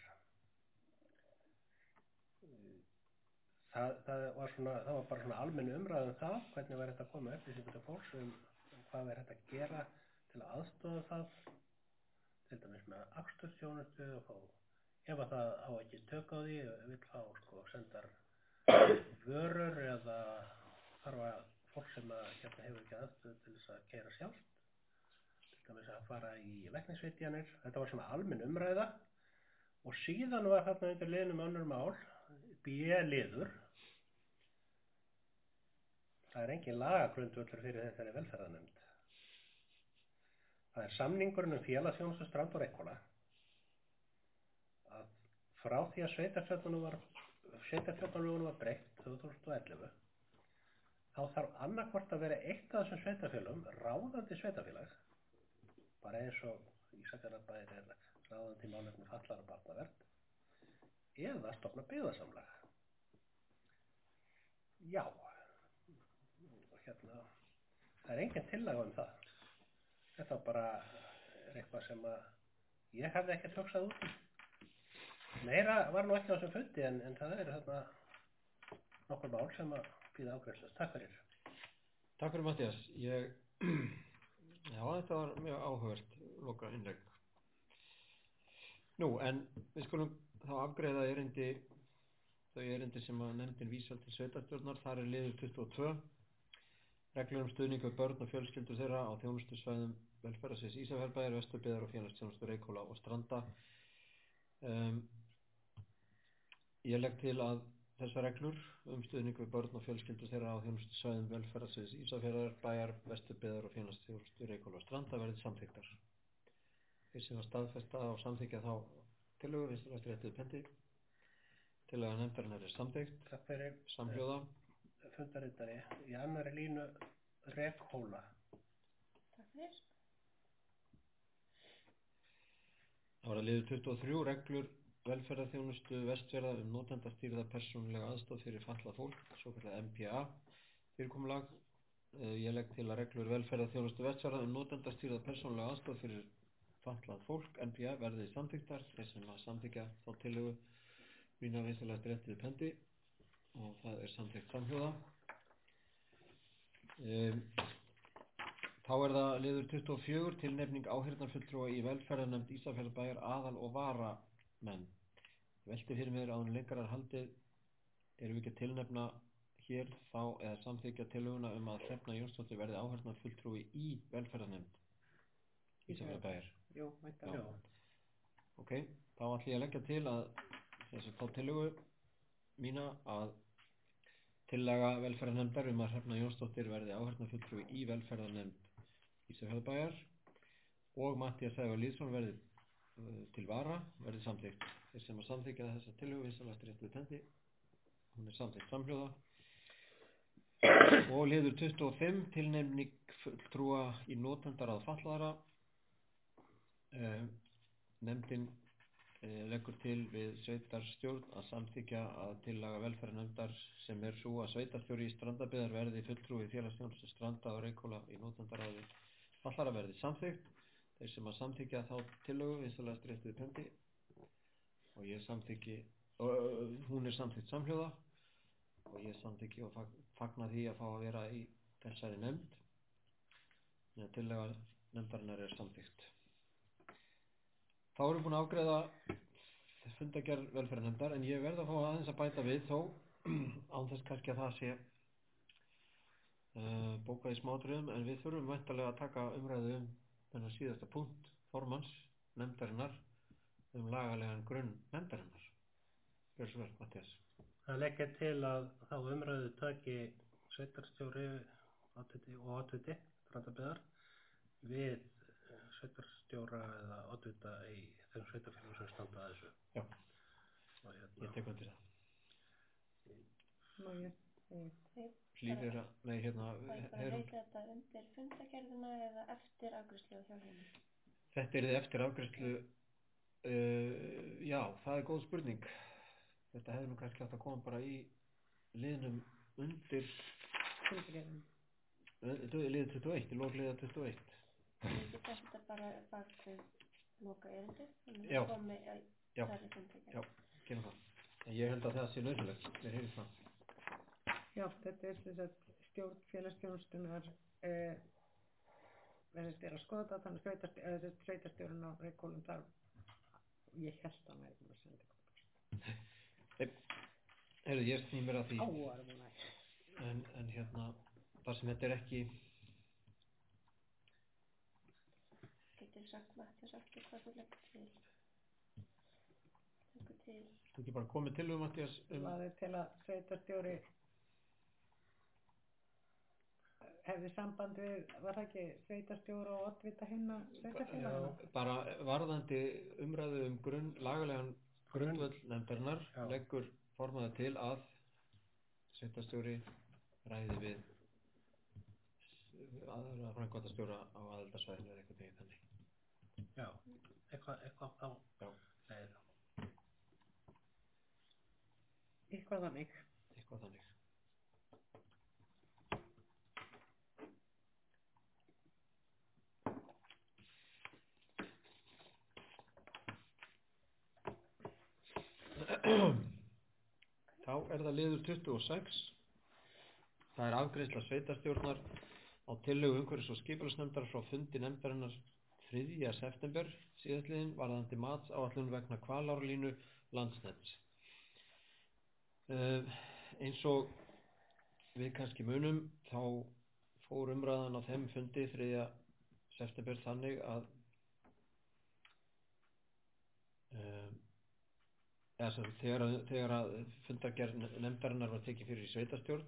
Það, það, var svona, það var bara svona almenn umræða um það, hvernig var þetta að koma upplýsingar til fólks um, um hvað er þetta að gera til að aðstofa það, til dæmis með akstursþjónustu og fá, ef að það á ekki tök á því, vill fá sko sendar vörur eða þarf að fólk sem að hérna hefur ekki aðstöðu til þess að keyra sjálft, til dæmis að fara í læknisvitjanir. Þetta var svona almenn umræða og síðan var þarna undir liðnum önnur mál, B-liður. Það er engin lagagrundvöllur fyrir þessari velferðarnefnd. Það er samningurinn um félagsþjónustu Strand og Reykhóla að frá því að sveitarstjórnarlögunum var, sveitarstjórnarlögunum var breytt tvö þúsund og ellefu þá þarf annarkvort að vera eitt af þessum sveitarfélögum ráðandi sveitarfélag, bara eins og Ísafjarðarbær er ráðandi í málefnum fatlaðra og barnavernd, eða stofna byggðasamlag. Já, hérna, það er engin tillaga um það. Þetta bara er eitthvað sem að ég hefði ekkert hugsað út í. Meira var nú ekki á þessum fundi en, en það eru þarna nokkur mál sem að bíða afgreiðslu. Takk fyrir. Takk fyrir Matthías. Ég, já þetta var mjög áhugavert loka innlegg. Nú en við skulum þá afgreiða erindi, þau erindi sem að nefndin vísar til sveitarstjórnar. Þar er liður tuttugu og tvö. Reglur um stuðning við börn og fjölskyldur þeirra á þjónustusvæðum velferðarsviðs Ísafjarðarbæjar, Vesturbyggðar og félagsþjónustu Reykhóla og Stranda. Um, ég legg til að þessar reglur um stuðning við börn og fjölskyldur þeirra á þjónustusvæðum velferðarsviðs Ísafjarðarbæjar, Vesturbyggðar og félagsþjónustu Reykhóla og Stranda verði samþykktar. Þeir sem að staðfesta og samþykkja þá tillögu vinstri hægri réttið pendi. Tillaga nefndarinnar er samþykkt. Takk fyrir. Samhljóða. Fundarritari í annarri línu Reykhóla. Takk fyrir. Það var að liður tuttugu og þrjú reglur velferðarþjónustu Vestfjarða um notendastýrða persónulega aðstoð fyrir fatlað fólk, svokallað M P A fyrirkomulag. Ég legg til að reglur velferðarþjónustu Vestfjarða um notendastýrða persónulega aðstoð fyrir fatlað fólk, N P A, verði samþykktar. Þeir sem að samþykkja þá tillögu mína vinstri hægri réttið pendi og það er samþykkt samhljóða. Um, þá er það liður tuttugu og fjögur tilnefning áheyrnarfulltrúa í velferðarnefnd Ísafjarðarbæjar aðal og varamenn. Velti fyrir mér áður en lengra er haldið, erum við ekki að tilnefna hér þá eða samþykja tillöguna um að Hrefna Jónsdóttir verði áheyrnarfulltrúi í velferðarnefnd Ísafjarðarbæjar. Jú, væntanlega. Já. Ok, þá ætlum ég að leggja til að þessi þá tillögu mína að tillaga velferðarnefndar um að Hrefna Jónsdóttir verði áheyrnarfulltrúi í velferðarnefnd Ísafjarðarbæjar og Matthías Sævar Lýðsson verði uh, til vara verði samþykkt. Þeir sem að samþykja þessa tillögu vinsamlegast rétt við hendi. Hún er samþykkt samhljóða. Og liður tuttugu og fimm tilnefning fulltrúa í notendaráð fatlaðra. Uh, nefndin uh, leggur til við sveitarstjórn að samþykja að tillaga velferðarnefndar sem er svo að sveitarstjóri í Strandabyggðar verði fulltrúi félagsþjónustu Stranda og Reykhóla í notendaráði fatlaðra verði samþykkt. Þeir sem að samþykja þá tillögu vinsamlegast rétt við hendi og ég samþykki og uh, hún er samþykkt samhljóða og ég samþykki og fagna því að fá að vera í þessari nefnd. Þannig að tillaga nefndarinnar er samþykkt. Þá erum við búin að afgreiða fundargerð velferðarnefndar en ég verð að fá aðeins að bæta við þó án þess kannski að það sé uh, bókað í smáatriðum en við þurfum væntanlega að taka umræðu um þennan síðasta punkt formanns nefndarinnar um lagalegan grunn nefndarinnar. Gjör svo vel, Matthías. Það leggja til að þá umræðu taki sveitarstjóri oddviti og oddviti Strandabyggðar við sveitarstjóra eða oddvita í þeim sveitarfélögum sem standa að þessu. Já, og hérna, ég tek undir það. Má ég segja. Hlýðir að, nei hérna, Það er bara að Heiðrún. reyta þetta undir fundagerðina eða eftir afgreiðslu hjá henni. Þetta er þið eftir afgreiðslu, uh, já, það er góð spurning. Þetta hefði nú kannski átt að koma bara í liðnum undir Fundargerðin. liðið tuttugu og eitt, í lok liða tuttugu og eitt. Ég get þetta bara bak við loka erindi, þannig Já. að komi að Já. það er fundagerð. Já, gerum það. En ég held að það sé nauðsynlegt, mér heyrðist það. Já, þetta er þess að stjórn félagsþjónustunnar eh, verðist er að skoða þetta, þannig sveitarstjórn, sveitarstjórn á Reykhólum þar ég held að hann væri búin að senda Heyrðu, ég sný mér að því. áar búin að En, en hérna, þar sem þetta er ekki, Getur sagt Matthías aftur hvað þú leggur til. Leggur til. þú ekki bara komið til um Matthías um, laði til að sveitarstjóri hefði samband við, var það ekki sveitarstjóra og oddvita hinna sveitarfélagana? bara varðandi umræðu um grunn, lagalegan Grunn. grundvöll nefndarinnar Já. leggur formaður til að sveitarstjóri ræði við aðra framkvæmdastjóra á aðildarsvæðinu eða eitthvað tegið þannig. já, eitthvað, eitthvað á Já. leið. Eitthvað þannig. Eitthvað þannig. Þá er það liður tuttugu og sex. Það er afgreiðsla sveitarstjórnar á tillögu umhverfis- og skipulagsnefndar frá fundi nefndarinnar þriðja september síðastliðinn varðandi matsáætlun vegna Hvalárlínu Landsnets. Uh, eins og við kannski munum þá fór umræðan á þeim fundi þriðja september þannig að uh, eða sem þegar, að- þegar að fundargerð nefndarinnar var tekið fyrir í sveitarstjórn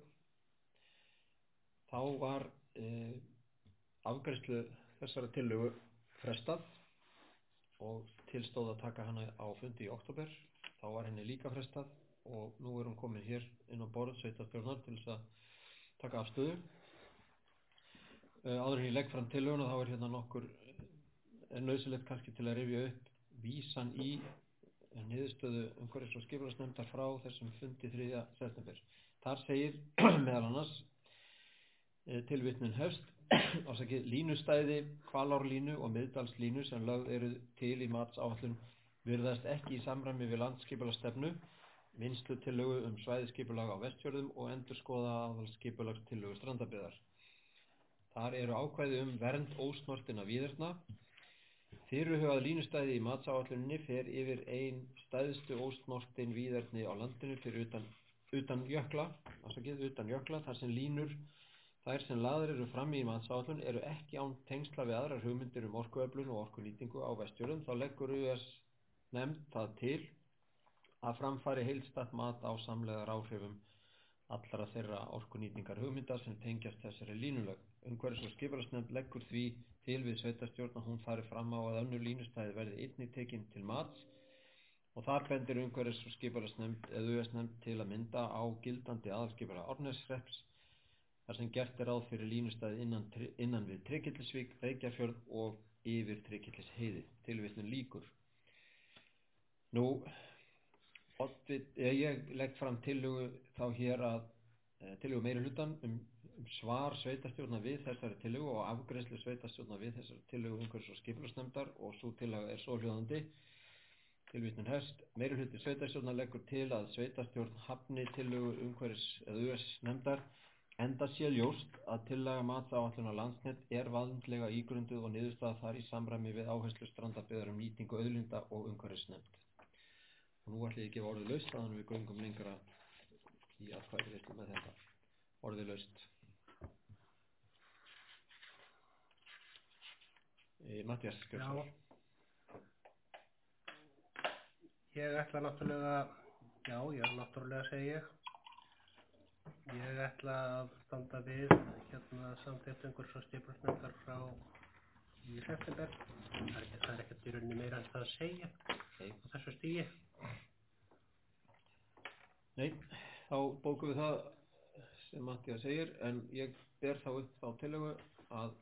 þá var uh, afgreiðslu þessara tillögu frestað og tilstóð að taka hana á fundi í október. Þá var henni líka frestað og nú er hún komin hér inn á borð sveitarstjórnar til þess að taka afstöðu. Uh, áður en ég legg fram tillöguna þá er hérna nokkur er nauðsynlegt kannski til að rifja upp vísan í niðurstöðu umhverfis- og skipulagsnefndar frá þessum fundi þriðja september. Þar segir meðal annars uh, tilvitnun hefst ásakið línustæði, Hvalárlínu og Miðdalslínu sem lögð eru til í matsáætlun virðast ekki í samræmi við landsskipulagsstefnu, vinnslutillögu um svæðisskipulag á Vestfjörðum og endurskoða aðalskipulagstillögu Strandabyggðar. Þar eru ákvæði um vernd ósnortinna víðerna. Fyrirhugað línustæði í matsáætluninni fer yfir ein stæðstu ósnortin víðerni á landinu fyrir utan utan jökla, afsakið, utan jökla, þar sem línur þær sem lagðar eru fram í matsáætlun eru ekki án tengsla við aðrar hugmyndir um orkuöflun og orkunýtingu á Vestfjörðum, þá leggur U S nefnd það til að framfari heildstætt mat á samlegðar áhrifum allra þeirra orkunýtingar hugmynda sem tengjast þessari línulög. Umhverfis- og skipulagsnefnd leggur því til við sveitarstjórn að hún fari fram á að önnur línustæði verði einnig tekin til mats og þar bendir umhverfis- og skipulagsnefnd eða U S nefnd til að mynda á gildandi aðalskipulag Árneshrepps þar sem gert er ráð fyrir línustæði innan, innan við Tryggillisvík, Reykjafjörð og yfir Tryggillisheiði. Tilvitnun lýkur. Nú, ég legg fram tillögu þá hér að tillögu meiri hlutan um, um svar sveitarstjórna við þessari tillögu og afgreiðslu sveitarstjórna við þessari tillögu umhverfis- og skipulagsnefndar og sú tillaga er svohljóðandi. Tilvitnun hefst. Meiri hluti sveitarstjórna leggur til að sveitarstjórn hafni tillögu umhverfis- eða U S nefndar enda sé ljóst að tillaga matsáætlunar Landsnet er vandlega ígrunduð og niðurstaða þar í samræmi við áherslu strandabyggðar um nýtingu auðlinda og umhverfisnefnd. Og nú ætlum ég að gefa orðið laust þannig við göngum lengra í atkvæðagreiðslu með þetta. Orðið laust. E, Matthías Skjörsson. Ég ætla náttúrulega, já, ég er náttúrulega að segja ég. Ég ætla að standa við hérna samþykkt umhverfis- og skipulagsnefndar frá í september. Það er ekkert, það er ekkert í rauninni meira en það að segja Nei. á þessu stigi. Nei, þá bókum við það sem Matthías segir en ég ber þá upp þá tillögu að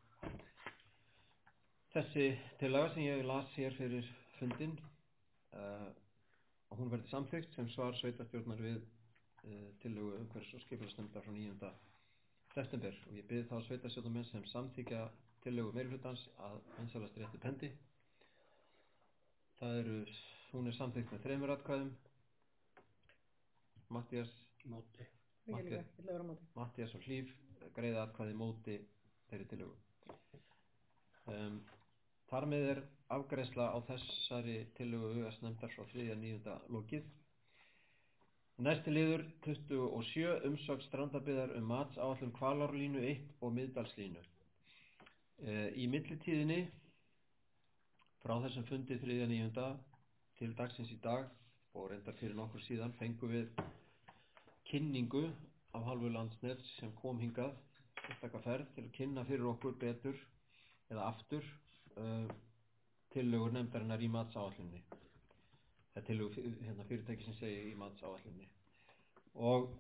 þessi tillaga sem ég las hér fyrir fundinn uh, og hún verði samþykkt sem svar sveitarstjórnar við uh, tillögu umhverfis- og skipulagsnefndar frá níunda september og ég bið þá sveitarstjórnarmenn sem samþykja tillögu meirihlutans að vinsalast rétti pendi. Það eru, hún er samþykkt með þremur atkvæðum. Matthías, Móti. Matthías, Matthías og Hlíf greiða atkvæði móti þeirri tillögu. Um, þar með er afgreiðsla á þessari tillögu U S nefndar frá þriðja níunda lokið. Næsti liður tuttugu og sjö umsögn strandabyggðar um matsáætlun Hvalárlínu eitt og Miðdalslínu. Uh, í millitíðinni frá þessum fundi þriðja níunda til dagsins í dag og reyndar fyrir nokkur síðan fengum við kynningu af hálfu Landsnets sem kom hingað sérstaka ferð til að kynna fyrir okkur betur eða aftur uh, tillögur nefndarinnar í matsáætlunni. Það er tillögu hérna, fyrirtæki sem segir í matsáætlunni. Og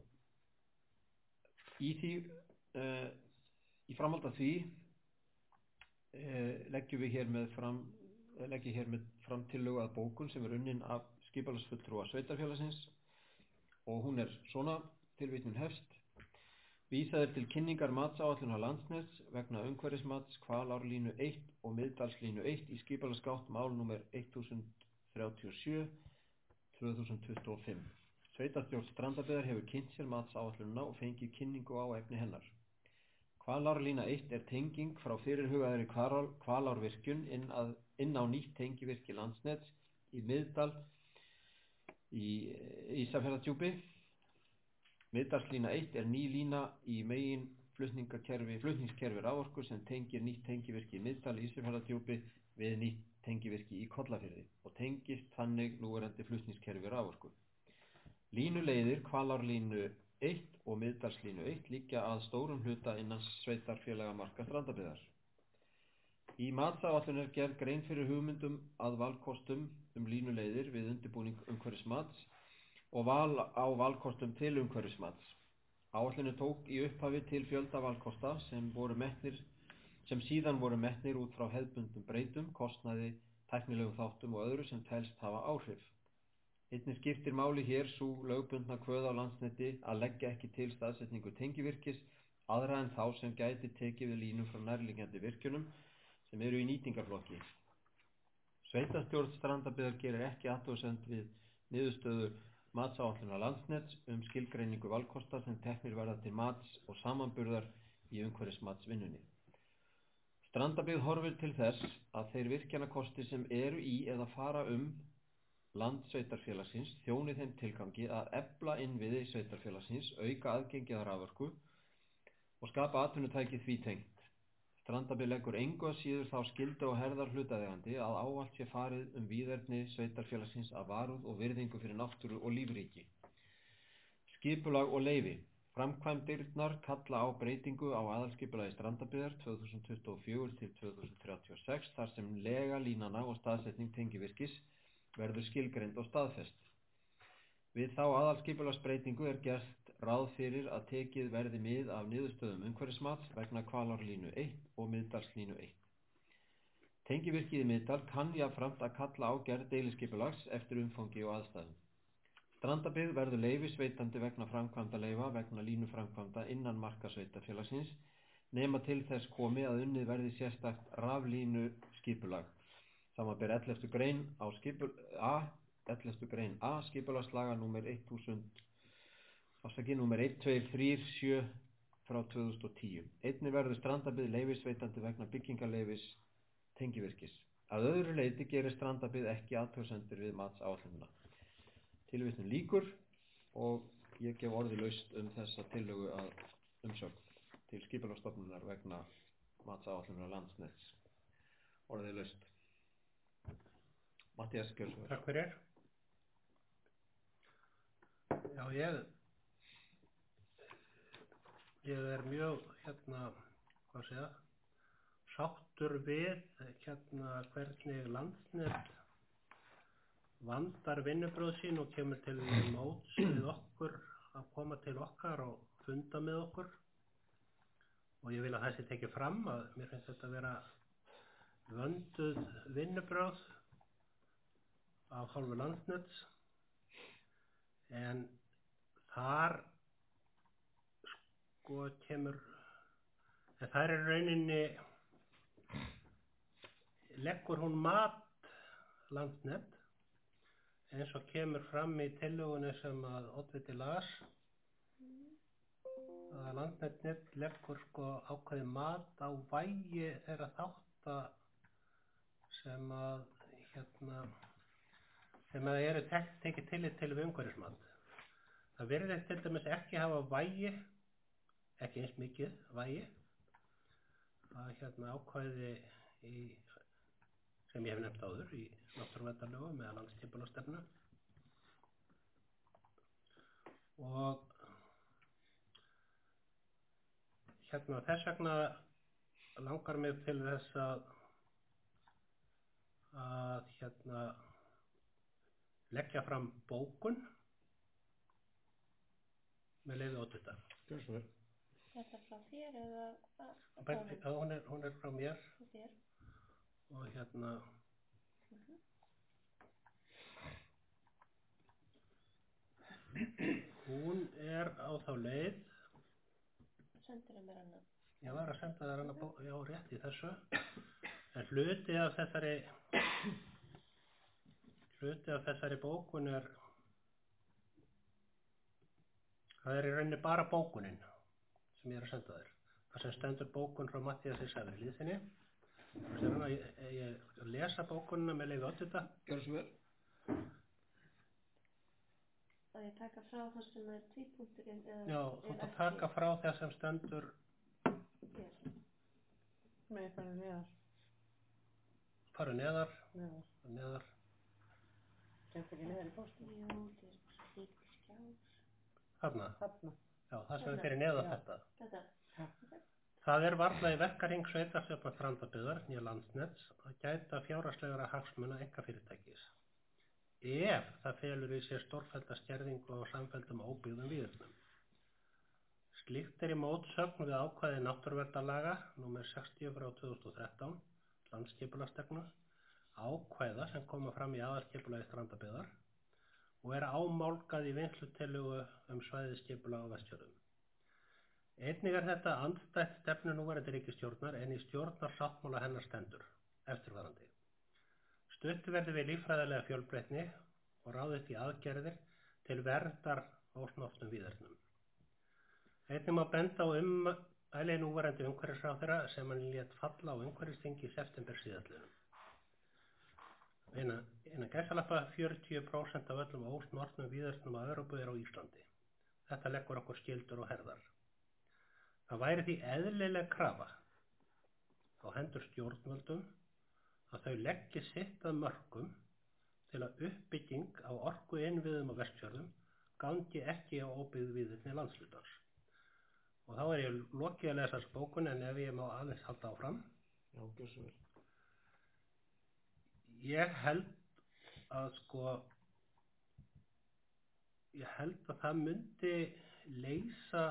í því uh, í framhald af því uh, leggjum við hér með fram leggjum hér með fram tillögu að bókun sem er unnin af skipulagsfulltrúa sveitarfélagsins og hún er svona, tilvitnun hefst. Vísað er til kynningar matsáætlunar Landsnets vegna umhverfismats Hvalárlínu eitt og Miðdalslínu eitt í skipulagsgátt mál númer þúsund þrjátíu og sjö tvö þúsund tuttugu og fimm. Sveitarstjórn Strandabyggðar hefur kynnt sér matsáætlunina og fengið kynningu á efni hennar. Hvalárlína eitt er tenging frá fyrirhugaðri Hvalárvirkjun inn, að, inn á nýtt tengivirki Landsnets í Miðdal í Ísafjarðardjúpi. Miðdalslína eitt er ný lína í megin flutningskerfi, flutningskerfi raforku sem tengir nýtt tengivirki í Miðdal í Ísafjarðardjúpi við nýtt tengivirki í Kollafirði og tengist þannig núverandi flutningskerfi raforku. Línuleiðir Hvalárlínu eitt og Miðdalslínu eitt liggja að stórum hluta innan sveitarfélaga marka Strandabyggðar. Í matsáætlun er gerð grein fyrir hugmyndum að valkostum um línuleiðir við undirbúning umhverfismats og val á valkostum til umhverfismats. Áætlunin tók í upphafi til fjölda valkosta sem, voru metnir, sem síðan voru metnir út frá hefðbundum breytum, kostnaði, tæknilegum þáttum og öðru sem telst hafa áhrif. Einnig skiptir máli hér sú lögbundna kvöð á Landsneti að leggja ekki til staðsetningu tengivirkis aðra en þá sem gæti tekið við línum frá nærliggjandi virkjunum sem eru í nýtingarflokki. Sveitarstjórn Strandabyggðar gerir ekki athugasemd við niðurstöðu matsáætlunar Landsnets um skilgreiningu valkosta sem teknir verða til mats og samanburðar í umhverfismatsvinnunni. Strandabyggð horfir til þess að þeir virkjanakosti sem eru í eða fara um landsveitarfélagsins þjóni þeim tilgangi að efla innviði sveitarfélagsins, auka aðgengi að raforku og skapa atvinnutæki því tengt. Strandabyggð leggur engu að síður þá skyldu á herðar hlutaðeigandi að ávallt sé farið um víðerni sveitarfélagsins af varúð og virðingu fyrir náttúru og lífríki. Skipulag og leyfi. Framkvæmdirnar kalla á breytingu á aðalskipulagi Strandabyggðar tvö þúsund tuttugu og fjögur til tvö þúsund þrjátíu og sex þar sem lega línana og staðsetning tengivirkis verður skilgreind og staðfest. Við þá aðalskipulagsbreytingu er gert ráð fyrir að tekið verði mið af niðurstöðum umhverfismats vegna Hvalárlínu eitt og Miðdalslínu eitt. Tengivirkið í Miðdal kann jafnframt að kalla á gerð deiliskipulags eftir umfangi og aðstæðum. Strandabyggð verður leyfisveitandi vegna framkvæmdaleyfa vegna línuframkvæmda innan marka sveitarfélagsins nema til þess komi að unnið verði sérstakt raflínuskipulag. Samanber elleftu grein á skipul A elleftu grein A skipulagslaga númer þúsund afsakið númer eitt tvö þrjú sjö frá tvö þúsund og tíu. Einnig verður Strandabyggð leyfisveitandi vegna byggingarleyfis tengivirkis. Að öðru leyti gerir Strandabyggð ekki athugasemdir við matsáætlunina. Tilvitnun lýkur og ég gef orði laust um þessa tillögu að umsögn til Skipulagsstofnunar vegna matsáætlunar Landsnets. Orðið laust. Matthías, gjörðu svo vel. Takk fyrir. Já, ég ég er mjög hérna, hvað segja, sáttur við hérna hvernig Landsnet vandar vinnubröð sín og kemur til móts við okkur að koma til okkar og funda með okkur. Og ég vil að það sé tekið fram að mér finnst þetta að vera vönduð vinnubröð af hálfu Landsnets, en þar sko kemur, en þar er rauninni, leggur hún mat Landsnet, eins og kemur fram í tillögunni sem að oddviti las, að Landsnet leggur sko ákveðið mat á vægi þeirra þátta sem að hérna sem að eru tek, tekið tillit til við umhverfismat. Það virðist til dæmis ekki hafa vægi, ekki eins mikið vægi, að hérna ákvæði í, sem ég hef nefnt áður í náttúruverndarlögum með landsskipulagsstefnu. Og hérna þess vegna langar mig til þess að að hérna leggja fram bókun með leyfi oddvita. Gjörðu svo vel. Þetta frá þér eða að, að Bæti, að hún, er, hún er frá mér frá þér? og hérna Mhm. hún er á þá leið, Sendir það mér annað. ég var að senda þér hana bók, já rétt í þessu, en hluti af þessari hluti af þessari bókun er, það er í rauninni bara bókunin sem ég er að senda þér. Það sem stendur bókun frá Matthíasi Sævari Lýðssyni. Ég, ég lesa bókunina með leyfi oddvita. Gjörðu svo vel. Að ég taka frá það sem er tvípunkturinn eða Já, þú ert að taka frá það sem stendur hér. Nei, fara neðar. fara neðar, Neðar. neðar. Kemst ekki neðar í póstu. Jú, þetta er bara líka skjár. Þarna, Þarna. já, það sem er fyrir neðar Já. þetta. Þetta. Það er varla í verkahring sveitarstjórnar Strandabyggðar, nýja Landsnets, að gæta fjárhagslegra hagsmuna einkafyrirtækis. Ef það felur í sér stórfellda skerðingu og samfelldum óbyggðum víðernum. Slíkt er í mótsögn við ákvæði náttúruverndarlaga númer sextíu frá tvö þúsund og þrettán, landsskipulagsstefnu, ákvæða sem koma fram í aðalskipulagi Strandabyggðar og er ámálgað í vinnslutillögu um svæðisskipulag á Vestfjörðum. Einnig er þetta andstætt stefnu núverandi ríkisstjórnar en í stjórnarsáttmála hennar stendur, eftirfarandi. Stutt verði við líffræðilega fjölbreytni og ráðist í aðgerðir til verndar ósnortnum víðernum. Einnig má benda á ummæli núverandi umhverfisráðherra sem hann lét falla á umhverfisþingi í september síðastliðnum. innan, innan gæsalappa fjörutíu prósent af öllum ósnortnum víðernum á Evrópu er á Íslandi. Þetta leggur okkur skyldur og herðar. Það væri því eðlileg krafa á hendur stjórnvöldum að þau leggji sitt að mörkum til að uppbygging á orkuinnviðum á Vestfjörðum gangi ekki á óbyggðu víðerni landshlutans. Og þá er ég lokið að lesa þessa bókun, en ef ég má aðeins halda áfram. Já, gjör svo vel. Ég held að sko, ég held að það myndi leysa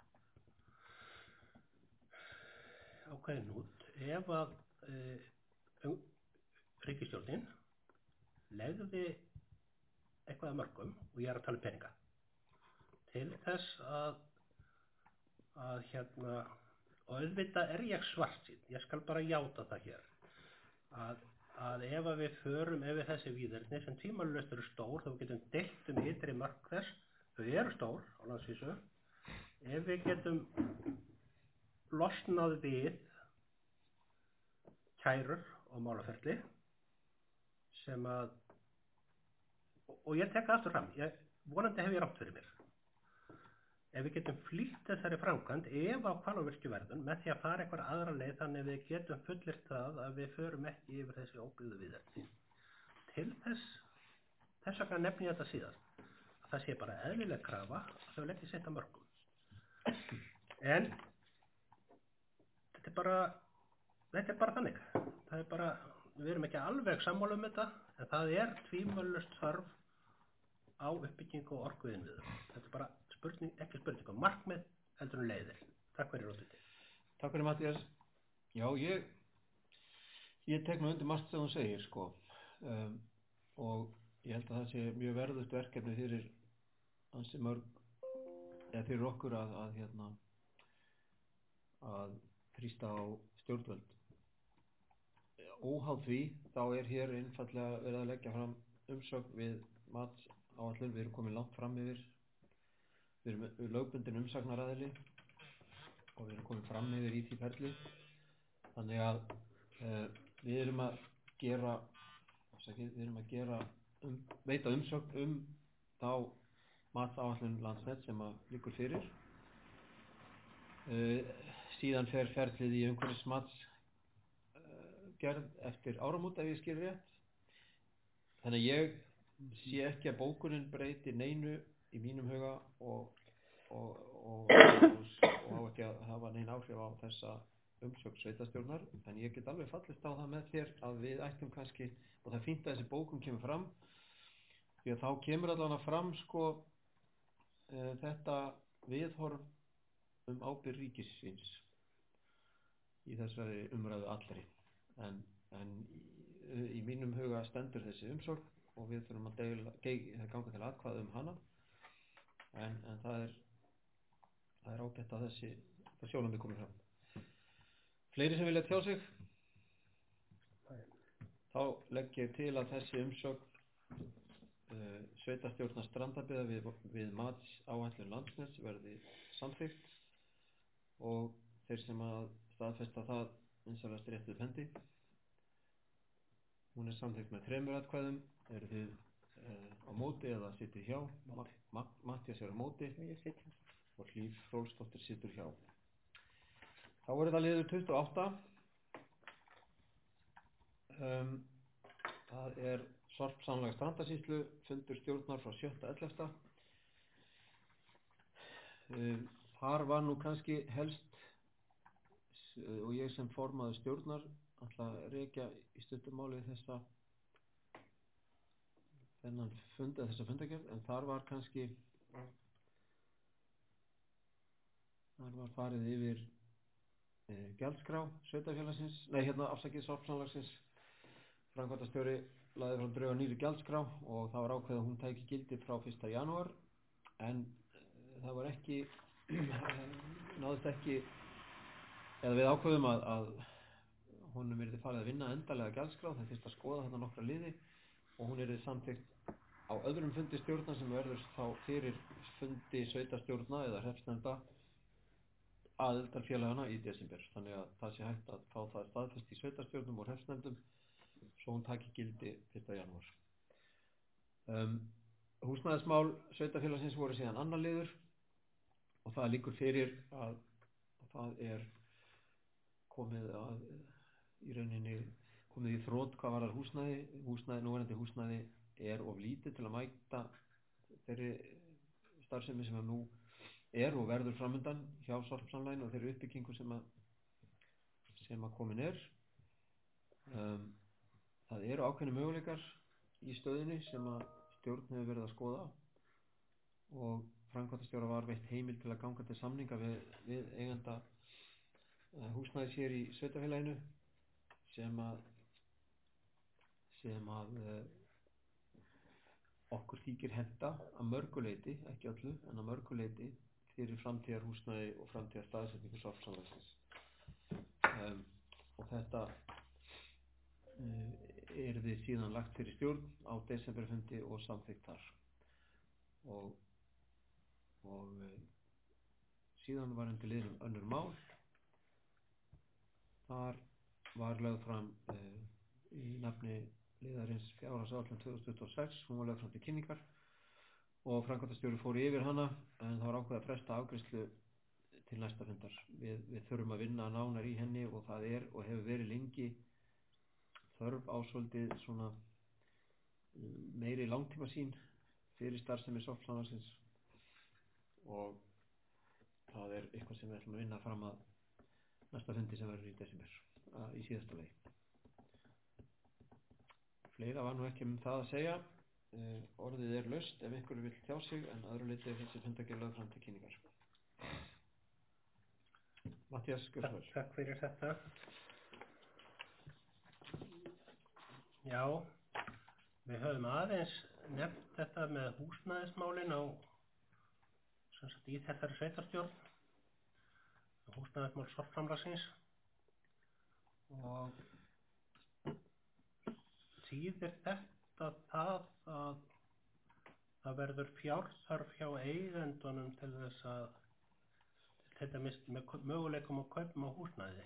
ákveðin út ef að um, ríkisstjórnin legði eitthvað að mörkum, og ég er að tala um peninga, til þess að að hérna, og auðvitað er ég svartsýnn, ég skal bara játa það hér, að, að ef að við förum yfir þessi víðerni sem tvímælalaust eru stór, þá getum deilt um ytri mörk þess, þau eru stór á landsvísu, ef við getum losnað við kærur og málaferli sem að, og ég tek aftur fram, ég, vonandi hef ég rátt fyrir mér. Ef við getum flýtt þessari framkvæmd ef á Hvalárvirkjuverðun með því að fara eitthvað aðra leið, þannig að við getum fullyrt það að við förum ekki yfir þessi óbyggðu víðerni. Til þess, þess vegna nefni ég þetta síðast, að það sé bara eðlileg krafa að þau leggja sitt að mörkum. En þetta er bara, þetta er bara þannig. Það er bara, við erum ekki alveg sammála um þetta, en það er tvímælalaust þörf á uppbyggingu og orkuinnviðum. Þetta er bara spurning, ekki spurning um markmið, heldur en leiðir. Takk fyrir Rótuti. Takk fyrir Matthías. Já, ég ég tek nú undir margt sem þú segir, sko. Um, og ég held að það sé mjög verðugt verkefni fyrir ansi mörg, eða fyrir okkur að, að hérna að þrýsta á stjórnvöld. Óháð því, þá er hér einfaldlega verið að leggja fram umsögn við matsáætlun, við erum komin langt fram yfir, við erum lögbundin umsagnaraðili og við erum komin fram yfir í því ferli, þannig að uh, við erum að gera, við erum að gera um, veita umsögn um þá matsáætlun Landsnets sem að liggur fyrir. Uh, síðan fer ferlið í umhverfismats uh, gerð eftir áramót ef ég skil rétt. Þannig að ég sé ekki að bókunin breyti neinu í mínum huga og, og, og, og, og á ekki að hafa nein áhrif á þessa umsögn sveitastjórnar, en ég get alveg fallist á það með þér að við ættum kannski, og það er fínt að þessi bókun kemur fram, því að þá kemur allavega fram sko uh, þetta viðhorf um ábyrgð ríkisins í þessari umræðu allri, en, en í, í mínum huga stendur þessi umsögn og við þurfum að deila, ganga til atkvæða um hana, en, en það er það er ágætt að þessi það sjónarmið komið fram. Fleiri sem vilja tjá sig? Þá legg ég til að þessi umsögn uh, sveitarstjórnar strandabyggða við, við matsáætlun Landsnets verði samþykkt og þeir sem að staðfesta það vinsamlegast rétt upp hendi. Hún er samþykkt með þremur atkvæðum. Eru þið uh, á móti eða sitið hjá? Ma Ma Matthías er á móti og Hlíf Hrólfsdóttir situr hjá. Þá er þetta liður tuttugu og átta. Um, það er sorpsamlag Strandasýslu, fundur stjórnar frá sjötta ellefta. Um, þar var nú kannski helst, uh, og ég sem formaður stjórnar ætla að rekja í stuttumáli þessa þennan fund, eða þessa fundagerð, en þar var kannski þar var farið yfir e, gjaldskrá sveitarfélagsins, nei hérna afsakið sorpsamlagsins. Framkvæmdastjóri lagði frá drög að nýrri gjaldskrá og það var ákveðið að hún tæki gildi frá fyrsta janúar, en e, það var ekki náðist ekki, eða við ákveðum að, að honum yrði farið að vinna endalega gjaldskrá, það þyrfti að skoða þarna nokkra liði og hún yrði samþykkt á öðrum fundi stjórnar sem verður þá fyrir fundi sveitarstjórna eða hreppsnefnda aðildarfélagana í desember. Þannig að það sé hægt að fá það staðfest í sveitarstjórnum og hreppsnefndum svo hún taki gildi fyrsta janúar. Um, húsnæðismál sveitarfélagsins voru síðan annar liður og það liggur fyrir að, að það er komið að í rauninni komið í þrot hvað varðar húsnæði. Húsnæði, núverandi húsnæði er of lítið til að mæta þeirri starfsemi sem að nú er og verður framundan hjá sorpsamlaginu og þeirri uppbyggingu sem að sem að komin er. Um, það eru ákveðni möguleikar í stöðunni sem að stjórn hefur verið að skoða og framkvæmdastjóra var veitt heimild til að ganga til samninga við, við eiganda uh, húsnæðis hér í sveitarfélaginu sem að sem að uh, okkur þykir henta að mörguleiti, ekki öllu, en að mörguleiti fyrir framtíðar húsnæði og framtíðar staðsetningu sorpsamlagsins. Um, og þetta uh, er þið síðan lagt fyrir stjórn á desemberfundi og samþykkt þar. Og, og uh, síðan var undir liðnum önnur mál. Þar var lögð fram uh, í nafni liðarins fjárhagsáætlun tvö þúsund tuttugu og sex, hún var lögð fram til kynningar og framkvæmdastjóri fór yfir hana en það var ákveðið að fresta afgreiðslu til næsta fundar. Við, við þurfum að vinna nánar í henni og það er og hefur verið lengi þörf á svolítið svona meiri langtímasýn fyrir starfsemi sorpsamlagsins og það er eitthvað sem við ætlum að vinna fram að næsta fundi sem verður í desember að, í síðasta lagi. Fleira var nú ekki um það að segja. Uh, orðið er laust ef einhverju vill tjá sig en öðru leyti er þessi fundargerð lögð fram til kynningar. Matthías, gjörðu svo vel. Takk fyrir þetta. Já, við höfum aðeins nefnt þetta með húsnæðismálin á sem sagt í þessari sveitarstjórn, húsnæðismál sorpsamlagsins og þýðir þetta það að það verður fjárþörf hjá eigendunum til þess að þetta mist með möguleikum og kaupum á húsnæði.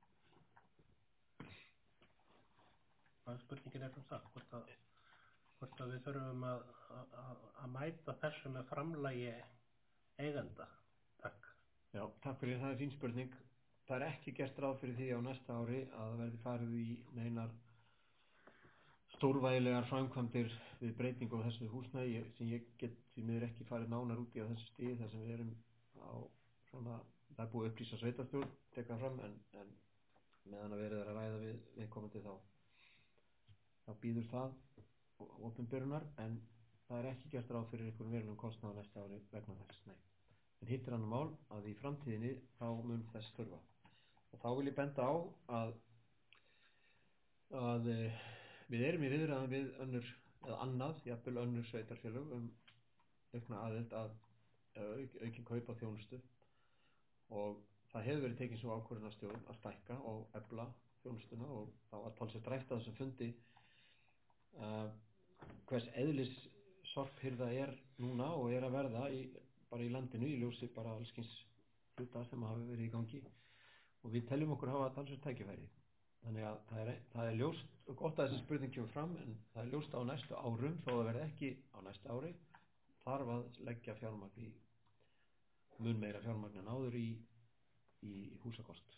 Það spurningin er um það, hvort að, hvort að við þurfum að, að, að mæta þessu með framlagi eigenda. Takk. Já, takk fyrir, það er fín spurning. Það er ekki gert ráð fyrir því á næsta ári að það verði farið í neinar stórvægilegar framkvæmdir við breytingu á þessu húsnæði sem ég get því miður ekki farið nánar út í á þessu stigi þar sem við erum á svona, það er búið að upplýsa sveitarstjórn tekka fram en, en meðan að verið er að ræða við viðkomandi þá þá býður það opinberunar en það er ekki gert ráð fyrir einhverjum verulegum kostnað á næsta ári vegna þess, nei. En hitt er annar mál að í framtíðinni þá mun þess þurfa og þá vil ég benda á að að við erum í viðræðum við önnur, eða annað, jafnvel önnur sveitarfélög um aukna aðild að auk, aukin kaup á þjónustu og það hefur verið tekin svo ákvörðun af stjórn að stækka og efla þjónustuna og það var talsvert rætt á þessum fundi uh, hvers eðlis sorphirða er núna og er að verða í, bara í landinu í ljósi bara allskins hluta sem hafa verið í gangi og við teljum okkur hafa talsvert tækifæri. Þannig að það er, það er ljóst og gott að þessi spurning kemur fram en það er ljóst á næstu árum þó það verði ekki á næstu ári þarf að leggja fjármagn í mun meira fjármagn en áður í, í húsakost.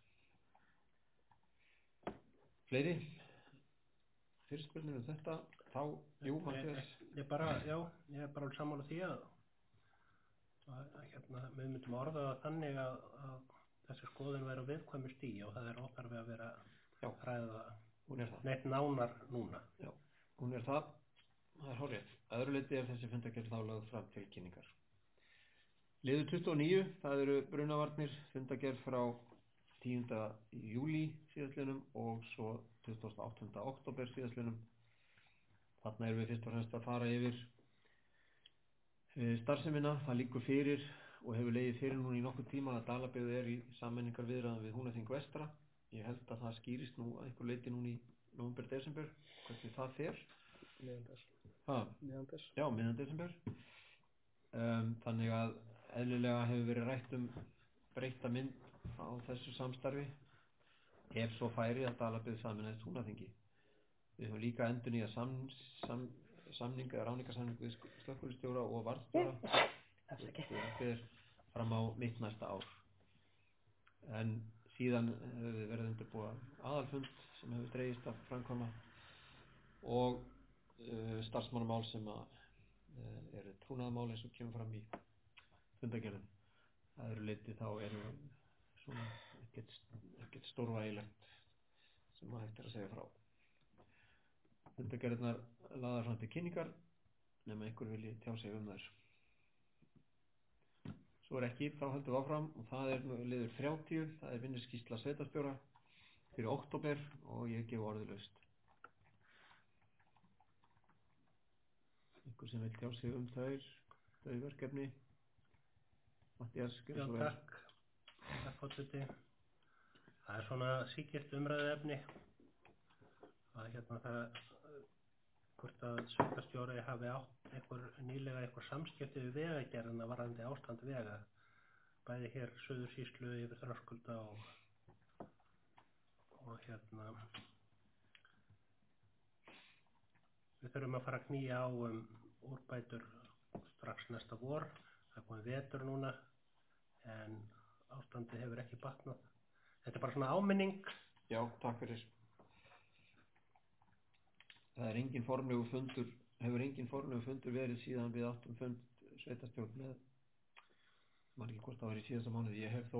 Fleiri? Fyrirspurnir um þetta? Þá, jú, Matthías. Ég, ég bara, já, ég er bara sammála því að, að hérna, við myndum orða það þannig að, að þessi skoðun væri á viðkvæmu stigi og það er óþarfi að vera Já, ræða hún er það. Neitt nánar núna. Já, hún er það. Það er hárrétt. Að öðru leyti er þessi fundargerð þá lögð fram til kynningar. Liður tuttugu og níu, það eru brunavarnir, fundargerð frá tíunda júlí síðastliðnum og svo tuttugasta og áttunda október síðastliðnum. Þarna erum við fyrst og fremst að fara yfir starfsemina. Það liggur fyrir og hefur legið fyrir núna í nokkuð tíma að Dalabyggð er í sameiningarviðræðum við Húnaþing vestra. Ég held að það skýrist nú að einhver leyti núna í nóvember, desember, hvernig það fer. Miðjan des. Já, miðjan desember. Um, þannig að eðlilega hefur verið rætt um breytta mynd á þessu samstarfi ef svo færi að Dalabyggð sameinaðist Húnaþingi. Við höfum líka endurnýjað sam, sam, samning eða ráningarsamning við slökkviliðsstjóra og varðstjóra sem fer fram á mitt næsta ár. En síðan hefur við verið undirbúa aðalfund sem hefur dregist að framkvæma og uh, starfsmannamál sem að, uh, eru trúnaðarmál eins og kemur fram í fundargerðum. Það eru leiti þá eru svona ekkert, ekkert stórvægilegt sem að hægt er að segja frá. Fundargerðirnar laðar fram til kynningar nema einhver vilji tjá sig um þær. Svo er ekki, þá höldum við áfram og það er nú liður þrjátíu, það er vinnuskýrsla sveitarstjóra fyrir október og ég gef orðið laust. Einhver sem vil tjá sig um þær, þau verkefni. Matthías, gjörðu Já, svo vel. takk. Takk forseti. Það er svona sígilt umræðuefni að hérna það hvort að sveitarstjóri hafi átt einhver nýlega einhver samskipti við vegagerðina varðandi ástand vega bæði hér Suðursýslu yfir Þröskulda og og hérna við þurfum að fara að knýja á um úrbætur strax næsta vor. Það er komið vetur núna en ástandið hefur ekki batnað. Þetta er bara svona áminning. Já, takk fyrir. Það er engin formlegu fundur, hefur engin formlegu fundur verið síðan við áttum fund sveitarstjórn með, man ekki hvort það var í síðasta mánuði, ég hef þó,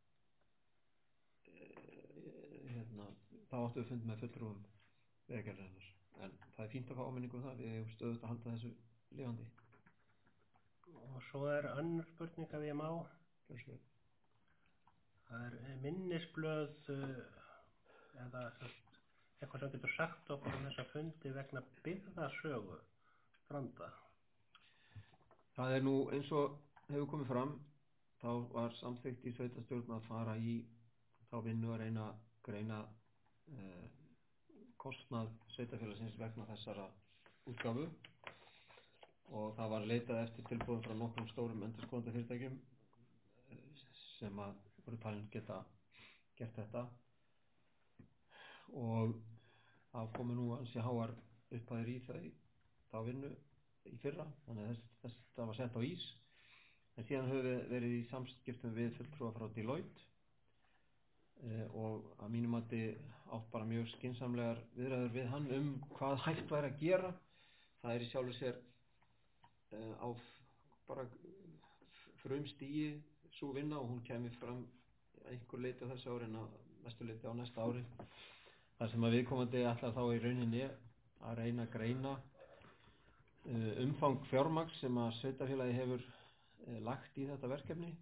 e, hérna, þá áttum við fund með fulltrúum vegagerðarinnar, en það er fínt að fá áminningu um það, við hefum stöðugt að halda þessu lifandi. Og svo er önnur spurning að ég má. Kjörstu. Það er minnisblöð uh, eða eitthvað sem getur sagt okkur um þessa fundi vegna byggðasögu Stranda. Það er nú eins og hefur komið fram, þá var samþykkt í sveitarstjórn að fara í þá vinnu að reyna að greina eh, kostnað sveitarfélagsins vegna þessara útgáfu og það var leitað eftir tilboðum frá nokkrum stórum endurskoðendafyrirtækjum eh, sem að voru talin geta gert þetta og það komu nú ansi háar upphæðir í það, þá vinnu í fyrra, þannig að þess, þess, það var sett á ís. En síðan höfum við verið í samskiptum við fulltrúa frá Deloitte eh, og að mínum mati átt bara mjög skynsamlegar viðræður við hann um hvað hægt væri að gera. Það er í sjálfu sér eh, á bara frumstigi sú vinna og hún kemur fram einhver leiti á þessu ári en að mestu leiti á næsta ári. Það sem að viðkomandi ætlar þá í rauninni að reyna að greina uh, umfang fjármagns sem að sveitarfélagi hefur uh, lagt í þetta verkefni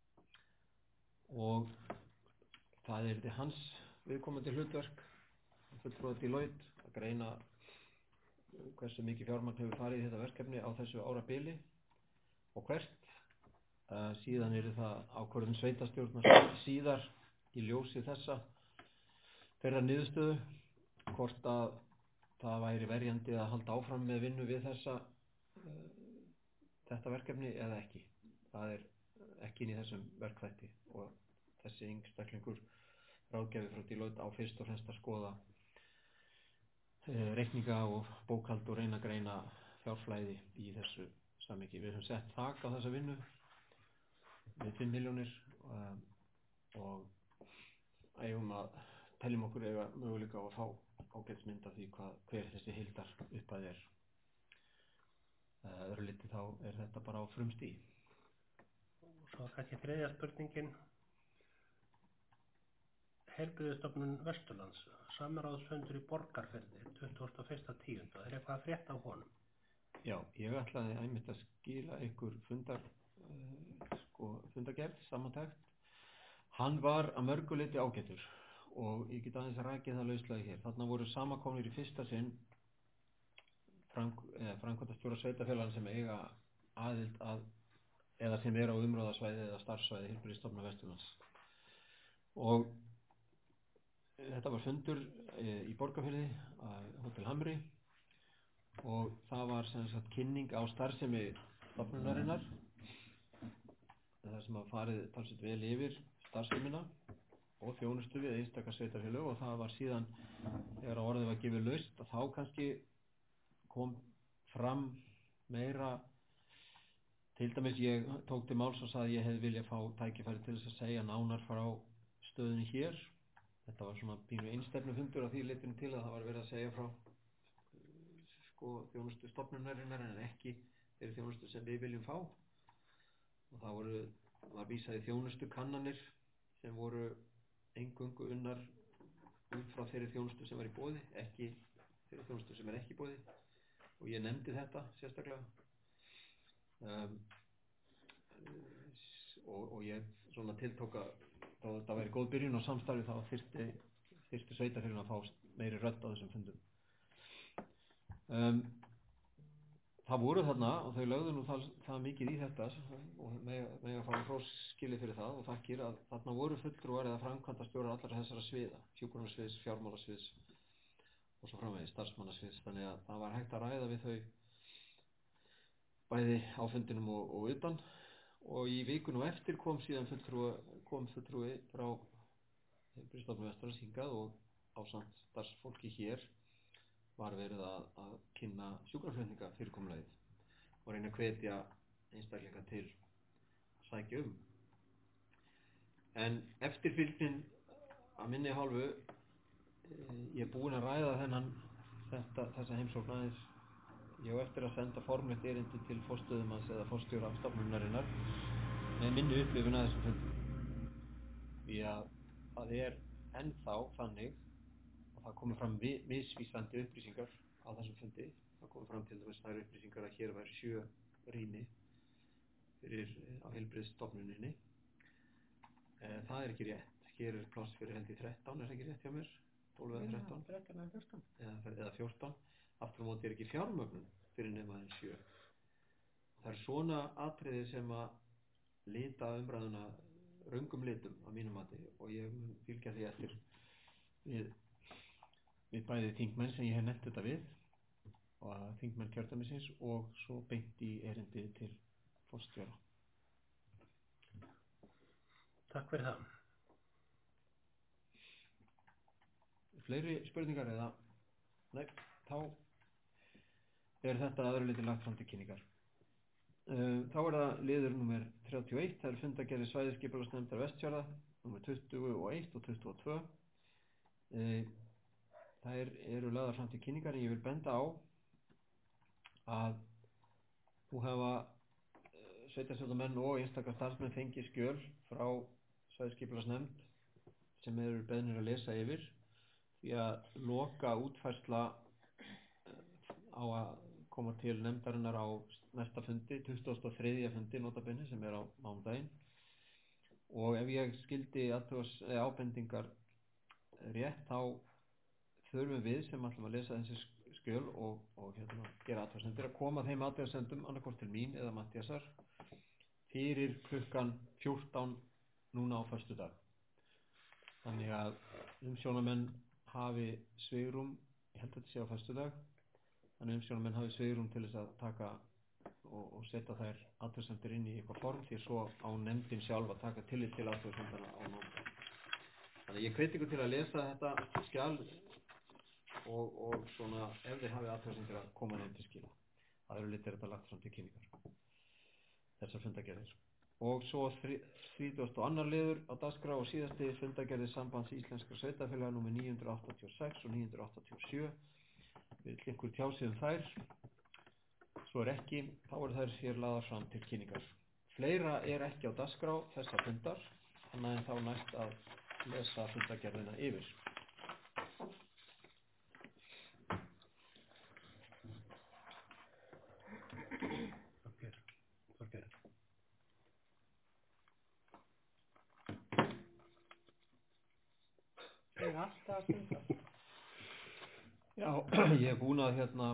og það er hans viðkomandi hlutverk fulltrúa Deloitte að greina hversu mikið fjármagn hefur farið í þetta verkefni á þessu árabili og hvert. Uh, síðan er það ákvörðun sveitarstjórnar síðar í ljósi þessa þeirra niðurstöðu hvort að það væri verjandi að halda áfram með vinnu við þessa uh, þetta verkefni eða ekki. Það er ekki inn í þessum verkþætti og þessi einstaklingur ráðgjafi frá Deloitte á fyrst og fremst að skoða uh, reikninga og bókhald og reyna að greina fjárflæði í þessu samhengi. Við höfum sett þak á þessa vinnu með fimm milljónir uh, og eigum að teljum okkur eiga möguleika á að fá ágætismynd af því hvað, hver þessi heildar upphæð er. Öðru liti þá er þetta bara á frumstigi. Og svo kannski þriðja spurningin. Heilbrigðisstofnun Vesturlands, samráðsfundur í Borgarfirði, tuttugasta og fyrsta tíunda. Er eitthvað að frétta á honum? Já, ég ætlaði einmitt að skila ykkur fundar, uh, sko, fundargerð, samantækt. Hann var að mörgu leyti ágætur. Og ég get aðeins að rækja það lauslega hér. Þarna voru samankomnir í fyrsta sinn frank, framkvæmdastjóra sveitarfélaganna sem eiga aðild að eða sem er á umráðasvæði eða starfsvæði Heilbrigðisstofnunar Vesturlands. Og þetta var fundur e, í Borgarfirði á Hótel Hamri og það var sem sagt kynning á starfsemi stofnunarinnar þar sem að farið talsveit vel yfir starfsemina og þjónustu við einstaka sveitarfélög og það var síðan þegar orðið var gefið laust að þá kannski kom fram meira, til dæmis ég tók til máls og sagði að ég hefði viljað fá tækifæri til þess að segja nánar frá stöðunni hér. Þetta var svona pínu einstefnufundur að því litinu til að það var verið að segja frá sko þjónustu stofnunarinnar en ekki þeirri þjónustu sem við viljum fá. Og það voru, var vísað í þjónustu kannanir sem voru eingöngu unnar út frá þeirri þjónustu sem var í boði, ekki þeirri þjónustu sem er ekki í boði. Og ég nefndi þetta sérstaklega um, og, og ég svona tiltók að þá þetta væri góð byrjun á samstarfi þá þyrfti, þyrfti sveitarfélögin að fá meiri rödd á þessum fundum. Um, það voru þarna og þau lögðu nú það, það mikið í þetta og með að fá hrósskilið fyrir það og þakkir að þarna voru fulltrúar eða framkvæmdastjórar allra þessara sviða, hjúkrunarsviðs, fjármálasviðs og svo framvegis starfsmannasviðs, þannig að það var hægt að ræða við þau bæði á fundinum og, og utan og í vikun og eftir kom síðan fulltrúi, kom fulltrúi frá Heilbrigðisstofnun Vesturlands hingað og ásamt starfsfólki hér var verið að, að kynna sjúkraflutninga fyrirkomulagið og reyna að hvetja einstaklinga til að sækja um. En eftirfylgnin að minni hálfu ég er búinn að ræða þennan þetta, þessa heimsókn aðeins ég á eftir að senda formlegt erindi til forstöðumanns eða forstjóra stofnunarinnar með minni upplifun að þessum fundi. Því að það er ennþá þannig og það komið fram misvísandi upplýsingar á þessum fundi. Það komið fram til dæmis þær upplýsingar að hér væri sjö rými fyrir á heilbrigðisstofnuninni. Það er ekki rétt. Hér er pláss fyrir held í þrettán, er ekki rétt hjá mér? tólf eða þrettán þrettán eða fjórtán eða, eða fjórtán aftur á móti er ekki fjármögnun fyrir nema en sjö. Það er svona atriði sem að lita umræðuna röngum litum á mínum mati og ég mun fylgja því eftir við, við bæði þingmenn sem ég hef nefnt þetta við og þingmenn kjördæmisins og svo beint í erindi til forstjóra. Takk fyrir það. Fleiri spurningar eða? Nei, þá er þetta að öðru leyti lagt fram til kynningar. Uh, þá er það liður númer þrjátíu og eitt, það er fundargerðir svæðisskipulagsnefndar Vestfjarða, númer tuttugu og eitt og tuttugu og tvö. Uh, það er, eru lagðar fram til kynningar en ég vil benda á að þú hafa uh, sveitarstjórnarmenn og einstakar starfsmenn fengið skjöl frá svæðisskipulagsnefnd sem eru beðnir að lesa yfir. Því að loka útfærsla á að koma til nefndarinnar á næsta fundi, tuttugasta og þriðja fundi notabenni sem er á mánudaginn. Og ef ég skildi ábendingar rétt þá þurfum við sem ætlum að lesa þessi skjöl og, og hérna, gera athugasemdir að koma þeim athugasemdum annarkvort til mín eða Matthíasar fyrir klukkan fjórtán núna á föstudag. Þannig að umsjónarmenn hafi svigrúm, ég held að þetta sé á föstudag, þannig umsjónarmenn hafi svigrúm til þess að taka og, og setja þær athugasemdir inn í eitthvað form því svo á nefndin sjálf að taka tillit til athugasemdana á mánudag. Þannig að ég hvet ykkur til að lesa þetta skjal og, og svona ef þið hafi athugasemdir að koma nefnd til skila. Það eru litir þetta lagt fram til kynningar. Þessar fundargerðir. Og svo þrítugasti og annar liður á dagskrá og síðasti fundargerðir sambands íslenskra sveitarfélaga númer níu hundruð áttatíu og sex og níu hundruð áttatíu og sjö. Við einhver tjásið um þær. Svo er ekki, þá eru þær hér lagðar fram til kynningar. Fleira er ekki á dagskrá þessa fundar, annað en þá næst að lesa fundargerðina yfir. Það er alltaf að stunda. Já, ég er búinn að hérna,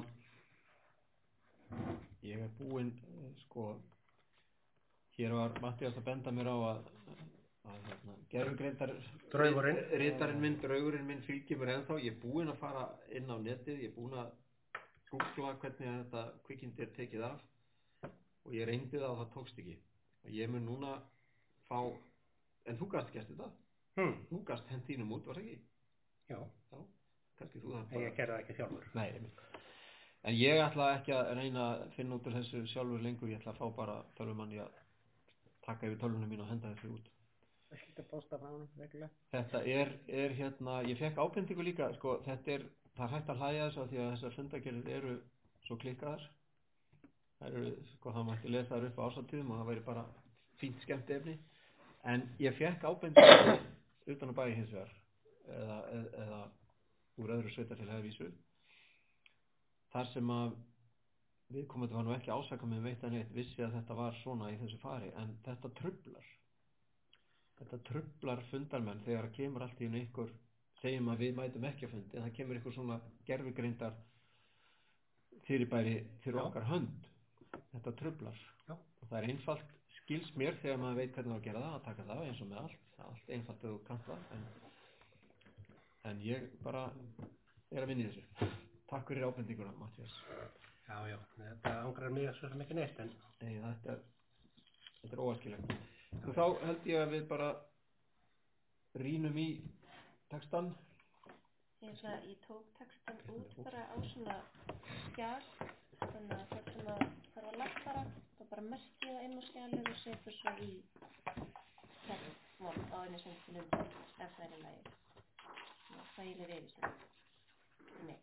ég er búinn, sko, hér var Matthías að benda mér á að, að hérna, gervigreindar, Draugurinn. ritarinn minn, draugurinn minn fylgir mér ennþá, ég er búinn að fara inn á netið, ég er búinn að googla hvernig þetta kvikindi er tekið af og ég reyndi það og það tókst ekki. Og ég mun núna fá, en þú gast gert þetta? Hmm. Þú gast hent þínum út, var það ekki? Já, Já, kannski þú það en ég gerði það ekki sjálfur. Nei, einmitt. En ég ætla ekki að reyna að finna út úr þessu sjálfur lengur, ég ætla að fá bara tölvumann í að taka yfir tölvuna mín og henda þessu út. Það skilta posta frá hann, reglulega. Þetta er, er hérna, ég fekk ábendingu líka, sko, þetta er, það er hægt að hlæja þessu af því að þessar fundagerðir eru svo klikkaðar. Það eru, sko, það mætti lesa þær upp á ásatíðum og það væri bara fínt skemmt efni. En ég fekk ábendingu utan að bæja hins vegar, eða, eða, eða úr öðru sveitarfélagi vísu. Þar sem að viðkomandi var nú ekki ásaka með veit að neitt, vissi að þetta var svona í þessu fari, en þetta truflar. Þetta truflar fundarmenn þegar það kemur allt í einu ykkur, segjum að við mætum ekki að fundi, en það kemur ykkur svona gervigreindar fyrirbæri fyrir Já. okkar hönd. Þetta truflar. Já. Og það er einfalt, skils mér þegar maður veit hvernig það að gera það, að taka það eins og með allt. Það er allt einfalt þegar þú kannt það, en, en ég bara er að vinna í þessu. Takk fyrir ábendinguna, Matthías. Já, já, þetta angrar mig svo sem ekki neitt, en Nei, þetta er, þetta er óæskilegt. Og þá held ég að við bara rýnum í textan. Ég ætla, ég tók textan út bara á svona skjal, þannig að það sem að þarf að lagfara, þá bara merki það inn á skjalið og setur svo í textmál á einu sem til umfjöld, ef það er í lagi. Þannig að þægileg yfirsýn. Nei.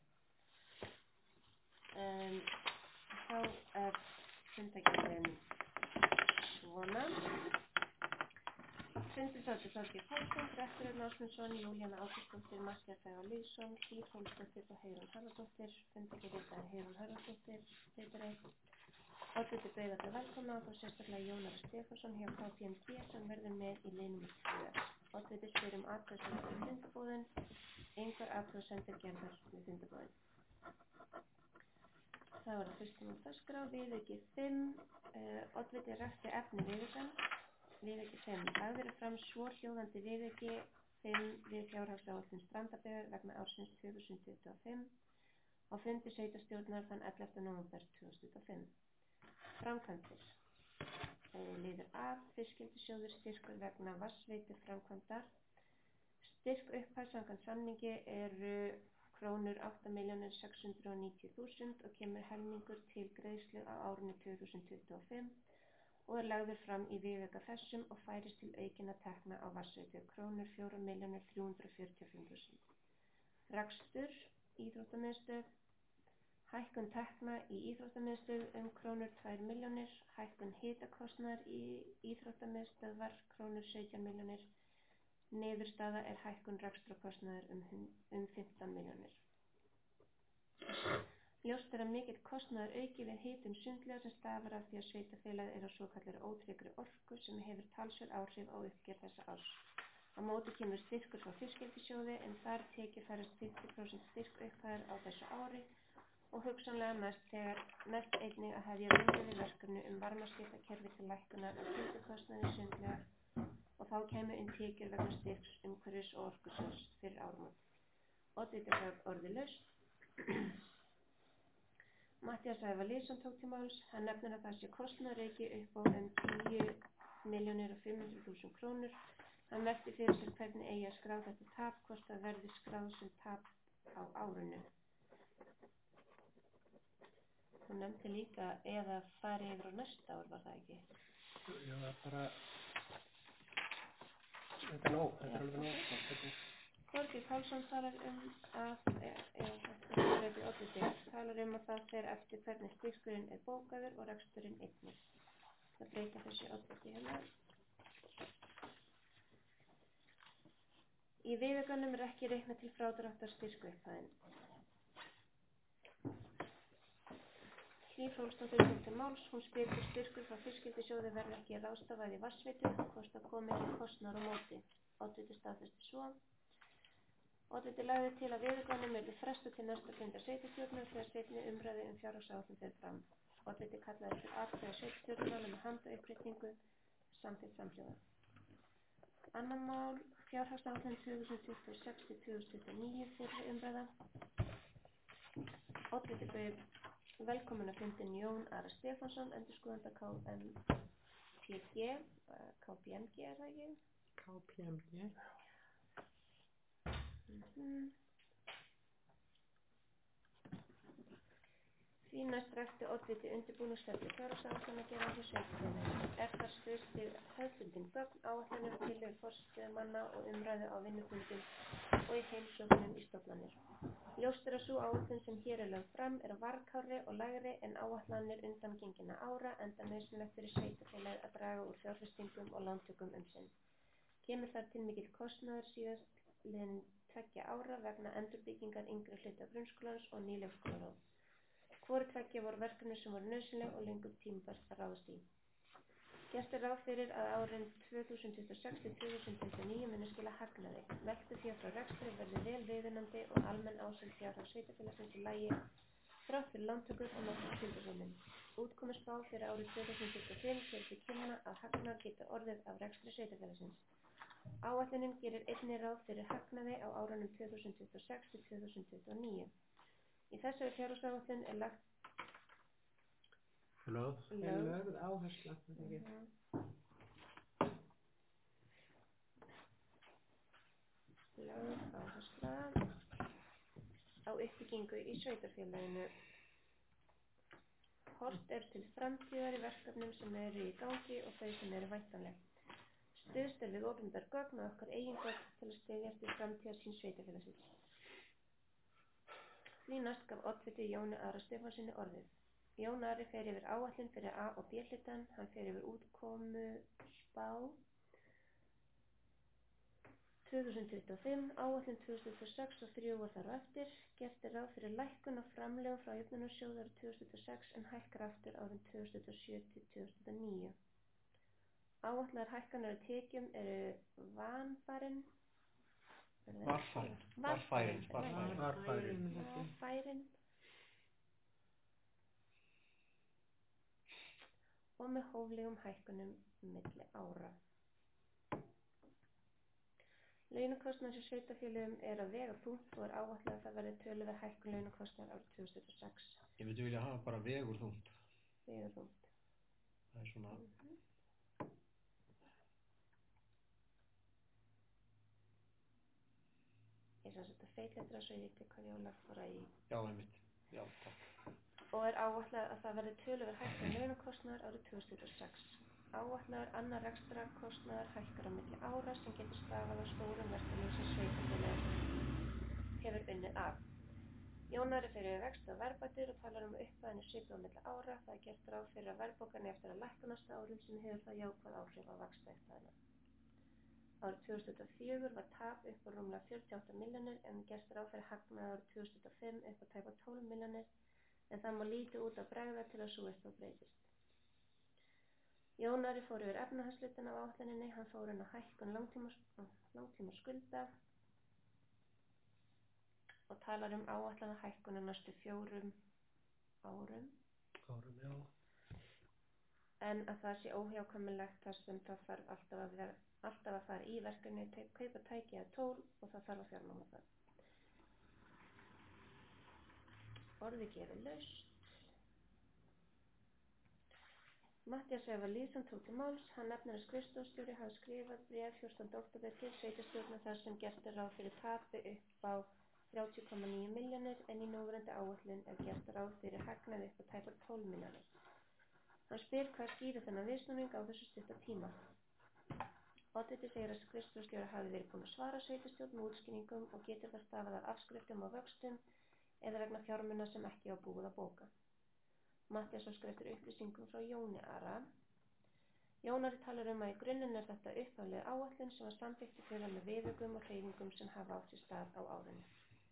Um, þá er fundagerðin svona. Fundur sátu Þorgeir Pálsson, Rektorinn Ásmundsson, Júlíana Ágústsdóttir, Matthías Sævar Lýðsson, Hlíf Hólmsdóttir og Heiðrún Harðardóttir. Fundagerðin Heiðrún Harðardóttir, ritari. Oddviti bauð allir velkomna og þá sérstaklega Jón Ari Stefánsson hjá K P M G sem verður með í lið númer tvö. Oddviti spyr um athugasemdir við fundarboðun, engar athugasemdir gerðar við fundarboðun. Það var það fyrstum á dagskrá, viðauki fimm, uh, oddviti rakti efni viðaukan. Viðauki fimm, lagður er fram svohljóðandi viðauki fimm við fjárhagsáætlun Strandabyggðar vegna ársins tvö þúsund tuttugu og fimm á fundi sveitarstjórnar þann ellefta nóvember tvö þúsund tuttugu og fimm. Framkvæmdir. Uh, liður A, fiskeldissjóður styrkur vegna vatnsveitu framkvæmdar. Styrk upphæð samkvæmt samningi eru krónur átta milljónir sex hundruð níutíu þúsund og kemur helmingur til greiðslu á árinu tvö þúsund tuttugu og fimm og er lagður fram í viðauka þessum og færist til aukinna tekna á vatnsveitu krónur fjórar milljónir þrjú hundruð fjörutíu og fimm þúsund. Rekstur, íþróttamiðstöð, hækkun tekna í íþróttamiðstöð um krónur tvær milljónir, hækkun hitakostnaðar í íþróttamiðstöðvar krónur sautján milljónir, niðurstaða er hækkun rekstrarkostnaðar um, um fimmtán milljónir. Ljóst er að mikill kostnaðar auki við hitun sundlauga sem stafar af því að sveitarfélagið er á svokallari ótryggri orku sem hefur talsverð áhrif á uppgjörð þessa árs. Á móti kemur styrkur frá fiskeldissjóði en þar tekjufærast fimmtíu prósent styrk upphæðar á þessu ári og hugsanlega næst þegar næst einnig að hefja vinnu við verkefni um varmaskiptakerfi til lækkunar á hitukostnaði sundlauga og þá kemur inn tekjur vegna styrks umhverfis og orkusjóðs fyrir áramót. Oddviti gaf orðið laust. Matthías Sævar Lýðsson tók til máls. Hann nefnir að það sé kostnaðarauki upp á um tíu milljónir og fimm hundruð þúsund krónur. Hann velti fyrir sér hvernig eigi að skrá þetta tap, hvort það verði skráð sem tap á árinu. Hún nefndi líka eða fari yfir á næsta ár, var það ekki? já, það er bara, þetta er nóg, þetta er alveg nóg. Þorgeir Pálsson talar um að, eða þetta er oddviti, talar um að það fer eftir hvernig styrkurinn er bókaður og reksturinn einnig. Það breyta þessi oddviti hérna. Í viðaukanum er ekki reiknað til frádráttar styrkupphæðin. Hlíf Hólmsdóttir tók til máls. Hún spyr hvort styrkur frá fiskeldissjóði verði ekki ráðstafað í vatnsveitu og hvort það komi ekki kostnaður á móti. Oddviti staðfesti svo. Oddviti lagði til að viðaukanum yrði frestað til næsta fundar sveitarstjórnar þegar seinni umræðu um fjárhagsáætlun fer fram. Oddviti kallaði til atkvæði sveitarstjórnar með handauppréttingu samþykkt samhljóða. Annan mál, fjárhagsáætlun tvö þúsund tuttugu og sex til tvö þúsund tuttugu og níu fyrri umræða. Oddviti bauð velkomin að fundin Jón Ari Stefánsson, endurskoðanda K M P G, K P M G er það ekki? K P M G. Því næst rakti oddviti undirbúningsferli fjárhagsáætlana gerðar hjá sveitarfélaginu. Er þar stuðst við hefðbundin gögn, áætlanir og tillögur forstöðumanna og umræðu á vinnufundum og í heimsóknum í stofnanir. Ljóst er að sú áætlun sem hér er lögð fram er varkárri og lægri en áætlanir undangenginna ára enda nauðsynlegt fyrir sveitarfélagið að draga úr fjárfestingum og lántökum um sinn. Kemur þar til mikill kostnaður síðastliðin tveggja ára vegna endurbyggingar yngri hluta grunnskólans og nýleikskólaráð. Hvoru tveggja voru verkefni sem voru nauðsynleg og löngu tímabært að ráðast í. Gert er ráð fyrir að árin tvö þúsund tuttugu og sex til tvö þúsund tuttugu og níu muni skila hagnaði. Veltufé frá rekstri verði vel viðunandi og almenn ásýnd fjárhag sveitarfélagsins í lagi þrátt fyrir lántökur og nokkur skuldasöfnun. Útkomuspá fyrir árið tvö þúsund tuttugu og fimm gefur til kynna að hagnaður geti orðið af rekstri sveitarfélagsins. Áætlunin gerir einnig ráð fyrir hagnaði á árunum tvö þúsund tuttugu og sex til tvö þúsund tuttugu og níu. Í þessari fjárhagsáætlun er lagt Lögð. Er lögð áhersla. Mhm. lögð áhersla á uppbyggingu í sveitarfélaginu. Horft er til framtíðar í verkefnum sem eru í gangi og þau sem eru væntanleg. Stuðst er við opinber gögn og okkar eigin gögn til að styðjast við framtíðarsýn sveitarfélagsins. Því næst gaf oddviti Jóni Ara Stefánssyni orðið. Jón Ari fer yfir áætlun fyrir A og B hlutann, hann fer yfir útkomu spá tvö þúsund tuttugu og fimm, áætlun tvö þúsund tuttugu og sex og þrjú og þar á eftir. Gert er ráð fyrir lækkun á framlögum frá jöfnunarsjóði árið tvö þúsund tuttugu og sex en hækkar aftur árin tvö þúsund tuttugu og sjö til tvö þúsund tuttugu og níu. Áætlaðar hækkanir á tekjum eru vanfærin Varfærin. Varfærin. Varfærin. Varfærin. Varfærin. Og með hóflegum hækkunum milli ára. Launakostnaður hjá sveitarfélögum er að vega þungt og er áætlað að það verði töluverð hækkun launakostnaðar árið tvö þúsund tuttugu og sex. Ég myndi vilja hafa bara vegur þungt. Vegur þungt. Það er svona... Mhm. Ég sem sagt að feitletra svo ég viti hvað ég á lagt fóra í. Já, einmitt. Já, takk. Og er áætlað að það verði töluverð hækkun launakostnaðar árið tvö þúsund tuttugu og sex. Áætlaður annar rekstrakostnaður hækkar á milli ára sem getur stafað af stórum verkefnum sem sveitarfélagið hefur unnið af. Jón Ari fer yfir vexti og verðbætur og talar um upphæðinu svipuð á milli ára. Það er gert ráð fyrir að verðbólgan eigi eftir að lækka á næstu árum sem hefur það jákvæð áhrif á vaxtaupphæðina. Árið tvö þúsund tuttugu og fjögur var tap upp á rúmlega fjörutíu og átta milljónir en gert ráð fyrir hagnað árið tvö þúsund tuttugu og fimm upp á tæpa tólf milljónir en það má lítið út að bregða til að sú upphæð breytist. Jón Ari fór yfir efnahagshlutann af áætluninni, hann fór inn á hækkun langtíma, langtíma skulda og talar um áætlaða hækkun á næstu fjórum árum. Árum, já. En að það sé óhjákvæmilegt þar sem það þarf alltaf að vera alltaf að fara í verkefni, kaupa tæki eða tól og það þarf að fjármagna það. Orðið gefur laust. Matthías Sævar Lýðsson tók til máls. Hann nefnir að skrifstofustjóri hafi skrifað bréf fjórtánda október til sveitarstjórnar þar sem gert er ráð fyrir tapi upp á þrjátíu komma níu milljónir en í núverandi áætlun er gert ráð fyrir hagnaði upp á tæpar tólf milljónir. Hann spyr hvað skýrir þennan viðsnúning á þessu stutta tíma. Oddviti segir að skrifstofustjóri hafi verið búinn að svara sveitarstjórn með útskýringum og getur það stafað af afskriftum og vöxtum eða vegna fjármuna sem ekki á búið að bóka. Matthías óskar eftir upplýsingum frá Jóni Ara. Jón Ari talar um að í grunninn er þetta upphafleg áætlun sem var samþykkt í fyrra með viðaukum og hreyfingum sem hafa átt sér stað á árinu.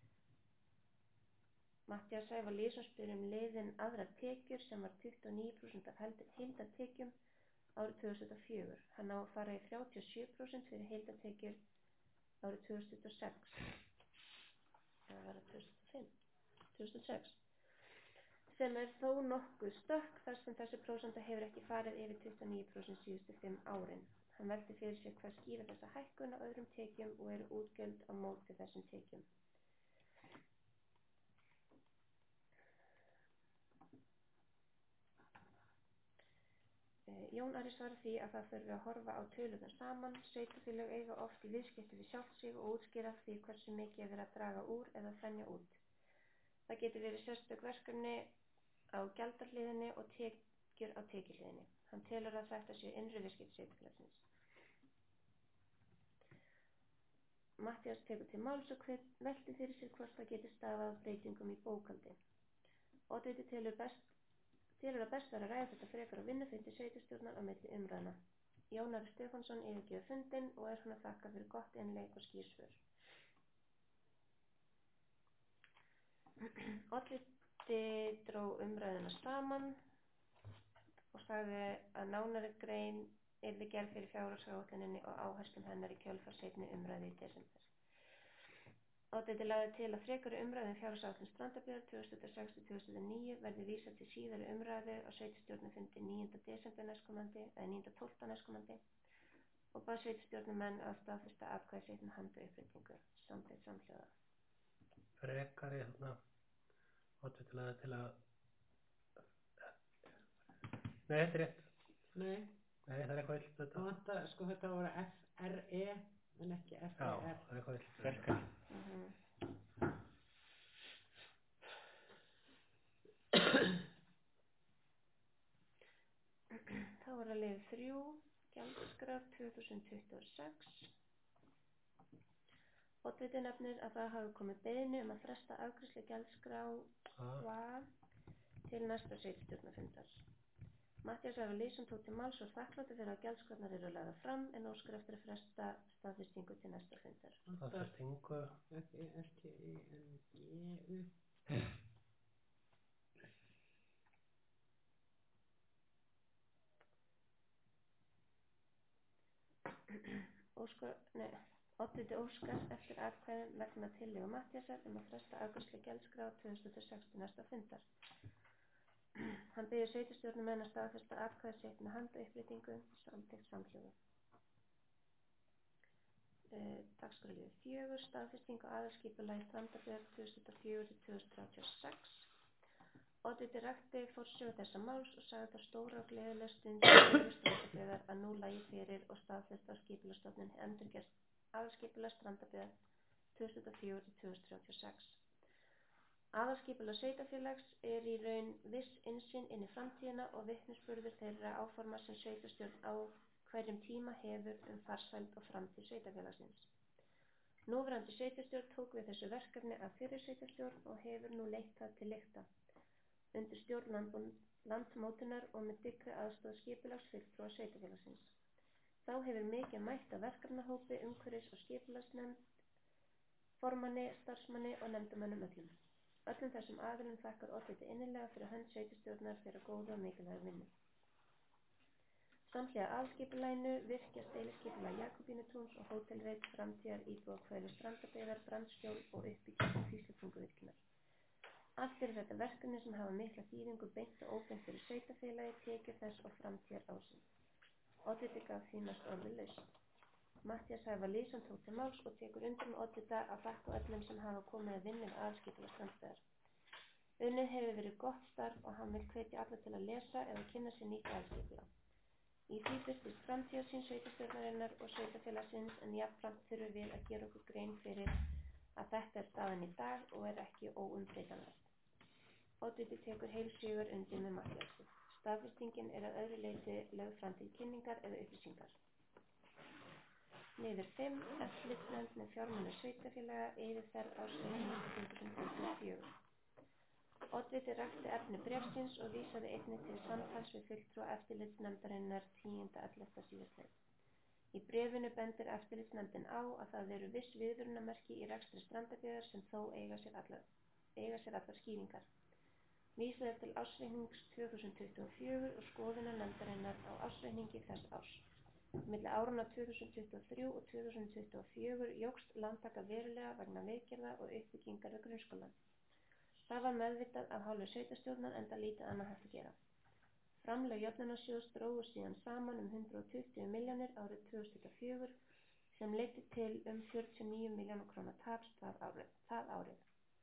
Matthías Sævar Lýðsson spyr um liðin aðrar tekjur sem var tuttugu og níu prósent af heildartekjum árið tvö þúsund tuttugu og fjögur. Hann á að fara í þrjátíu og sjö prósent fyrir heildartekjur árið tvö þúsund tuttugu og sex. Það var tvö þúsund og fimm, tvö þúsund og sex. Sem er þó nokkuð stökk þar sem þessi prósenta hefur ekki farið yfir tuttugu og níu prósent síðustu fimm árin. Hann velti fyrir sér hvað skýrir þessa hækkun á öðrum tekjum og eru útgjöld á móti þessum tekjum. Jón Ari svarar því að það þurfi að horfa á tölurnar saman. Sveitarfélög eiga oft í viðskipti við sjálft sig og útskýra því hversu mikið er verið að draga úr eða þenja út. Það getur verið sérstök verkefni á gjaldahliðinni og tekjur á tekjuhliðinni. Hann telur að þetta séu innri viðskipti sveitarfélagsins. Matthías tekur til máls og veltir fyrir sér hvort það geti stafað af breytingum í bókhaldi. Oddviti telur best telur að best væri að ræða þetta frekar á vinnufundi sveitarstjórnar á milli umræðna. Jón Ari Stefánsson yfirgefur fundinn og er hann að þakka fyrir gott innlegg og skýr svör. Oddviti dró umræðuna saman og sagði að nánari grein yrði gerð fyrir fjárhagsáætluninni og áherslum hennar í kjölfar seinni umræðu í desember. Oddviti lagði til að frekari umræðu um fjárhagsáætlun Strandabyggðar tvö þúsund og sex til tvö þúsund og níu verði vísað til síðari umræðu á sveitarstjórnarfundi níunda desember næstkomandi eða níunda tólfta næstkomandi og bað sveitarstjórnarmenn að staðfesta atkvæði sitt með handauppréttingu samþykkt samhljóða. Frekari þarna oddviti lagði til að Nei, þetta er rétt. Nei, Nei, það er eitthvað vilt þetta. það vantar, sko þetta voru F R E en ekki F Já, E R. það er eitthvað vilt verkefni. Mhm. Þá er að liður þrjú, gjaldskrár tvö þúsund tuttugu og sex. Oddviti nefnir að það hafi komið beiðni um að fresta afgreiðslu gjaldskráa til næsta sveitarstjórnarfundar. Matthías Ævar Lýðsson tók til máls og þakklátur fyrir að gjaldskrárnar eru lagðar fram en óskar eftir að fresta staðfestingu til næsta fundar. Staðfestingu. F E S T I N G U. Óskar, nei, oddviti óskar eftir atkvæðum vegna tillögu Matthíasar um að fresta afgreiðslu gjaldskrár tvö þúsund og sex til næsta fundar. Hann biður sveitarstjórnarmenn að staðfesta atkvæði sitt með handauppréttingu samþykkt samhljóða. Uh, Dagskrárliður fjögur, staðfesting á aðalskipulagi Strandabyggðar tvö þúsund og fjögur til tvö þúsund þrjátíu og sex. Oddviti rakti forsögu þessa máls og sagði það stóra og gleðilega stund í sögu Strandabyggðar að nú lægi fyrir og staðfesta á Skipulagsstofnun endurgerð aðalskipulag Strandabyggðar tvö þúsund og fjögur til tvö þúsund þrjátíu og sex. Aðalskipulag sveitarfélags er í raun viss innsýn inn í framtíðina og vitnisburður þeirra áforma sem sveitarstjórn á hverjum tíma hefur um farsæld og framtíð sveitarfélagsins. Núverandi sveitarstjórn tók við þessu verkefni af fyrri sveitarstjórn og hefur nú leitt það til lykta undir stjórn landmótunar og með dyggri aðstoð skipulagsfulltrúa sveitarfélagsins. Þá hefur mikið mætt af verkefnahópi, umhverfis- og skipulagsnefnd, formanni, starfsmanni og nefndamönnum öllum. Öllum þessum aðilum þakkar oddviti innilega fyrir hönd sveitarstjórnar þeirra góðu og mikilvægu vinnu. Samhliða aðalskipulaginu virkjast deiliskipulag Jakobínutúns og hótelreit framtíðar íbúðahverfi Strandabyggðar, brandskjól og uppbyggingu Hríslutunguvirkjunar. Allt eru þetta verkefni sem hafa mikla þýðingu beint og óbeint fyrir sveitarfélagi, tekjur þess og framtíðar ásýn. Oddviti gaf því næst orðið laust. Matthías Ævar Lýðsson tók til máls og tekur undir með oddvita að þakka öllum sem hafa komið að vinna við aðalskipulag Strandabyggðar. Unnið hefur verið gott starf og hann vil hvetja alla til að lesa eða kynna sér nýtt aðalskipulag. Í því birtist framtíðarsýn sveitarstjórnarinnar og sveitarfélagsins en jafnframt þurfum við að gera okkur grein fyrir að þetta er staðan í dag og er ekki óumbreytanlegt. Oddviti tekur heilshugar undir með Matthíasi. Staðfestingin er að öðru leyti lögð fram til kynningar eða upplýsingar. Liður fimm, eftirlitsnefnd með fjármunir sveitarfélaga, yfirferð ársreiknings tvö þúsund tuttugu og fjögur. Oddviti rakti efni bréfsins og vísaði einnig til samtals við fulltrúa eftirlitsnefndarinnar tíunda ellefta síðastliðið. Í bréfinu bendir eftirlitsnefndin á að það eru viss viðvörunarmerki í rekstri Strandabyggðar sem þó eiga sér allar, eiga sér allar skýringar. Vísað er til ársreiknings tvö þúsund tuttugu og fjögur og skoðunar nefndarinnar á ársreikningi þess árs. Milli áranna tvö þúsund tuttugu og þrjú og tvö þúsund tuttugu og fjögur jókst lántaka verulega vegna viðgerða og uppbyggingar við grunnskólann. Það var meðvitað af hálfu sveitarstjórnar enda lítið annað hægt að gera. Framlög jöfnunarsjóðs drógust síðan saman um hundrað og tuttugu milljónir árið tvö þúsund tuttugu og fjögur sem leiddi til um fjörutíu og níu milljóna króna taps það árið. Það árið.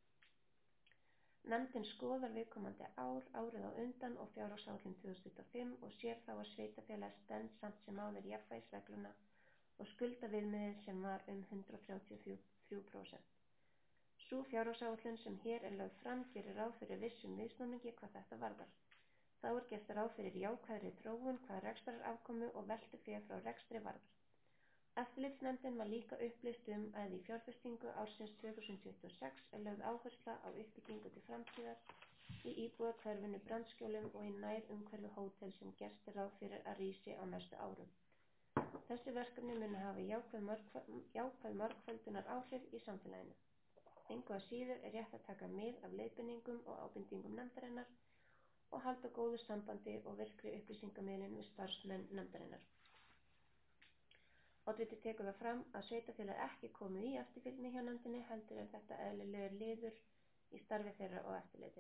Nefndin skoðar viðkomandi ár, árið á undan og fjárhagsáætlun tvö þúsund tuttugu og fimm og sér þá að sveitarfélagið stenst samt sem áður jafnvægisregluna og skuldaviðmiðið sem var um hundrað þrjátíu og þrjú prósent. Sú fjárhagsáætlun sem hér er lögð fram gerir ráð fyrir vissum viðsnúningi hvað þetta varðar. Þá er gert ráð fyrir jákvæðri þróun hvað rekstrarafkomu og veltufé frá rekstri varðar. Eftirlitsnefndin var líka upplýst um að í fjárfestingu ársins tvö þúsund tuttugu og sex er lögð áhersla á uppbyggingu til framtíðar í íbúðahverfinu Brandskjólum og í nær umhverfi hótel sem gert er ráð fyrir að rísi á næstu árum. Þessi verkefni munu hafa jákvæð, mörg, jákvæð margföldunar áhrif í samfélaginu. Engu að síður er rétt að taka mið af leiðbeiningum og ábendingum nefndarinnar og halda góðu sambandi og virkri upplýsingamiðlun við starfsmenn nefndarinnar. Oddviti tekur það fram að sveitarfélagið ekki komið í eftirfylgni hjá nefndinni heldur er þetta eðlilegur liður í starfi þeirra og eftirliti.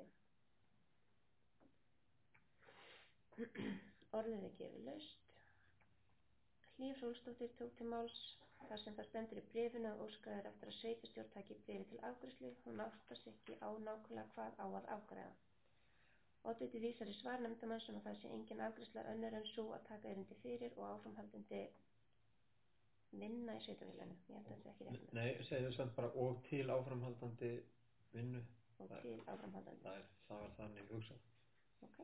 Orðið er gefið laust. Hlíf Hrólfsdóttir tók til máls þar sem það stendur í bréfinu að óskað er eftir að sveitarstjórn taki bréfið til afgreiðslu. Hún áttar sig ekki á nákvæmlega hvað á að afgreiða. Oddviti vísar í svar nefndarmanns um að það sé engin afgreiðsla önnur en sú að taka erindi fyrir og áframhaldandi vinna í sveitarfélaginu. Ég held að þetta er ekki rétt. Nei, segðu samt bara og til áframhaldandi vinnu. Og til áframhaldandi. Það, er, það var þannig hugsað. Ok.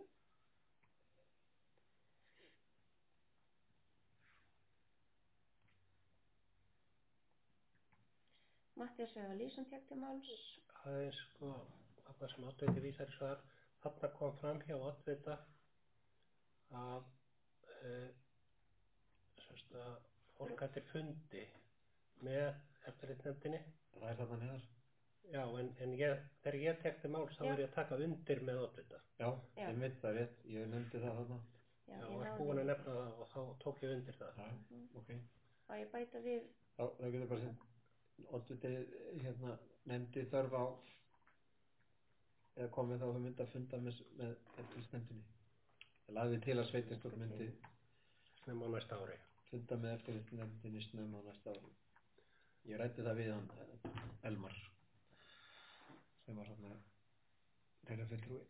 Matthías Eva Lýsson tek til máls. Það er sko, það sem oddviti vísar í svar, þarna kom fram hjá oddvita að, uh, semst að fólk hættir fundi með eftirlitsnefndinni. Það er þarna neðar. Já, en, en ég, þegar ég tek til máls þá er ég að taka undir með oddvita. Já, Já. Ég veit það rétt, ég nefndi það þarna. Já, Já ég var búin að nefna það og þá tók ég undir það. Já, mm-hmm. Ok. Og ég bæta við. Já, það getur bara sem oddviti hérna nefndi þörf á eða komið þá hugmynd að funda með, með eftirlitsnefndinni. Það lagði til að sveitarstjórn myndi snemma á næsta ári. Funda með eftirlitsnefndinni snemma á næsta ári. Ég ræddi það við hann Elmar sem var svona þeirra fulltrúi.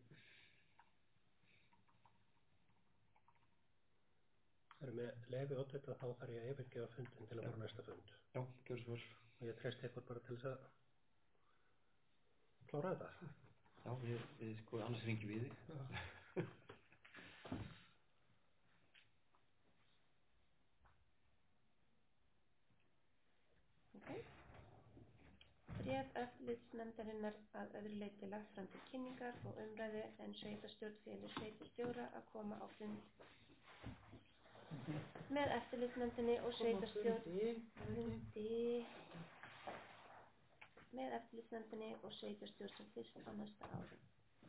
Það er með leyfi oddvita þá þarf ég að yfirgefa fundin til að fara næsta fund. Já, gjör svo vel. Og ég treysti ykkur bara til þess að klára þetta. Já, ég, ég sko annars ringi við þig. Bréf eftirlitsnefndarinnar að öðru leyti lagt fram til kynningar og umræðu en sveitarstjórn felur sveitarstjóra að koma á fund með eftirlitsnefndinni og sveitarstjórn fundi með eftirlitsnefndinni og sveitarstjórn sem fyrst á næsta ári.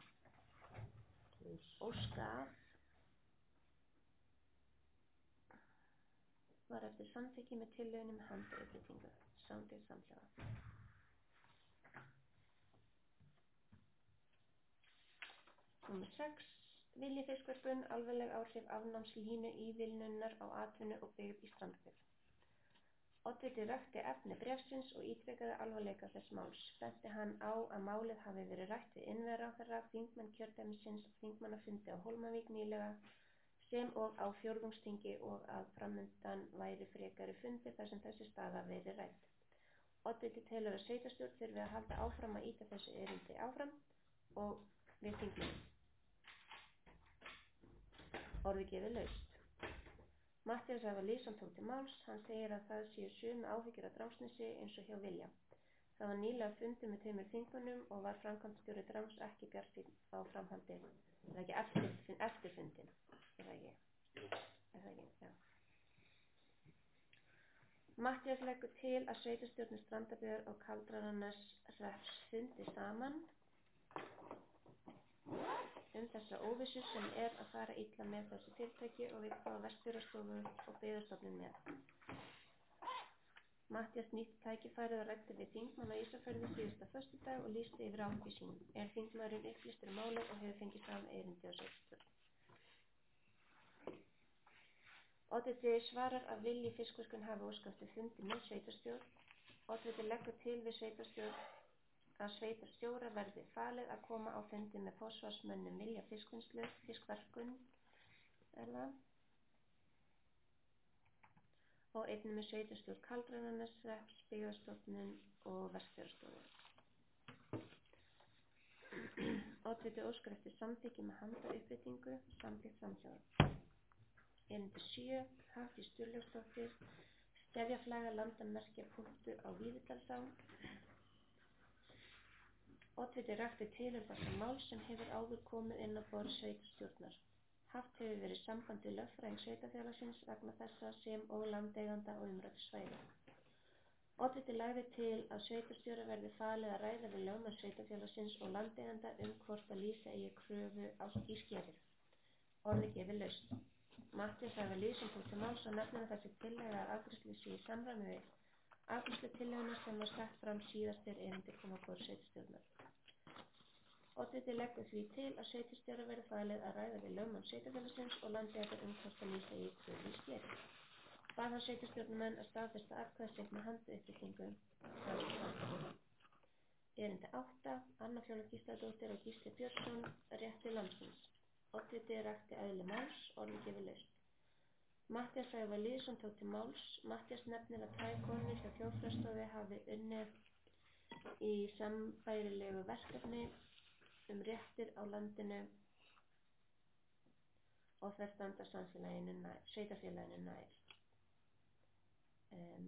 Óskað var eftir samþykki með tillögunum handauppbyggingu, samþykkt samhljóða. Númer sex. Vilji fiskverkun, alvarleg áhrif afnáms línu ívilnunar á atvinnu og byggð í Strandabyggð. Oddviti rakti efni bréfsins og ítrekaði alvarleika þess máls. Benti hann á að málið hafi verið rætt við innviðaráðherra, þingmenn kjördæmisins og þingmannafundi á Hólmavík nýlega sem og á fjórðungsþingi og að framundan væri frekari fundi þar sem þessi staða verið rædd. Oddviti telur að sveitarstjórn þurfi að halda áfram að ýta þessu erindi áfram og við þingmenn. Orðið gefið laust. Matthías Eva Lýsson tók til máls. Hann segir að það séu sömu áhyggjur af Drangsnesi eins og hjá Vilja. Það var nýlega fundið með tveimur þingmönnum og var framkvæmdastjóri Drangs ekki bjartsýnn á framhaldið. Er það ekki eftir, eftir fundin? Er það ekki? Er það ekki? Já. Matthías leggur til að sveitarstjórnir Strandabyggðar og Kaldrananes hrepps fundi saman um þessa óvissu sem er að fara illa með þessu fyrirtæki og við fá Vestfjarðastofu og Byggðastofnun með. Matthías nýtti tækifærið og ræddi við þingmann á Ísafirði síðasta föstudag og lýsti yfir áhyggjum sínum. Er þingmaðurinn upplýstur um málið og hefur fengið fram erindi á sveitarstjórn. Oddviti svarar að vilji fiskverkun hafi óskað eftir fundi með sveitarstjórn. Oddviti leggur til við sveitarstjórn að sveitarstjóra verði falið að koma á fundi með forsvarsmönnum Vilja fiskvinnslu, fiskverkun er það, og einnig með sveitarstjórn Kaldrananes hrepps, Byggðastofnun og Vestfjarðastofu. Oddviti óskar eftir samþykki með handauppréttingu, samþykkt samhljóða. Erindi sjö, Hafdís Sturlaugsdóttir, Skefjaflaga landamerkja punktu á Víðidalsá. Oddviti rakti tilurð þessa máls sem hefur áður komið inn á borð sveitarstjórnar. Haft hefur verið samband við lögfræðing sveitarfélagsins vegna þessa sem og landeiganda á umræddu svæði. Oddviti lagði til að sveitarstjóra verði falið að ræða við lögmann sveitarfélagsins og landeiganda um hvort að lýsa eigi kröfu á í skerið. Orðið gefið laust. Matthías Ævar Lýðsson tók til máls og nefnir að þessi tillaga að afgreiðslu sé í samræmi við afgreiðslu tillögunnar sem var sett fram síðast þegar erindi kom á borð sveitarstjórnar. Oddviti leggur því til að sveitarstjóra verði falið að ræða við lögmann sveitarfélagsins og landeiganda um hvort að lýsa eigi kröfu í skerið. Bað hann sveitarstjórnarmenn að staðfesta atkvæðisrétt með handauppréttingu. Erindi átta, Anna Fjóla Gísladóttir og Gísli Björnsson, réttur landsins. Oddviti rakti eðli máls, orðið gefið laust. Matthías Ævar Lýðsson tók til máls. Matthías nefnir að tvær konur hjá Þjóðfræðistofu hafi unnið í sambærilegu verkefni um réttir á landinu og þær standa samfélaginu nær, sveitarfélaginu nær. Um,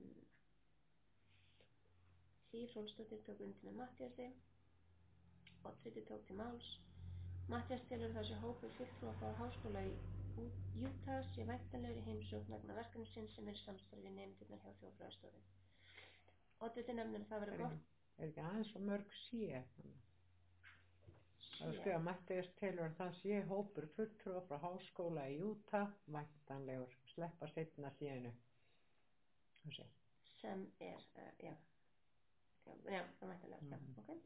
Hlíf Hrólfsdóttir tók undir með Matthíasi. Oddviti tók til máls. Matthías telur þessi hópur fulltrúa frá háskóla í Utah sé væntanlegur í heimsókn vegna verkefnisins sem er í samstarfi við nemendurna hjá Þjóðfræðistofu. Oddviti nefnir að það verður gott. Er ekki aðeins svo mörg sé? Það er skrifað Matthías telur að það sé hópur fulltrúa frá háskóla í Utah væntanlegur. Sleppa seinna síðinu. Þessi. Sem er, uh, já. Já, já, væntanlegur, mm. já, ok.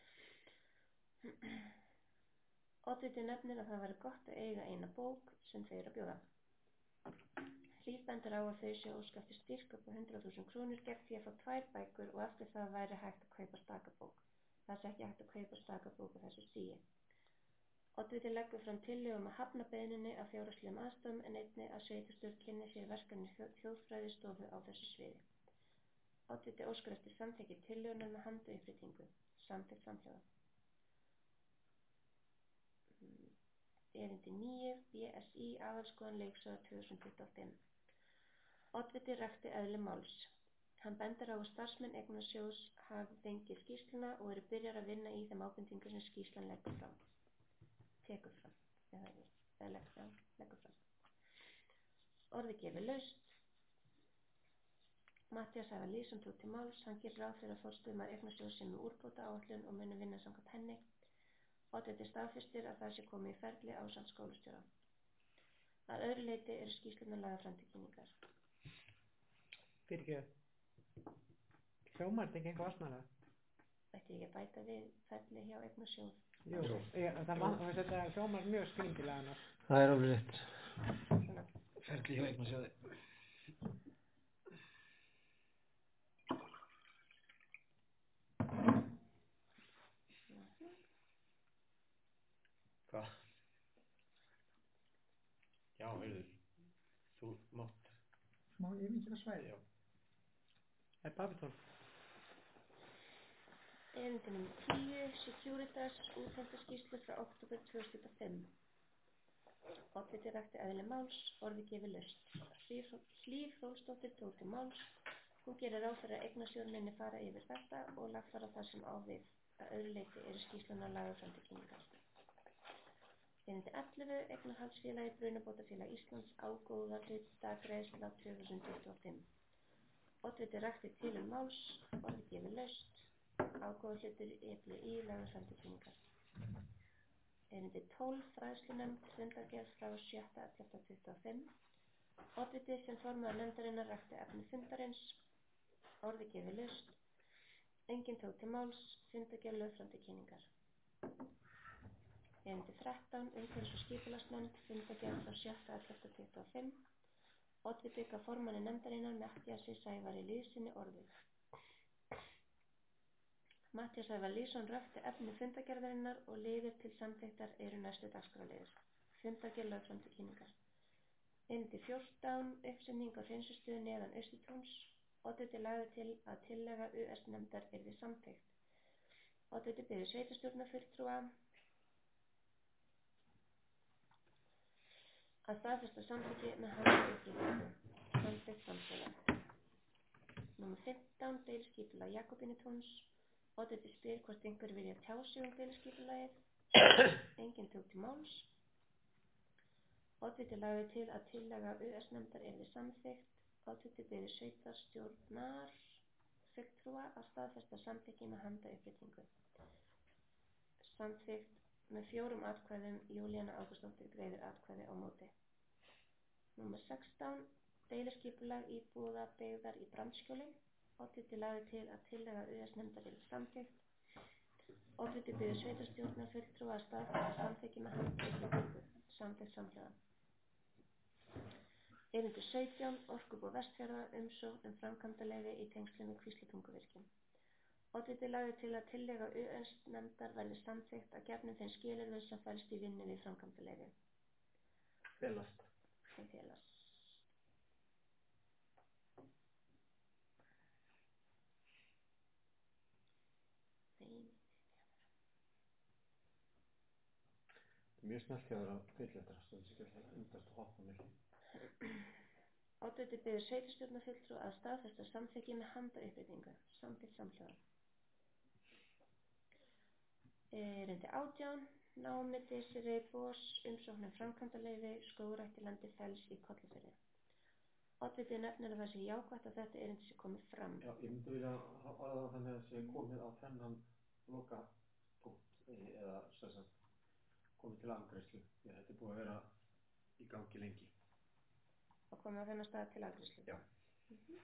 Oddviti nefnir að það væri gott að eiga eina bók sem þau eru að bjóða. Hlíf bendir á að þau séu óska eftir styrk upp á hundrað þúsund krónur gegn því að fá tvær bækur og eftir það væri hægt að kaupa stakabók. Það sé ekki hægt að kaupa stakabók á þessu stigi. Oddviti leggur fram tillögu um að hafna beiðninni af fjárhagslegum aðstæðum en einnig að sveitarstjórn kynni sér verkefni Þjóðfræðistofu á þessu sviði. Oddviti óskar eftir samþykki tillögunnar með handauppréttingu. Samþykkt samhljóða. Erindi níu, B S I aðalskoðun leiksögu tvö þúsund tuttugu og fimm. Oddviti rakti eðli máls. Hann bendir á að starfsmenn Eignarsjóðs hafi fengið skýrsluna og eru byrjar að vinna í þeim ábendingum sem skýrslan leggur fram. Tekur fram, eða ekki, eða leggur fram, leggur fram. Orðið gefið laust. Matthías Ævar Lýðsson tók til máls. Hann gerir ráð fyrir að forstöðumaður Eignarsjóðs sem er úrbóta áætlun og muni vinna samkvæmt henni. Oddviti staðfestir að það sé komið í ferli ásamt skólastjóra. Að öðru leyti eru skýrslurnar lagðar fram til kynningar. Fyrirgjöf. Hljómar þetta ekki eitthvað asnalega? Ætti ég ekki að bæta við ferli hjá Eignarsjóð? Jú, ég, það man, þetta hljómar mjög skringilega annars. Það er alveg rétt. Svona. Ferli hjá Eignarsjóði. Hvað? Já, heyrðu, þú mátt. Má ég myndi að svæði? Já. Er Babylon? Erindi númer tíu, Securitas, úthentarskýrslu frá október tvö þúsund tuttugu og fimm. Oddviti rakti eðli máls, orðið gefið laust. Hlíf Hrólfsdóttir tók til máls. Hún gerir ráð fyrir að Eignarsjóður minni fara yfir þetta og lagfæra það sem á við. Að öðru leyti eru skýrslurnar lagðar fram til kynningar. Erindi ellefu, Eignarhaldsfélagi Brunabótafélag Íslands ágóða hlutagreiðsla tvö þúsund tuttugu og fimm. Oddviti rakti til um máls, orðið gefið laust. Ágóða hlutur E B I lagður fram til kynningar. Erindi tólf, Fræðslunefnd, fundargerð frá sjötta ellefta tuttugu og fimm. Oddviti sem formaður nefndarinnar rakti efni fundarins, orðið gefið laust. Enginn tók til máls, fundargerð lögð fram til kynningar. Erindi þrettán, umhverfis- og skipulagsnefnd, fundargerð frá sjötta ellefta tuttugu og fimm. Oddviti gaf formanni nefndarinnar Matthíasi Sævari Lýðssyni orðið. Matthías Ævar Lýðsson rakti efni fundargerðarinnar og liðir til samþykktar eru næstu dagskrárliðir. Fundargerð lögð fram til kynningar. Erindi fjórtán, uppsetning á hreinsunarstöð neðan Austurtúns. Oddviti lagði til að tillaga U S nefndar yrði samþykkt. Oddviti biður sveitarstjórnarfulltrúa að staðfesta samþykki með handauppréttingu. Samþykkt samhljóða. Númer fimmtán. Deiliskipulag Jakobínutúns. Oddviti spyr hvort einhver vilja tjá sig um deiliskipulagið. Enginn tók til máls. Oddviti lagði til að tillaga U S-nefndar yrði samþykkt. Oddviti biður sveitarstjórnar fulltrúa að staðfesta samþykki með handauppréttingu. Samþykkt með fjórum atkvæðum. Júlíana Ágústsdóttir greiðir atkvæði á móti. Númer sextán. Deiliskipulag íbúðabyggðar í Brandskjóli. Oddviti lagði til að tillaga U S-nefndar yrði samþykkt. Oddviti biður sveitarstjórnar fulltrúa að staðfesta samþykki með handauppréttingu. Samþykkt samhljóða. Erindi sautján. Orkubú Vestfjarða umsókn um framkvæmdaleyfi í tengslum við Kvíslatunguvirkjun. Oddviti lagði til að tillaga U S-nefndar verði samþykkt að gefnum þeim skilyrðum sem felst í vinnu við framkvæmdaleyfi. Felast. Sem felast. Nei. Mjög snallt hjá þér að fylla þetta, svo þetta sé ekki alltaf undast og hoppa milli. Oddviti biður sveitarstjórnar fulltrúa að staðfesta samþykki með handauppréttingu. Samþykkt samhljóða. Erindi átján. Námi Desiree Bós umsókn um framkvæmdaleyfi skógrækt í landi Fells í Kollafirði. Oddviti nefnir að það sé jákvætt að þetta erindi sé komið fram. Já, ég myndi vilja orða það þannig að það sé komið á þennan loka punkt eða sem sagt komið til afgreiðslu. Því að þetta er búið að vera í gangi lengi. Og komið á þennan stað til afgreiðslu. Já. Mm-hmm.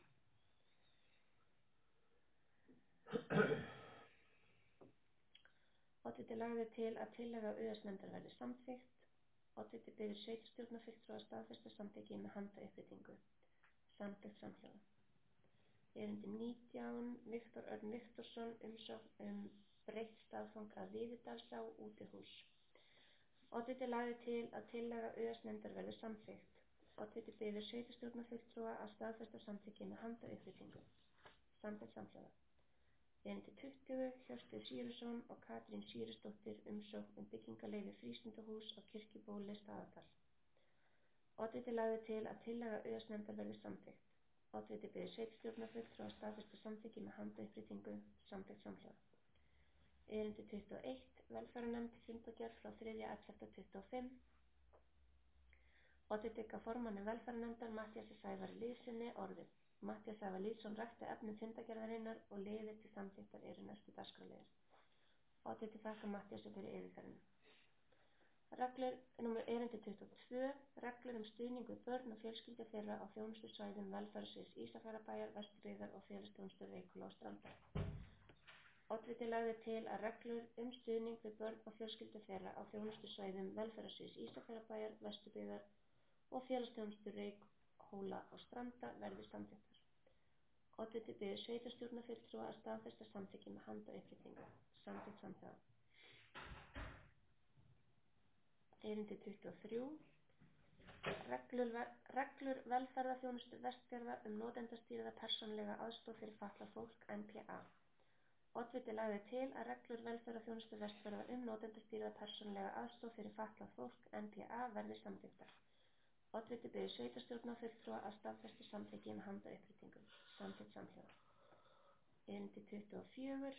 Oddviti lagði til að tillaga U S-nefndar verði samþykkt. Oddviti biður sveitarstjórnar fulltrúa að staðfesta samþykki með handauppréttingu. Samþykkt samhljóða. Erindi nítján. Viktor Örn Viktorsson umsókn um breytt staðfang að Víðidalsá útihús. Oddviti lagði til að tillaga U S-nefndar verði samþykkt. Oddviti biður sveitarstjórnar fulltrúa að staðfesta samþykki með handauppréttingu. Samþykkt samhljóða. Erindi tuttugu. Hjörtur Sýrusson og Katrín Sýrusdóttir umsókn um byggingarleyfi frístundahús á Kirkjubóli Staðardal. Oddviti lagði til að tillaga U S-nefndar verði samþykkt. Oddviti biður sveitarstjórnar fulltrúa að staðfesta samþykki með handauppréttingu. Samþykkt samhljóða. Erindi tuttugu og eitt. Velferðarnefnd fundargerð frá þriðja ellefta tuttugu og fimm. Oddviti gaf formanni velferðarnefndar Matthíasi Sævari Lýðssyni orðið. Matthías Sævar Lýðsson rakti efni fundargerðarinnar og liðir til samþykktar eru næstu dagskrárliðir. Oddviti þakka Matthíasi fyrir yfirferðina. Reglur númer erindi tuttugu og tvö. Reglur um stuðning við börn og fjölskyldur þeirra á þjónustusvæðum velferðarsviðs Ísafjarðarbæjar, Vesturbyggðar og félagsþjónustu Reykhóla og Strandar. Oddviti lagði til að reglur um stuðning við börn og fjölskyldur þeirra á þjónustusvæðum velferðarsviðs Ísafjarðarbæjar, Vesturbyggðar og félagsþjónustu Reykhóla og Strandar verði samþykktar. Oddviti biður sveitarstjórnar fulltrúa að staðfesta samþykki með handauppréttingu. Samþykkt samhljóða. Erindi tuttugu og þrjú. Reglur, reglur velferðarþjónustu Vestfjarða um notendastýrða persónulega aðstoð fyrir fatlað fólk N P A. Oddviti lagði til að reglur velferðarþjónustu Vestfjarða um notendastýrða persónulega aðstoð fyrir fatlað fólk N P A verði samþykktar. Oddviti biður sveitarstjórnar fulltrúa að staðfesta samþykki með handauppréttingu. Samþykkt samhljóða. Erindi tuttugu og fjögur.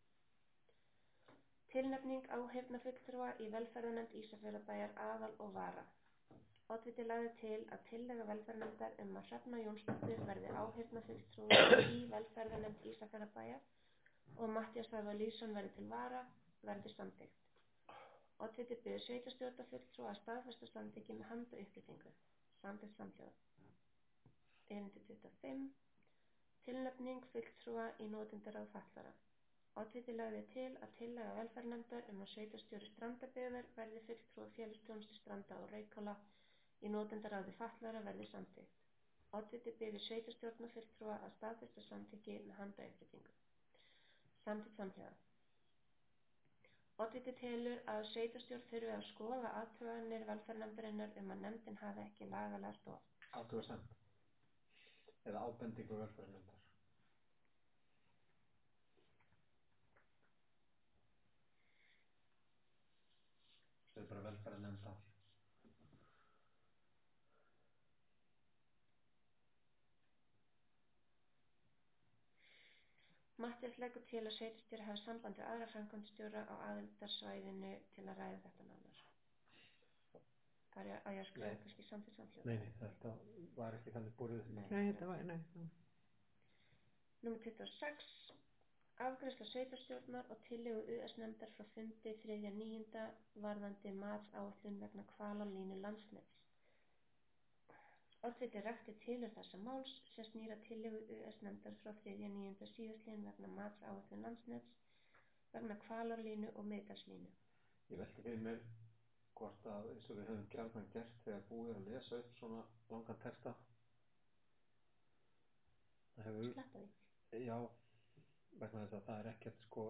Tilnefning áheyrnarfulltrúa í velferðarnefnd Ísafjarðarbæjar aðal og vara. Oddviti lagði til að tillaga velferðarnefndar um að Hrefna Jónsdóttir verði áheyrnarfulltrúi í velferðarnefnd Ísafjarðarbæjar og Matthías Sævar Lýðsson verði til vara verði samþykkt. Oddviti biður sveitarstjórnar fulltrúa að staðfesta samþykki með handauppréttingu. Samþykkt samhljóða. Erindi tuttugu og fimm. Tilnefning fulltrúa í notendaráð fatlaðra. Oddviti lagði til að tillaga velferðarnefndar um að sveitarstjóri Strandabyggðar verði fulltrúa félagsþjónustu Stranda og Reykhóla í notendaráði fatlaðra verði samþykkt. Oddviti biður sveitarstjórnar fulltrúa að staðfesta samþykki með handauppréttingu. Samþykkt samhljóða. Oddviti telur að sveitarstjórn þurfi að skoða athuganir velferðarnefndarinnar um að nefndin hafi ekki lagalega stoð. Athugasemd. Eða ábendingu velferðarnefndar. Það er bara velferðarnefndar. Matthías leggur til að sveitarstjóri hafi samband við aðra framkvæmdastjóra á aðildarsvæðinu til að ræða þetta nánar. Það er að ég að skrifa Nei. kannski samþykkt samhljóð. Nei, nei, þetta var ekki þannig búið. Nei, Nei, þetta var, nei. já. Númer tuttugu og sex. Afgreiðsla sveitarstjórnar og tillögu U S-nefndar frá fundi þriðja níunda varðandi matsáætlun vegna Hvalárlínu Landsnets. Oddviti rakti tilurð þessa máls sem snýr að tillögu U S-nefndar frá þriðja níunda síðastliðinn vegna matsáætlun Landsnets vegna Hvalárlínu og Miðdalslínu. Ég velti fyrir mér hvort að eins og við höfum gjarnan gert þegar búið er að lesa upp svona langan texta. Það hefur, Sleppa því. já, vegna þess að það er ekkert sko,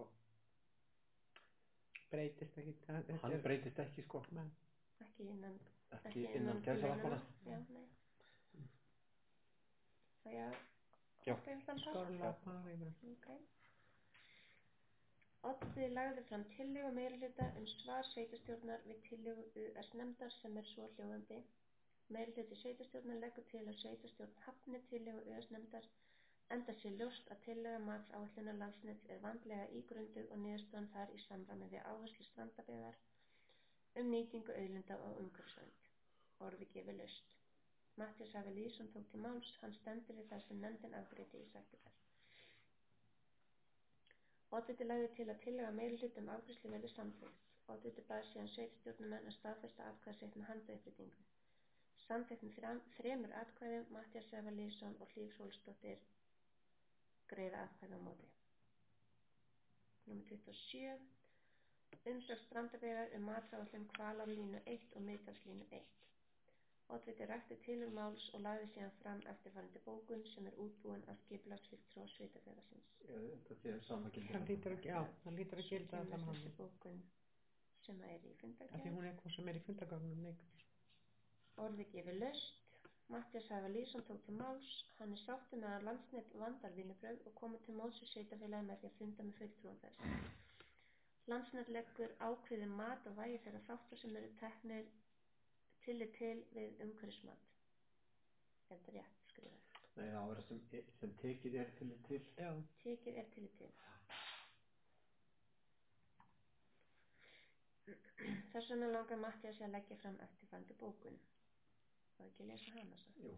Breytist ekki. það- þetta hann er- breytist ekki sko, Nei. Ekki innan, ekki innan gæsalappanna. Já, nei. Það er að Já. hoppa yfir þann part. Skorla bara yfir. Ok. Oddviti lagði fram tillögu meirihluta um svar sveitarstjórnar við tillögu U S-nefndar sem er svo hljóðandi. Meirihluti sveitarstjórnar leggur til að sveitarstjórn hafni tillögu U S-nefndar enda sé ljóst að tillaga matsáætlunar Landsnets er vandlega ígrunduð og niðurstaðan þar í samræmi við áherslu strandabyggðar um nýtingu auðlinda og umhverfisvernd. Orði gefið laust. Matthías Hafi Lýðsson tók til máls, hann stendur við það sem nefndin afgreiddi í september. Oddviti lagði til að tillaga meirihluta um afgreiðslu verði samþykkt. Oddviti bað síðan sveitarstjórnarmenn að staðfesta atkvæði sitt með handauppréttingu. Samþykkt með þremur atkvæðum, Matthías Hafi Lýðsson og Hlíf Hrólfsdóttir greiða atkvæði á móti. Númer tuttugu og sjö. Umsögn strandabyggðar um matsáætlun Hvalárlínu eitt og Miðdalslínu eitt. Oddviti rakti tilurð máls og lagði síðan fram eftirfarandi bókun sem er útbúin af skipulagsfulltrúa sveitarfélagsins. Þetta sé sama gildi. Það lítur ekki, já, það lítur að gilda Kemur það þessi hann. bókun sem er í Af því fundargerð. hún er eitthvað sem er í fundargögnum leikur. Orði gefið laust. Matthías Hafi Lýðsson tók til máls. Hann er sáttur með að Landsnet vandar vinnubrögð og komið til móts við sveitarfélagið með því að funda með fulltrúum þess. Landsnet leggur ákveðið mat og vægi þeirra þáttar sem eru teknir tillit til við umhverfismat. Er þetta rétt skrifað? Nei, það á að vera sem, sem tekið er tillit til. Já. Tekið er tillit til. Þess vegna langar Matthías að leggja fram eftirfarandi bókun. Það ekki að lesa hana svo. Jú.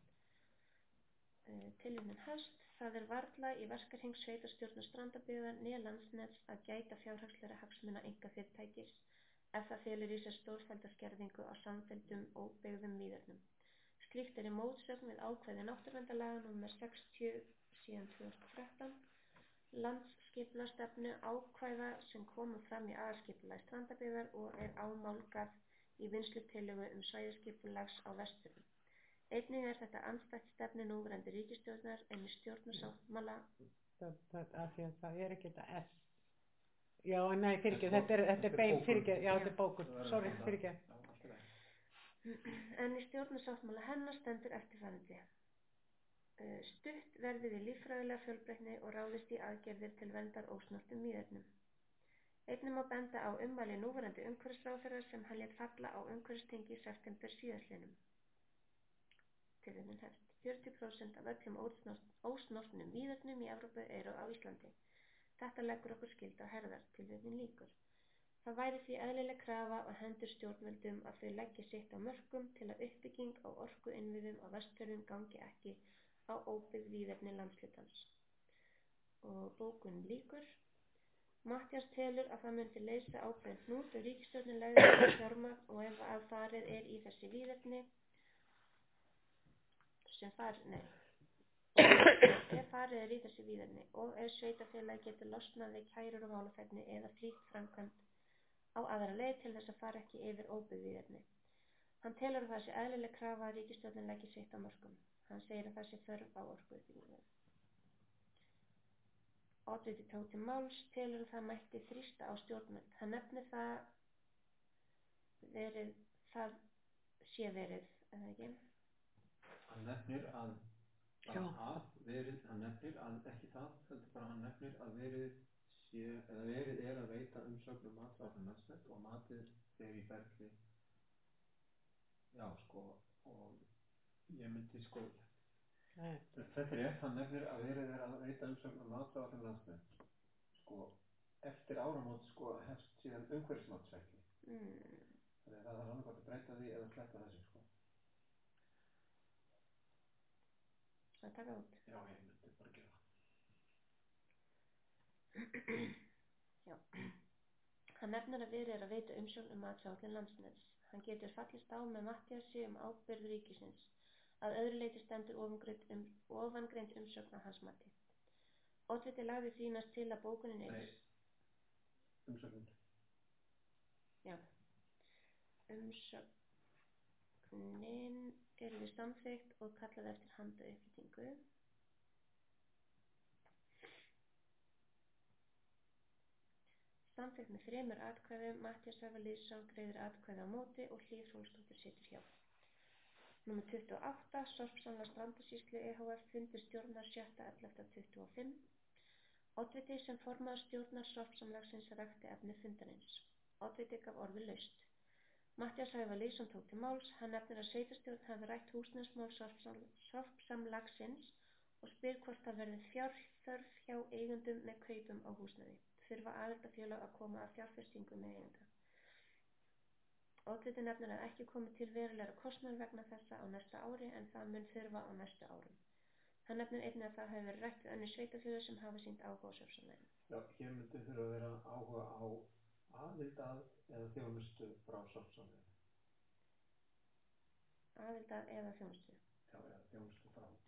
Uh, Tilvitnun hefst. Það er varla í verkahring sveitarstjórnar strandabyggðar né Landsnets að gæta fjárhagslegra hagsmuna einkafyrirtækis ef það felur í sér stórfellda skerðingu á samfelldum óbyggðum víðernum. Slíkt er í mótsögn við ákvæði náttúruverndarlaga númer sextíu síðan tvö þúsund og þrettán, landsskipulagsstefnu ákvæða sem komu fram í aðalskipulagi strandabyggðar og er ámálgað í vinnslutillögu um svæðisskipulags á Vestfjörðum. Einnig er þetta andstætt stefnu núverandi ríkisstjórnar en í stjórnarsáttmála. Það, það, af því að það er ekki þetta S. Já, nei, fyrirgeð, þetta er, þetta er bein, fyrirgeð, já, þetta er bókur, sorry, fyrirgeð. En í stjórnarsáttmála hennar stendur eftirfarandi. Uh, stutt verði við líffræðilega fjölbreytni og ráðist í aðgerðir til verndar ósnortum víðernum. Einnig má benda á ummæli núverandi umhverfisráðherra sem hann lét falla á umhverfisþingi í september síðastliðnum. Tilvitnun hefst. fjörutíu prósent af öllum ósnortnum víðernum í Evrópu eru á Íslandi. Þetta leggur okkur skyldu á herðar, tilvitnun lýkur. Það væri því eðlileg krafa á hendur stjórnvöldum að þau leggja sitt á mörkum til að uppbygging á orkuinnviðum á Vestfjörðum gangi ekki á óbyggð víðerni landshlutans. Og bókun lýkur. Matthías telur að það myndi leysa ákveðin hnút og ríkisstjórnin legði til fjármagn og ef að farið er í þessi víðerni sem farið, nei, ef farið er í þessi víðerni og ef sveitarfélagi getur losnað við kærur og málafæfni eða flýtt framkvæmd á aðra leið til þess að fara ekki yfir óbyggð víðerni. Hann telur að það sé eðlileg krafa að ríkisstjórnin leggi sitt á mörkum. Hann segir að það sé þörf á orkuuppbyggingu. Oddviti tók til máls, telur að það mætti þrýsta á stjórnvöld. Hann nefnir það verið, það sé verið, eða ekki? Hann nefnir að, bara að verið, hann nefnir að ekki það, heldur bara hann nefnir að verið sé, eða verið er að veita umsögnum matsáætlun Landsnet og matið er í ferli. Já, sko, og ég myndi sko, Nei. Þetta er rétt, hann nefnir að verið er að veita umsögn um matsáætlun landsnets. Sko, eftir áramót sko hefst síðan umhverfismatsferli. Mm. Þannig að það er annað gott að breyta því eða sleppa þessu sko. Það taka út. Já, ég myndi bara gera það. Já. Hann nefnir að verið er að veita umsjón um matsáætlun landsnets. Hann getur fallist á með Matthíasi um ábyrgð ríkisins. Að öðru leyti stendur ofangreind um, ofangreind umsögn að hans mati. Oddviti lagði því næst til að bókunin er... Nei, umsögnin. Já. Umsögnin er við samþykkt og kallaði eftir handauppfyllingu. Samþykkt með þremur atkvæðum, Matthías Sævar Lýðsson greiðir atkvæði á móti og Hlíf Hrólfsdóttir situr hjá. Númer tuttugu og átta, Sorpsamlag Strandasýslu E H F fundur stjórnar sjötta ellefta tuttugu og fimm. Oddviti sem formaður stjórnar Sorpsamlagsins rakti efni fundarins. Oddviti gaf orðið laust. Matthías Sævar Lýðsson tók til máls, hann nefnir að sveitarstjórn hafi rætt húsnæðismál Sorpsamlagsins og spyr hvort það verði fjárþörf hjá eigendum með kaupum á húsnæði. Þurfa aðildafélög að koma að fjárfestingu með eigenda. Oddviti nefnir að ekki komi til verulegra kostnaðar vegna þessa á næsta ári en það mun þurfa á næstu árum. Hann nefnir einnig að það hefur verið rætt við önnur sveitarfélög sem hafa sýnt áhuga á sorpsamlaginu. Já, hér myndi þurfa að vera áhuga á aðild að eða þjónustu frá sorpsamlaginu. Aðild að eða þjónustu. Já, eða þjónustu frá sorpsamlaginu.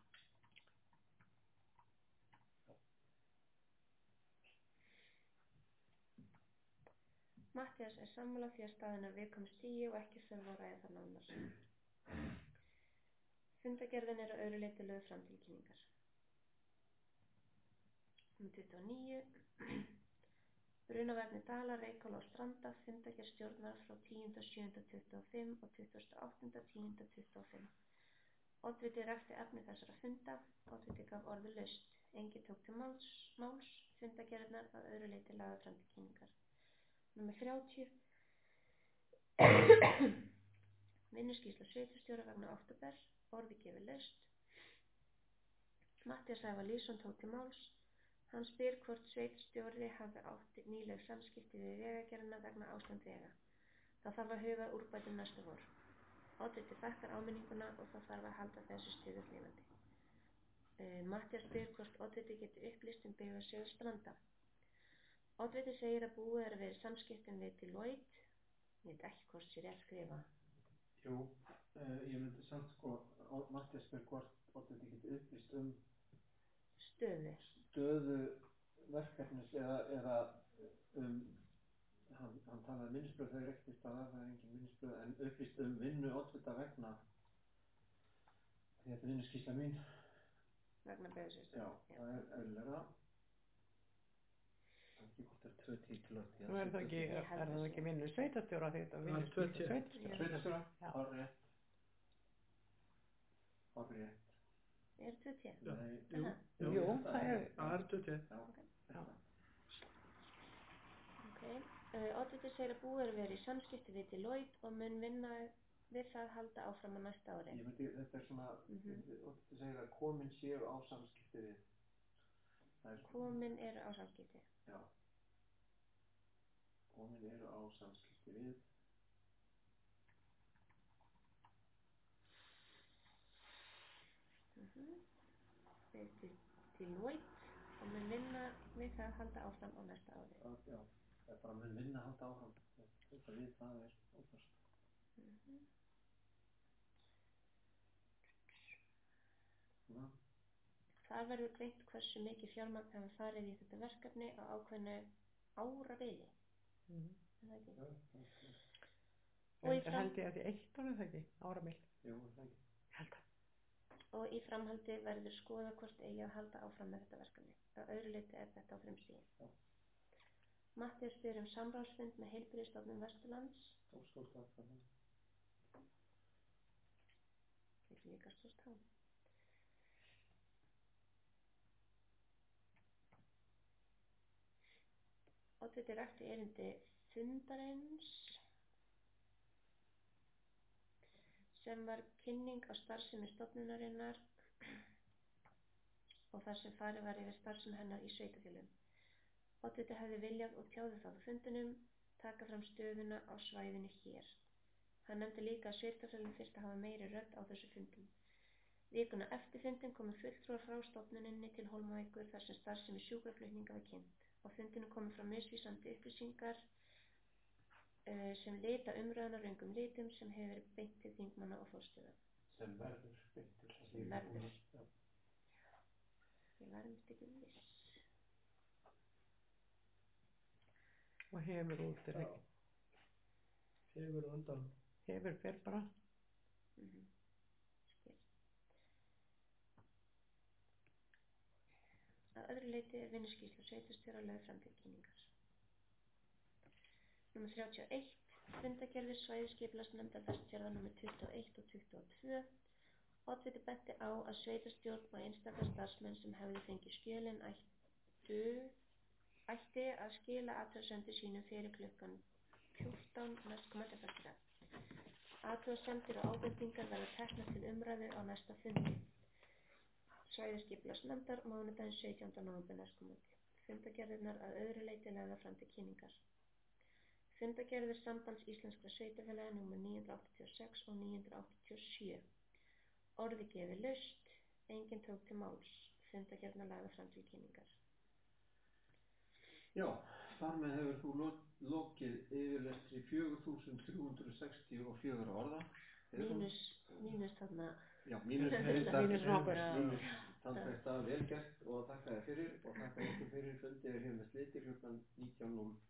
Matthías er sammála því að staðin er viðkvæmu stigi og ekki þurfa að ræða það nánar. Fundagerðin er að öðru leyti lögð fram til kynningar. Númer tuttugu og níu. Brunavarnir Dala, Reykhóla og Stranda, fundagerð stjórnar frá tíunda sjöunda tuttugu og fimm og tuttugasta og áttunda tíunda tuttugu og fimm. Oddviti rakti efni þessara funda, oddviti gaf orðið laust. Enginn tók til máls, máls fundagerðirnar að öðru leyti lagðar fram til kynningar. Númer þrjátíu. Vinnuskýrsla sveitarstjóra vegna október, orði gefið laust. Matthías Sævar Lýðsson tók til máls. Hann spyr hvort sveitarstjóri hafi átt nýleg samskipti við vegagerðina vegna ástand vega. Það þarf að huga úrbætum næsta vor. Oddviti þakkar áminninguna og það þarf að halda þessu stöðugt lifandi. Uh, Matthías spyr hvort oddviti geti upplýst um byggðasögu Stranda. Oddviti segir að búið er að vera samskiptum við Deloitte. Ég veit ekki hvort sér rétt skrifa. Jú, uh, ég myndi samt sko, Matthías spyr hvort oddviti geti upplýst um Stöðu. stöðu verkefnis eða, eða um, hann, hann talaði minnisblöð, þau er ekki staðar, það er engin minnisblöð, en upplýst um vinnu oddvita vegna, þetta er vinnuskýrsla mín. Vegna byggðasögu. Já, það er eðlilega. Það er ekki hvort það er tvö tíu til orði. Nú er það ekki, er það ekki vinnu sveitarstjóra því þetta vinnu sveitarstjóra? Sveitarstjóra, hár rétt. Hár rétt. Er tvö tíu? Nei, Jú, Jú, það er... það er tuttugu. Já, Já. Ok. Uh, Oddviti segir að búið er að vera í samskipti við Deloitte og mun vinna við það halda áfram á næsta ári. ég myndi, þetta er svona, Mhm. oddviti segir að komin séu á samskipti við. Það er svona- Komin eru á samskipti. Já. Komin eru á samskipti við. Mhm. Við til Deloitte og mun vinna við það halda áfram á næsta ári. Það, já, það er bara mun vinna að halda áfram. Þetta við, það er ófært. Mhm. Svona. Þar verður greint hversu mikið fjármagn hafi farið í þetta verkefni á ákveðnu árabili. Mhm. Er það ekki? Já, það er það. Og í Það fram- held ég að því eitt árið það ekki, áramil. Jú, er það ekki. Ég held það. Og í framhaldi verður skoða hvort eigi að halda áfram með þetta verkefni. Að öðru leyti er þetta á frumstigi. Já. Matthías spyr um samráðsfund með Heilbrigðisstofnun Vesturlands. Óstórt að það. Þetta er líka stórt há. Oddviti rakti erindi fundarins sem var kynning á starfsemi stofnunarinnar og þar sem farið var yfir starfsemi hennar í sveitarfélögum. Oddviti hefði viljað og tjáði það á fundinum taka fram stöðuna á svæðinu hér. Hann nefndi líka að sveitarfélögin þyrfti að hafa meiri rödd á þessu fundum. Vikuna eftir fundin komu fulltrúar frá stofnuninni til Hólmavíkur þar sem starfsemi sjúkraflutninga var kynnt. Á fundinu komu fram misvísandi upplýsingar uh, sem lita umræðuna röngum litum sem hefur verið beint til þingmanna og forstöða. Sem verður beint til þess. Sem verður. Já. Ég verðumst ekki viss. Og hefur út er ekki. Hefur undan. Hefur fer bara. Mhm. Skil. Að öðru leyti er vinnuskýrsla sveitarstjóra lögð fram til kynningar. Númer þrjátíu og eitt. Fundagerðir svæðisskipulagsnefndar Vestfjarða númer tuttugu og eitt og tuttugu og tvö. Oddviti benti á að sveitarstjórn og einstakar starfsmenn sem hefðu fengið skjölin ættu, ætti að skila athugasemdum sínum fyrir klukkan fjórtán næstkomandi föstudag. Athugasemdir og ábendingar verða teknar til umræðu á næsta fundi svæðisskipulagsnefndar mánudaginn sautjánda nóvember næstkomandi. Fundagerðirnar að öðru leyti lagðar fram til kynningar. Fundagerðir Sambands íslenskra sveitarfélaga númer níu hundruð áttatíu og sex og níu hundruð áttatíu og sjö. Orði gefið laust, enginn tók til máls. Fundagerðirnar lagðar fram til kynningar. Já, þar með hefur þú lo lokið yfirlestri fjögur þúsund þrjú hundruð sextíu og fjögur orða. Mínus, mínus þarna. Já, mínus Mínus nokkur. Mínus tannfesta, vel gert og þakka þér fyrir og þakka ykkur fyrir fundið er hér með sliti klukkan nítján núll